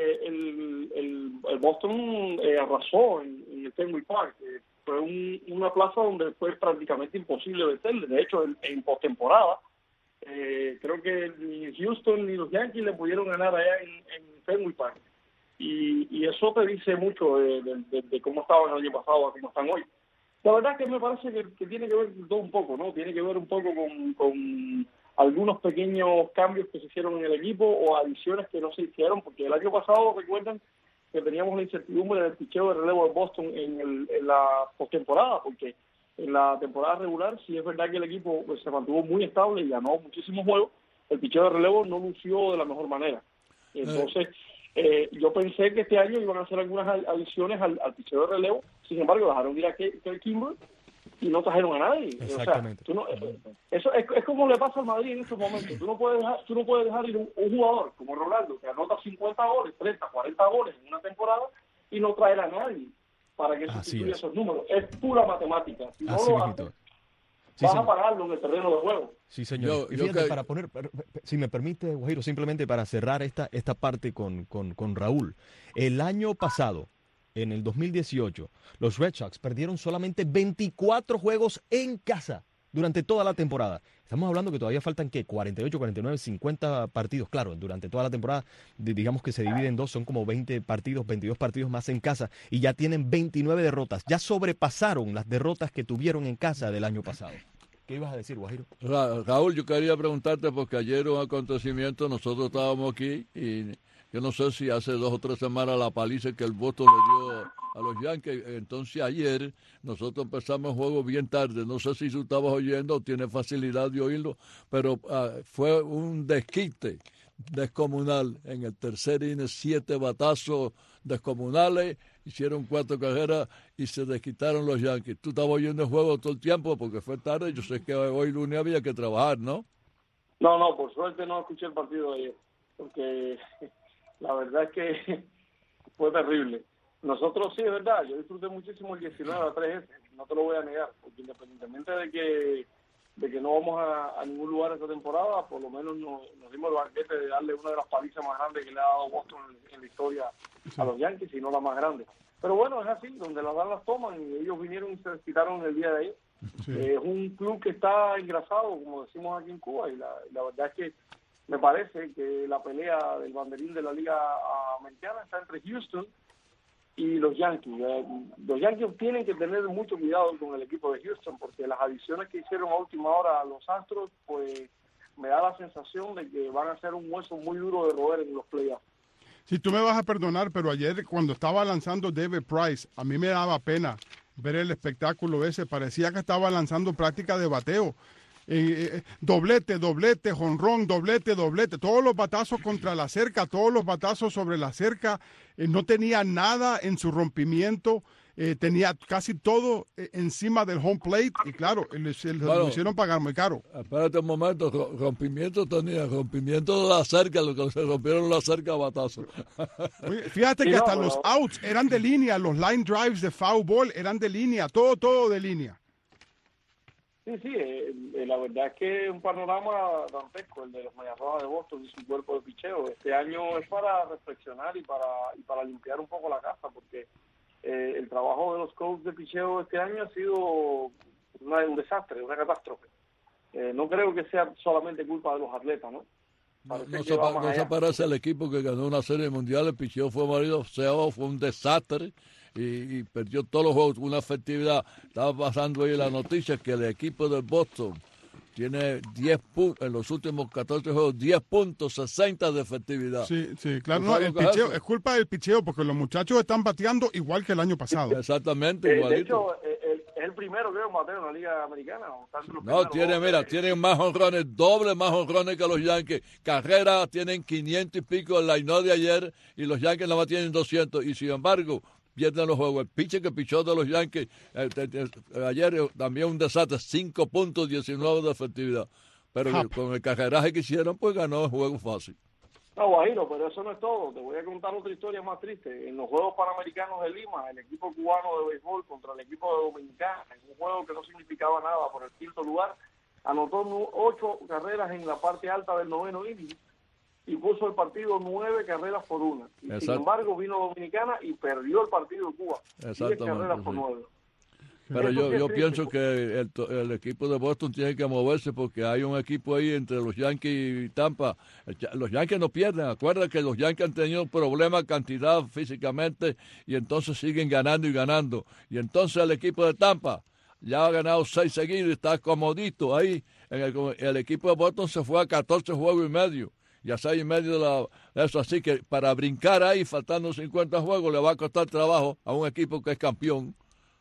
el Boston arrasó en el Fenway Park. Fue una plaza donde fue prácticamente imposible vencerle. De hecho, en postemporada, creo que ni Houston ni los Yankees le pudieron ganar allá en Fenway Park. Y eso te dice mucho de cómo estaban el año pasado a cómo están hoy. La verdad es que me parece que tiene que ver todo un poco, ¿no? Tiene que ver un poco con algunos pequeños cambios que se hicieron en el equipo o adiciones que no se hicieron, porque el año pasado, recuerdan, que teníamos la incertidumbre del picheo de relevo de Boston en la postemporada, porque en la temporada regular sí es verdad que el equipo se mantuvo muy estable y ganó muchísimos juegos. El picheo de relevo no lució de la mejor manera. Entonces, yo pensé que este año iban a hacer algunas adiciones al picheo de relevo. Sin embargo, dejaron ir a Kurt Kimbrel y no trajeron a nadie. Exactamente. O sea, eso es como le pasa al Madrid en estos momentos. Tú no puedes dejar ir un jugador como Ronaldo, que anota 50 goles, 30, 40 goles en una temporada y no traer a nadie para que sustituya esos números. Es pura matemática. Si no lo haces, vas a pagarlo en el terreno de juego. Sí, señor. Y fíjate, para poner, si me permite, Guajiro, simplemente para cerrar esta parte con Raúl. El año pasado, en el 2018, los Red Sox perdieron solamente 24 juegos en casa durante toda la temporada. Estamos hablando que todavía faltan, ¿qué? 48, 49, 50 partidos. Claro, durante toda la temporada, digamos que se divide en dos, son como 20 partidos, 22 partidos más en casa, y ya tienen 29 derrotas. Ya sobrepasaron las derrotas que tuvieron en casa del año pasado. ¿Qué ibas a decir, Guajiro? Raúl, yo quería preguntarte, porque ayer un acontecimiento, nosotros estábamos aquí y yo no sé si hace 2 o 3 semanas la paliza que el Boston le dio a los Yankees. Entonces ayer nosotros empezamos el juego bien tarde. No sé si tú estabas oyendo o tienes facilidad de oírlo, pero fue un desquite descomunal. En el tercer inning, 7 batazos descomunales, hicieron 4 carreras y se desquitaron los Yankees. Tú estabas oyendo el juego todo el tiempo porque fue tarde. Yo sé que hoy lunes había que trabajar, ¿no? No, por suerte no escuché el partido de ayer, porque la verdad es que fue terrible. Nosotros sí, es verdad, yo disfruté muchísimo el 19-3, no te lo voy a negar, porque independientemente de que no vamos a ningún lugar esta temporada, por lo menos nos dimos el banquete de darle una de las palizas más grandes que le ha dado Boston en la historia a los Yankees, y no la más grande. Pero bueno, es así, donde las dan las toman, y ellos vinieron y se quitaron el día de ayer. Sí. Es un club que está engrasado, como decimos aquí en Cuba, y la verdad es que me parece que la pelea del banderín de la Liga Americana está entre Houston y los Yankees. Los Yankees tienen que tener mucho cuidado con el equipo de Houston, porque las adiciones que hicieron a última hora a los Astros, pues me da la sensación de que van a ser un hueso muy duro de roer en los playoffs. Si tú me vas a perdonar, pero ayer cuando estaba lanzando David Price, a mí me daba pena ver el espectáculo ese. Parecía que estaba lanzando práctica de bateo. Doblete, jonrón, doblete, todos los batazos contra la cerca, todos los batazos sobre la cerca, no tenía nada en su rompimiento, tenía casi todo encima del home plate, y claro, lo hicieron pagar muy caro. Espérate un momento, rompimiento tenía, rompimiento de la cerca, lo que se rompieron la cerca a batazos. Oye, fíjate que hasta los outs eran de línea, los line drives de foul ball eran de línea, todo de línea. Sí, la verdad es que es un panorama dantesco el de los Medias Rojas de Boston y su cuerpo de picheo. Este año es para reflexionar y para limpiar un poco la casa, porque el trabajo de los coaches de picheo este año ha sido un desastre, una catástrofe. No creo que sea solamente culpa de los atletas, ¿no? No se parece al equipo que ganó una serie mundial. El picheo fue fue un desastre. Y perdió todos los juegos, una efectividad. Estaba pasando hoy la noticia que el equipo del Boston tiene 10 puntos, en los últimos 14 juegos, 10 puntos, 60 de efectividad. Sí, claro, no, el picheo, es culpa del picheo, porque los muchachos están bateando igual que el año pasado. Exactamente, igualito. De hecho, es el primero, creo, en bateo en la Liga Americana. Tienen más jonrones, doble más jonrones que los Yankees. Carreras tienen 500 y pico en la INO de ayer, y los Yankees nada más tienen 200, y sin embargo pierden los juegos. El pitcher que pichó de los Yankees ayer también un desastre, 5 puntos, 19 de efectividad. Pero con el carreraje que hicieron, pues ganó el juego fácil. No, Guajiro, pero eso no es todo. Te voy a contar otra historia más triste. En los Juegos Panamericanos de Lima, el equipo cubano de béisbol contra el equipo de Dominicana, en un juego que no significaba nada por el quinto lugar, anotó 8 carreras en la parte alta del 9º inning y puso el partido 9 carreras por 1. Y sin embargo vino Dominicana y perdió el partido de Cuba. 10 carreras por 9. Pero yo pienso que el equipo de Boston tiene que moverse, porque hay un equipo ahí entre los Yankees y Tampa. Los Yankees no pierden. Acuerda que los Yankees han tenido problemas, cantidad físicamente, y entonces siguen ganando y ganando. Y entonces el equipo de Tampa ya ha ganado 6 seguidos y está comodito ahí. El equipo de Boston se fue a 14 juegos y medio. Y a 6 y medio de eso. Así que para brincar ahí, faltando 50 juegos, le va a costar trabajo a un equipo que es campeón.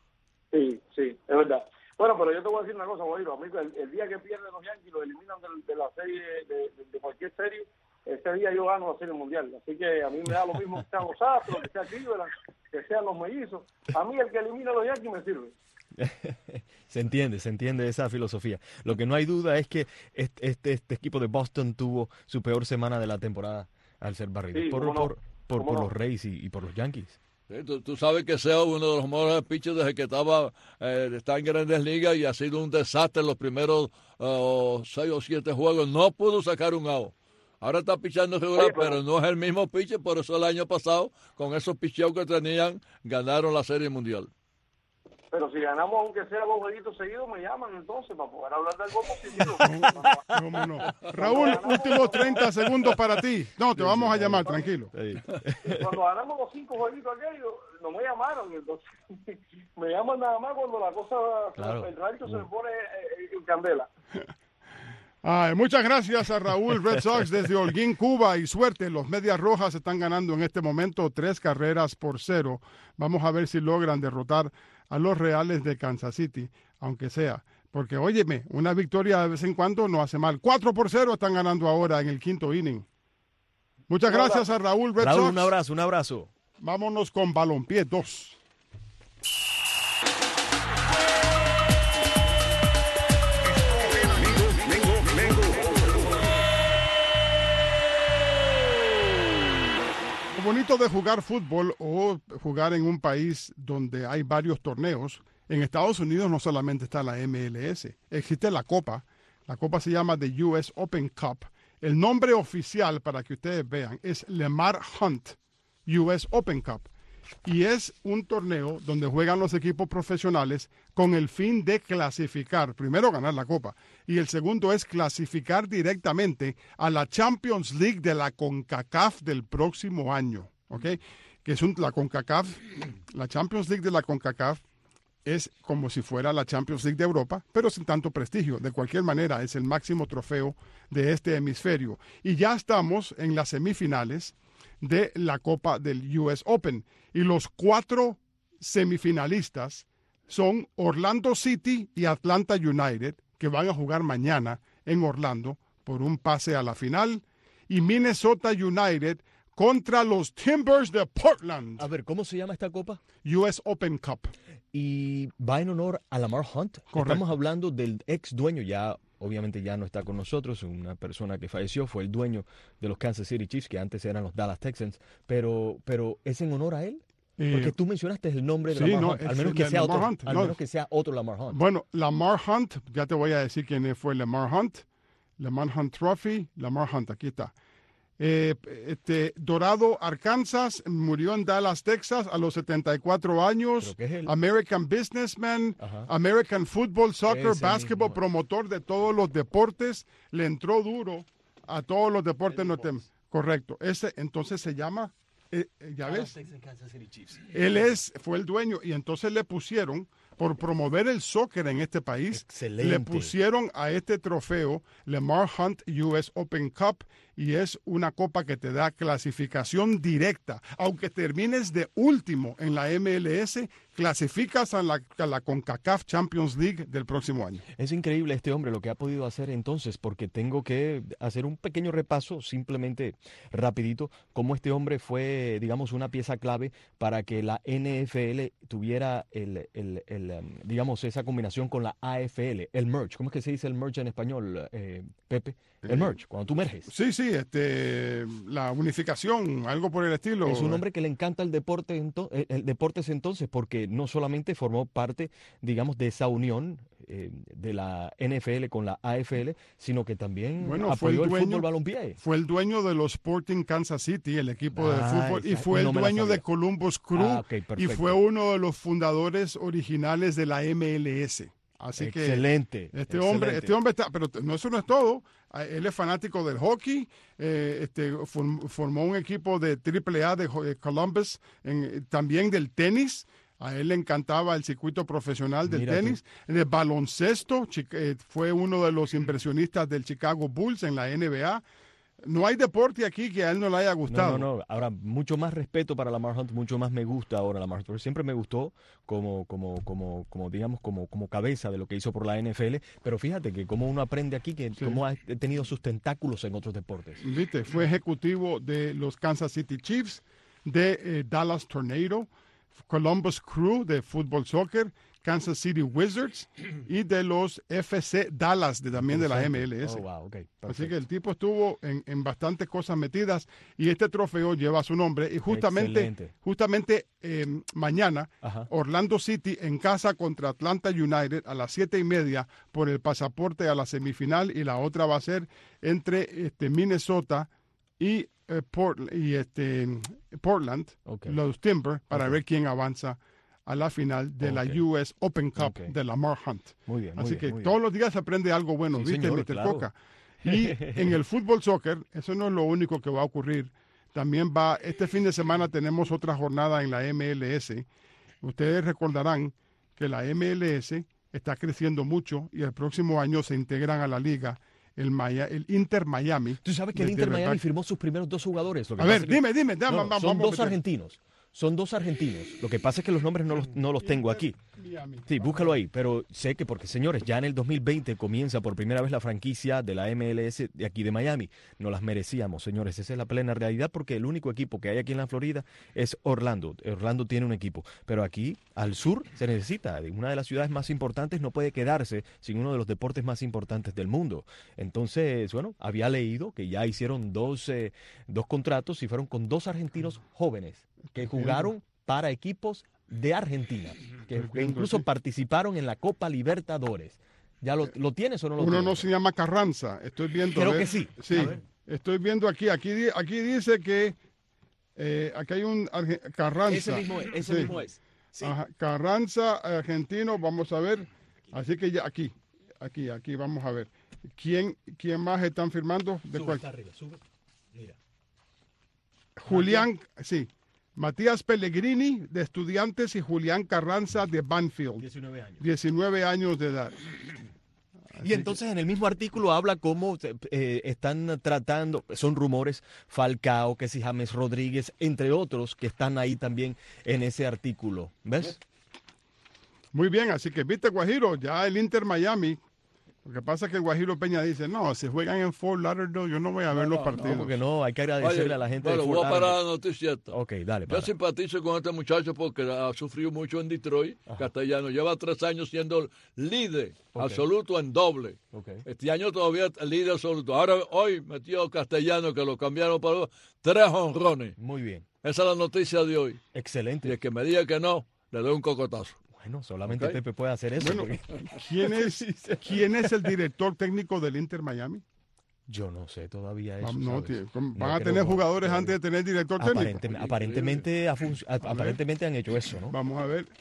Sí, es verdad. Bueno, pero yo te voy a decir una cosa, Guajiro, amigo, el día que pierden los Yankees, los eliminan de la serie, de cualquier serie, ese día yo gano la Serie Mundial. Así que a mí me da lo mismo que sean los Astros, que sea Cleveland, que sean los Mellizos. A mí el que elimina a los Yankees me sirve. Se entiende esa filosofía. Lo que no hay duda es que este equipo de Boston tuvo su peor semana de la temporada al ser barrido Sí, por ¿cómo no? los Rays y por los Yankees. Sí, tú sabes que sea uno de los mejores pitchers desde que está en Grandes Ligas y ha sido un desastre en los primeros 6 o 7 juegos. No pudo sacar un out. Ahora está pichando regular, pero no es el mismo pitcher. Por eso el año pasado, con esos picheos que tenían, ganaron la Serie Mundial. Pero si ganamos, aunque sea 2 jueguitos seguidos, me llaman entonces para poder hablar de algo positivo. ¿Cómo no? Raúl, últimos 30 segundos para ti. No, te vamos a llamar, tranquilo. Cuando ganamos los 5 jueguitos aquellos, no me llamaron. Entonces, me llaman nada más cuando la cosa, claro, el rancho se me pone en candela. Ay, muchas gracias a Raúl Red Sox desde Holguín, Cuba, y suerte. Los Medias Rojas están ganando en este momento 3-0. Vamos a ver si logran derrotar a los Reales de Kansas City, aunque sea. Porque, óyeme, una victoria de vez en cuando no hace mal. 4-0 están ganando ahora en el 5º inning. Muchas gracias a Raúl Red Sox. Un abrazo. Vámonos con Balompié 2. Lo bonito de jugar fútbol o jugar en un país donde hay varios torneos, en Estados Unidos no solamente está la MLS, existe la Copa. La Copa se llama The US Open Cup. El nombre oficial, para que ustedes vean, es Lamar Hunt US Open Cup. Y es un torneo donde juegan los equipos profesionales con el fin de clasificar, primero ganar la Copa, y el segundo es clasificar directamente a la Champions League de la CONCACAF del próximo año, ¿ok? Que es la CONCACAF, la Champions League de la CONCACAF es como si fuera la Champions League de Europa, pero sin tanto prestigio. De cualquier manera, es el máximo trofeo de este hemisferio. Y ya estamos en las semifinales de la Copa del US Open. Y los 4 semifinalistas son Orlando City y Atlanta United, que van a jugar mañana en Orlando por un pase a la final, y Minnesota United contra los Timbers de Portland. A ver, ¿cómo se llama esta copa? US Open Cup. Y va en honor a Lamar Hunt. Correcto. Estamos hablando del ex dueño, ya obviamente ya no está con nosotros, una persona que falleció, fue el dueño de los Kansas City Chiefs, que antes eran los Dallas Texans, pero ¿es en honor a él? Porque tú mencionaste el nombre de Lamar Hunt, al menos que sea otro, al menos que sea otro Lamar Hunt. Bueno, Lamar Hunt, ya te voy a decir quién fue Lamar Hunt Trophy, Lamar Hunt, aquí está. Dorado, Arkansas, murió en Dallas, Texas, a los 74 años. American Businessman, American Football, Soccer, Basketball, promotor de todos los deportes. Le entró duro a todos los deportes norteamericanos. Correcto. Ese entonces se llama, ya ves, él fue el dueño y entonces le pusieron, por promover el soccer en este país, le pusieron a este trofeo Lamar Hunt US Open Cup, y es una copa que te da clasificación directa. Aunque termines de último en la MLS, clasificas a la CONCACAF Champions League del próximo año. Es increíble este hombre lo que ha podido hacer entonces, porque tengo que hacer un pequeño repaso, simplemente rapidito, cómo este hombre fue, digamos, una pieza clave para que la NFL tuviera digamos, esa combinación con la AFL, el merge. ¿Cómo es que se dice el merge en español, Pepe? El merge, cuando tú merges. Sí, la unificación, algo por el estilo. Es un hombre que le encanta el deporte entonces, porque no solamente formó parte, digamos, de esa unión de la NFL con la AFL, sino que también apoyó el fútbol balompié. Fue el dueño de los Sporting Kansas City, el equipo de fútbol, y fue el dueño de Columbus Crew, y fue uno de los fundadores originales de la MLS. Así excelente. Que este hombre está, pero eso no es todo. Él es fanático del hockey, formó un equipo de AAA de Columbus, también del tenis. A él le encantaba el circuito profesional del tenis. De baloncesto, fue uno de los inversionistas del Chicago Bulls en la NBA. No hay deporte aquí que a él no le haya gustado. No. Ahora, mucho más respeto para Lamar Hunt, mucho más me gusta ahora Lamar Hunt. Porque siempre me gustó como cabeza de lo que hizo por la NFL. Pero fíjate que como uno aprende aquí, que cómo ha tenido sus tentáculos en otros deportes. Viste, fue ejecutivo de los Kansas City Chiefs, de Dallas Tornado, Columbus Crew de fútbol soccer, Kansas City Wizards y de los FC Dallas, también de la MLS. Así que el tipo estuvo en bastantes cosas metidas y este trofeo lleva su nombre. Y justamente mañana, Orlando City en casa contra Atlanta United a las 7:30 por el pasaporte a la semifinal, y la otra va a ser entre Minnesota y Portland, los Timber, para ver quién avanza a la final de la US Open Cup de Lamar Hunt. Muy bien. Así que todos los días se aprende algo bueno, sí, ¿viste, señor, Mr. claro. Coca? Y en el fútbol soccer, eso no es lo único que va a ocurrir. También este fin de semana tenemos otra jornada en la MLS. Ustedes recordarán que la MLS está creciendo mucho y el próximo año se integran a la liga el Inter Miami. Tú sabes que el Inter Miami firmó sus primeros 2 jugadores. A ver, dime. Son 2 argentinos. Son 2 argentinos. Lo que pasa es que los nombres no los tengo aquí. Sí, búscalo ahí. Pero sé que porque, señores, ya en el 2020 comienza por primera vez la franquicia de la MLS de aquí de Miami. No las merecíamos, señores. Esa es la plena realidad, porque el único equipo que hay aquí en la Florida es Orlando. Orlando tiene un equipo. Pero aquí, al sur, se necesita. Una de las ciudades más importantes no puede quedarse sin uno de los deportes más importantes del mundo. Entonces, bueno, había leído que ya hicieron 2 contratos y fueron con 2 argentinos jóvenes que jugaron para equipos de Argentina, que incluso participaron en la Copa Libertadores. ¿Ya lo tienes o no lo tienes? Uno no se llama Carranza, estoy viendo. Creo que sí. Sí, estoy viendo aquí dice que aquí hay un Carranza. Ese mismo es. Sí. Ajá, Carranza, argentino, vamos a ver. Así que ya aquí vamos a ver. ¿Quién más están firmando? Está arriba, sube. Mira. Julián, sí. Matías Pellegrini, de Estudiantes, y Julián Carranza, de Banfield. 19 años de edad. Y entonces en el mismo artículo habla cómo están tratando, son rumores, Falcao, que si James Rodríguez, entre otros, que están ahí también en ese artículo. ¿Ves? Muy bien, así que viste, Guajiro, ya el Inter Miami. Lo que pasa es que el Guajiro Peña dice, no, si juegan en Fort Lauderdale, yo no voy a ver los partidos. No, porque no, hay que agradecerle a la gente de Fort Lauderdale. Voy a parar la noticia. Ok, dale. Yo simpatizo con este muchacho porque ha sufrido mucho en Detroit, Castellano. Lleva 3 años siendo líder absoluto en doble. Este año todavía líder absoluto. Ahora, hoy metió Castellano, que lo cambiaron para 3 jonrones. Muy bien. Esa es la noticia de hoy. Excelente. Y el que me diga que no, le doy un cocotazo. Bueno, solamente Pepe puede hacer eso. Bueno, ¿quién es el director técnico del Inter Miami? Yo no sé todavía eso. Van a tener jugadores antes de tener director técnico. Aparentemente han hecho eso, ¿no? Vamos a ver.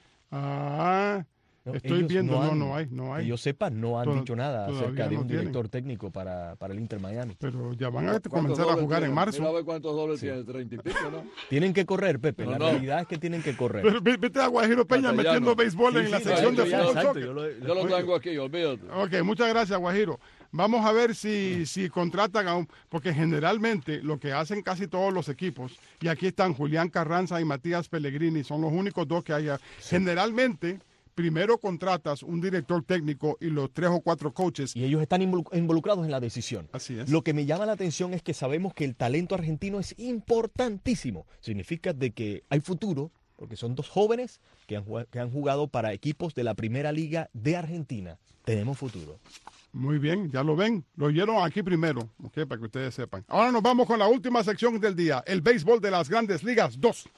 Estoy viendo, no hay. Que yo sepa, no han dicho nada acerca de un director técnico para el Inter Miami. Pero ya van a comenzar a jugar en marzo. Mira a ver cuántos dobles tiene, 30 y pico, ¿no? Tienen que correr, Pepe. La realidad es que tienen que correr. Pero vete a Guajiro Peña metiendo béisbol en la sección de fútbol. Yo lo tengo aquí, olvídate. Ok, muchas gracias, Guajiro. Vamos a ver si contratan porque generalmente lo que hacen casi todos los equipos, y aquí están Julián Carranza y Matías Pellegrini, son los únicos 2 que hay. Generalmente, primero contratas un director técnico y los 3 o 4 coaches. Y ellos están involucrados en la decisión. Así es. Lo que me llama la atención es que sabemos que el talento argentino es importantísimo. Significa de que hay futuro, porque son 2 jóvenes que han jugado para equipos de la Primera Liga de Argentina. Tenemos futuro. Muy bien, ya lo ven. Lo oyeron aquí primero, para que ustedes sepan. Ahora nos vamos con la última sección del día, el béisbol de las Grandes Ligas 2.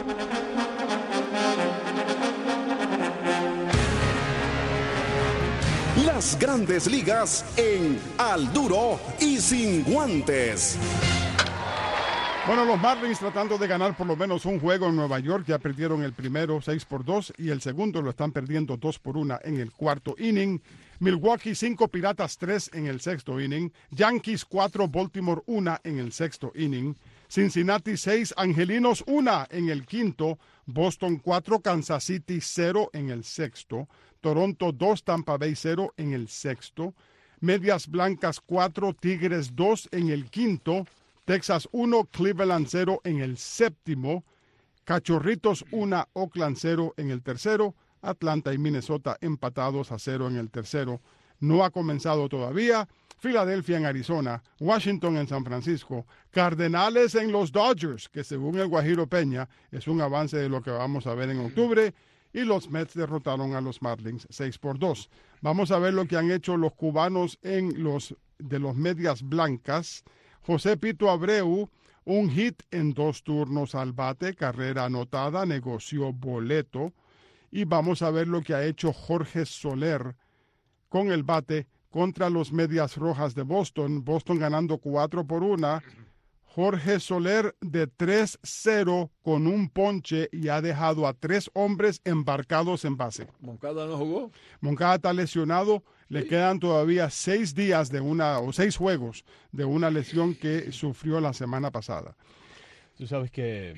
Las Grandes Ligas en Al Duro y Sin Guantes. Bueno, los Marlins tratando de ganar por lo menos un juego en Nueva York. Ya perdieron el primero 6-2 y el segundo lo están perdiendo 2-1 en el 4º inning. Milwaukee 5, Piratas 3 en el 6º inning. Yankees 4, Baltimore 1 en el 6º inning. Cincinnati 6, Angelinos 1 en el 5º. Boston 4, Kansas City 0 en el 6º. Toronto 2, Tampa Bay 0 en el 6º. Medias Blancas 4, Tigres 2 en el quinto, Texas 1, Cleveland 0 en el séptimo, Cachorritos 1, Oakland 0 en el tercero, Atlanta y Minnesota empatados a 0 en el tercero. No ha comenzado todavía. Filadelfia en Arizona, Washington en San Francisco, Cardenales en los Dodgers, que según el Guajiro Peña es un avance de lo que vamos a ver en octubre, y los Mets derrotaron a los Marlins 6-2. Vamos a ver lo que han hecho los cubanos de los Medias Blancas. José Pito Abreu, un hit en 2 turnos al bate, carrera anotada, negoció boleto. Y vamos a ver lo que ha hecho Jorge Soler con el bate contra los Medias Rojas de Boston. Boston ganando 4-1. Jorge Soler de 3-0 con un ponche y ha dejado a 3 hombres embarcados en base. ¿Moncada no jugó? Moncada está lesionado. Le quedan todavía 6 días o 6 juegos de una lesión que sufrió la semana pasada. Tú sabes que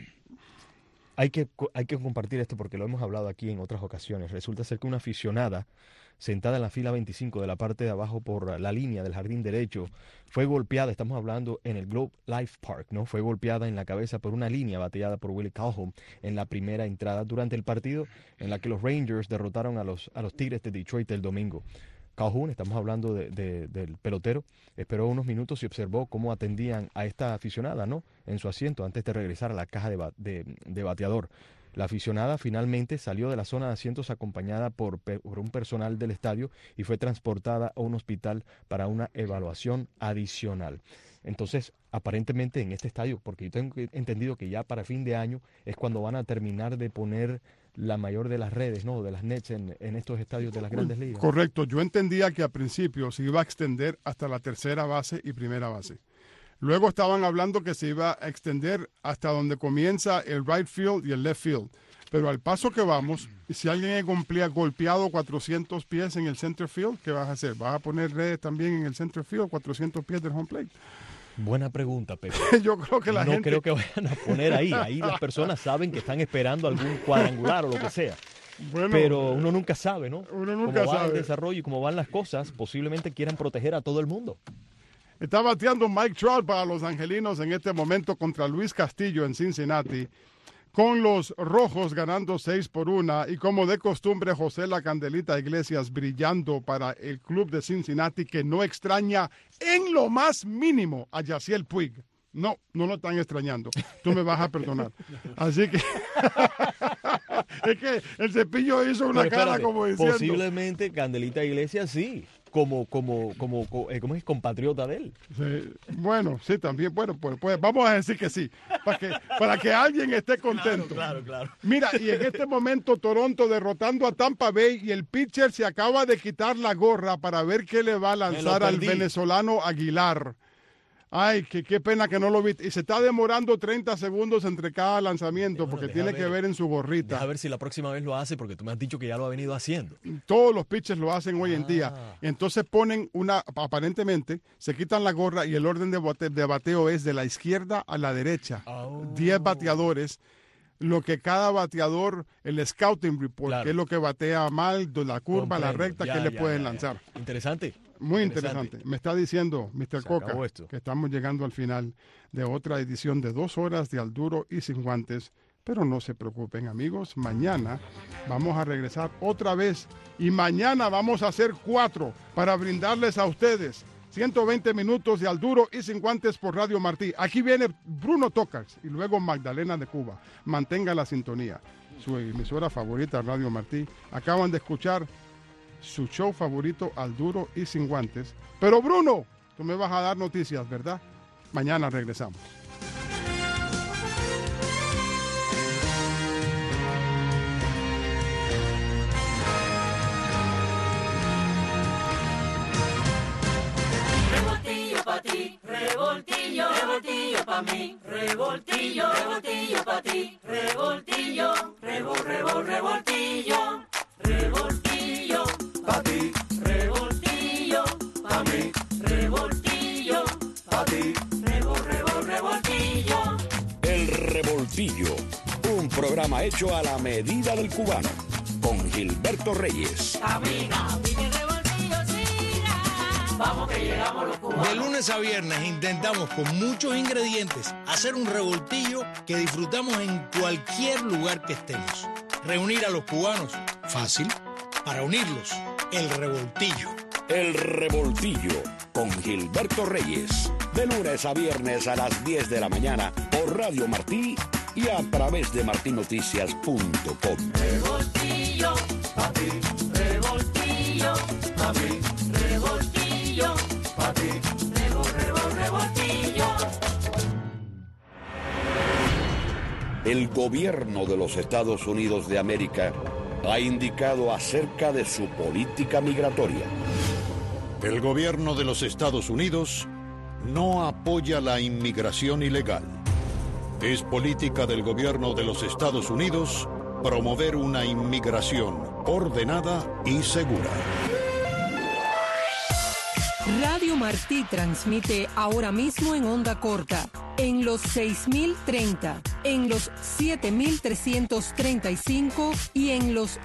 hay que compartir esto porque lo hemos hablado aquí en otras ocasiones. Resulta ser que una aficionada sentada en la fila 25 de la parte de abajo por la línea del jardín derecho, fue golpeada, estamos hablando en el Globe Life Park, ¿no? Fue golpeada en la cabeza por una línea bateada por Willie Calhoun en la primera entrada durante el partido en la que los Rangers derrotaron a los Tigres de Detroit el domingo. Calhoun, estamos hablando del pelotero, esperó unos minutos y observó cómo atendían a esta aficionada, ¿no? En su asiento antes de regresar a la caja de bateador. La aficionada finalmente salió de la zona de asientos acompañada por un personal del estadio y fue transportada a un hospital para una evaluación adicional. Entonces, aparentemente en este estadio, porque yo tengo entendido que ya para fin de año es cuando van a terminar de poner la mayor de las redes, ¿no? De las nets en estos estadios de las grandes ligas. Correcto. Yo entendía que al principio se iba a extender hasta la tercera base y primera base. Luego estaban hablando que se iba a extender hasta donde comienza el right field y el left field. Pero al paso que vamos, si alguien es golpeado 400 pies en el center field, ¿qué vas a hacer? ¿Vas a poner redes también en el center field, 400 pies del home plate? Buena pregunta, Pepe. Yo creo que no creo que vayan a poner ahí. Ahí las personas saben que están esperando algún cuadrangular o lo que sea. Bueno, pero uno nunca sabe, ¿no? Uno nunca sabe. Cómo va el desarrollo y cómo van las cosas, posiblemente quieran proteger a todo el mundo. Está bateando Mike Trout para los angelinos en este momento contra Luis Castillo en Cincinnati, con los rojos ganando 6-1 y como de costumbre José La Candelita Iglesias brillando para el club de Cincinnati que no extraña en lo más mínimo a Yasiel Puig. No lo están extrañando. Tú me vas a perdonar. Así que es que el Cepillo hizo una cara como diciendo. Posiblemente Candelita Iglesias sí. Como es compatriota de él. Sí, bueno, sí, también. Bueno, pues vamos a decir que sí, para que alguien esté contento. Claro. Mira, y en este momento Toronto derrotando a Tampa Bay y el pitcher se acaba de quitar la gorra para ver qué le va a lanzar al venezolano Aguilar. Ay, qué pena que no lo viste. Y se está demorando 30 segundos entre cada lanzamiento porque tiene que ver en su gorrita. A ver si la próxima vez lo hace porque tú me has dicho que ya lo ha venido haciendo. Todos los pitchers lo hacen hoy en día. Entonces ponen aparentemente, se quitan la gorra y el orden de bateo es de la izquierda a la derecha. 10 bateadores. Lo que cada bateador, el scouting report, que es lo que batea mal, la curva, la recta, que le pueden lanzar. Interesante. Muy interesante. Me está diciendo Mr. Coca que estamos llegando al final de otra edición de 2 horas de Al Duro y Sin Guantes. Pero no se preocupen, amigos. Mañana vamos a regresar otra vez y mañana vamos a hacer 4 para brindarles a ustedes 120 minutos de Al Duro y Sin Guantes por Radio Martí. Aquí viene Bruno Tocars y luego Magdalena de Cuba. Mantenga la sintonía. Su emisora favorita, Radio Martí. Acaban de escuchar su show favorito, Al Duro y Sin Guantes. Pero Bruno, tú me vas a dar noticias, ¿verdad? Mañana regresamos. Revoltillo pa' ti, revoltillo, revoltillo pa' mí, revoltillo, revoltillo pa' ti, revoltillo, revoltillo, revoltillo pa' ti, revoltillo pa' mí, revoltillo pa' ti, revoltillo. El Revoltillo, un programa hecho a la medida del cubano, con Gilberto Reyes. Camina, mi revoltillo siga. vamos que llegamos los cubanos. De lunes a viernes intentamos con muchos ingredientes hacer un revoltillo que disfrutamos en cualquier lugar que estemos. Reunir a los cubanos, fácil. Para unirlos, el revoltillo. El revoltillo con Gilberto Reyes. De lunes a viernes a las 10 de la mañana por Radio Martí y a través de martinoticias.com. Revoltillo, papi, revoltillo, papi, revoltillo, papi, revoltillo. El gobierno de los Estados Unidos de América ha indicado acerca de su política migratoria. El gobierno de los Estados Unidos no apoya la inmigración ilegal. Es política del gobierno de los Estados Unidos promover una inmigración ordenada y segura. Radio Martí transmite ahora mismo en onda corta, en los 6030, en los 7335 y en los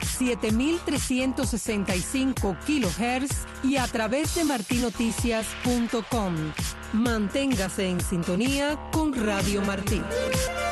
7365 kilohertz y a través de martinoticias.com. Manténgase en sintonía con Radio Martí.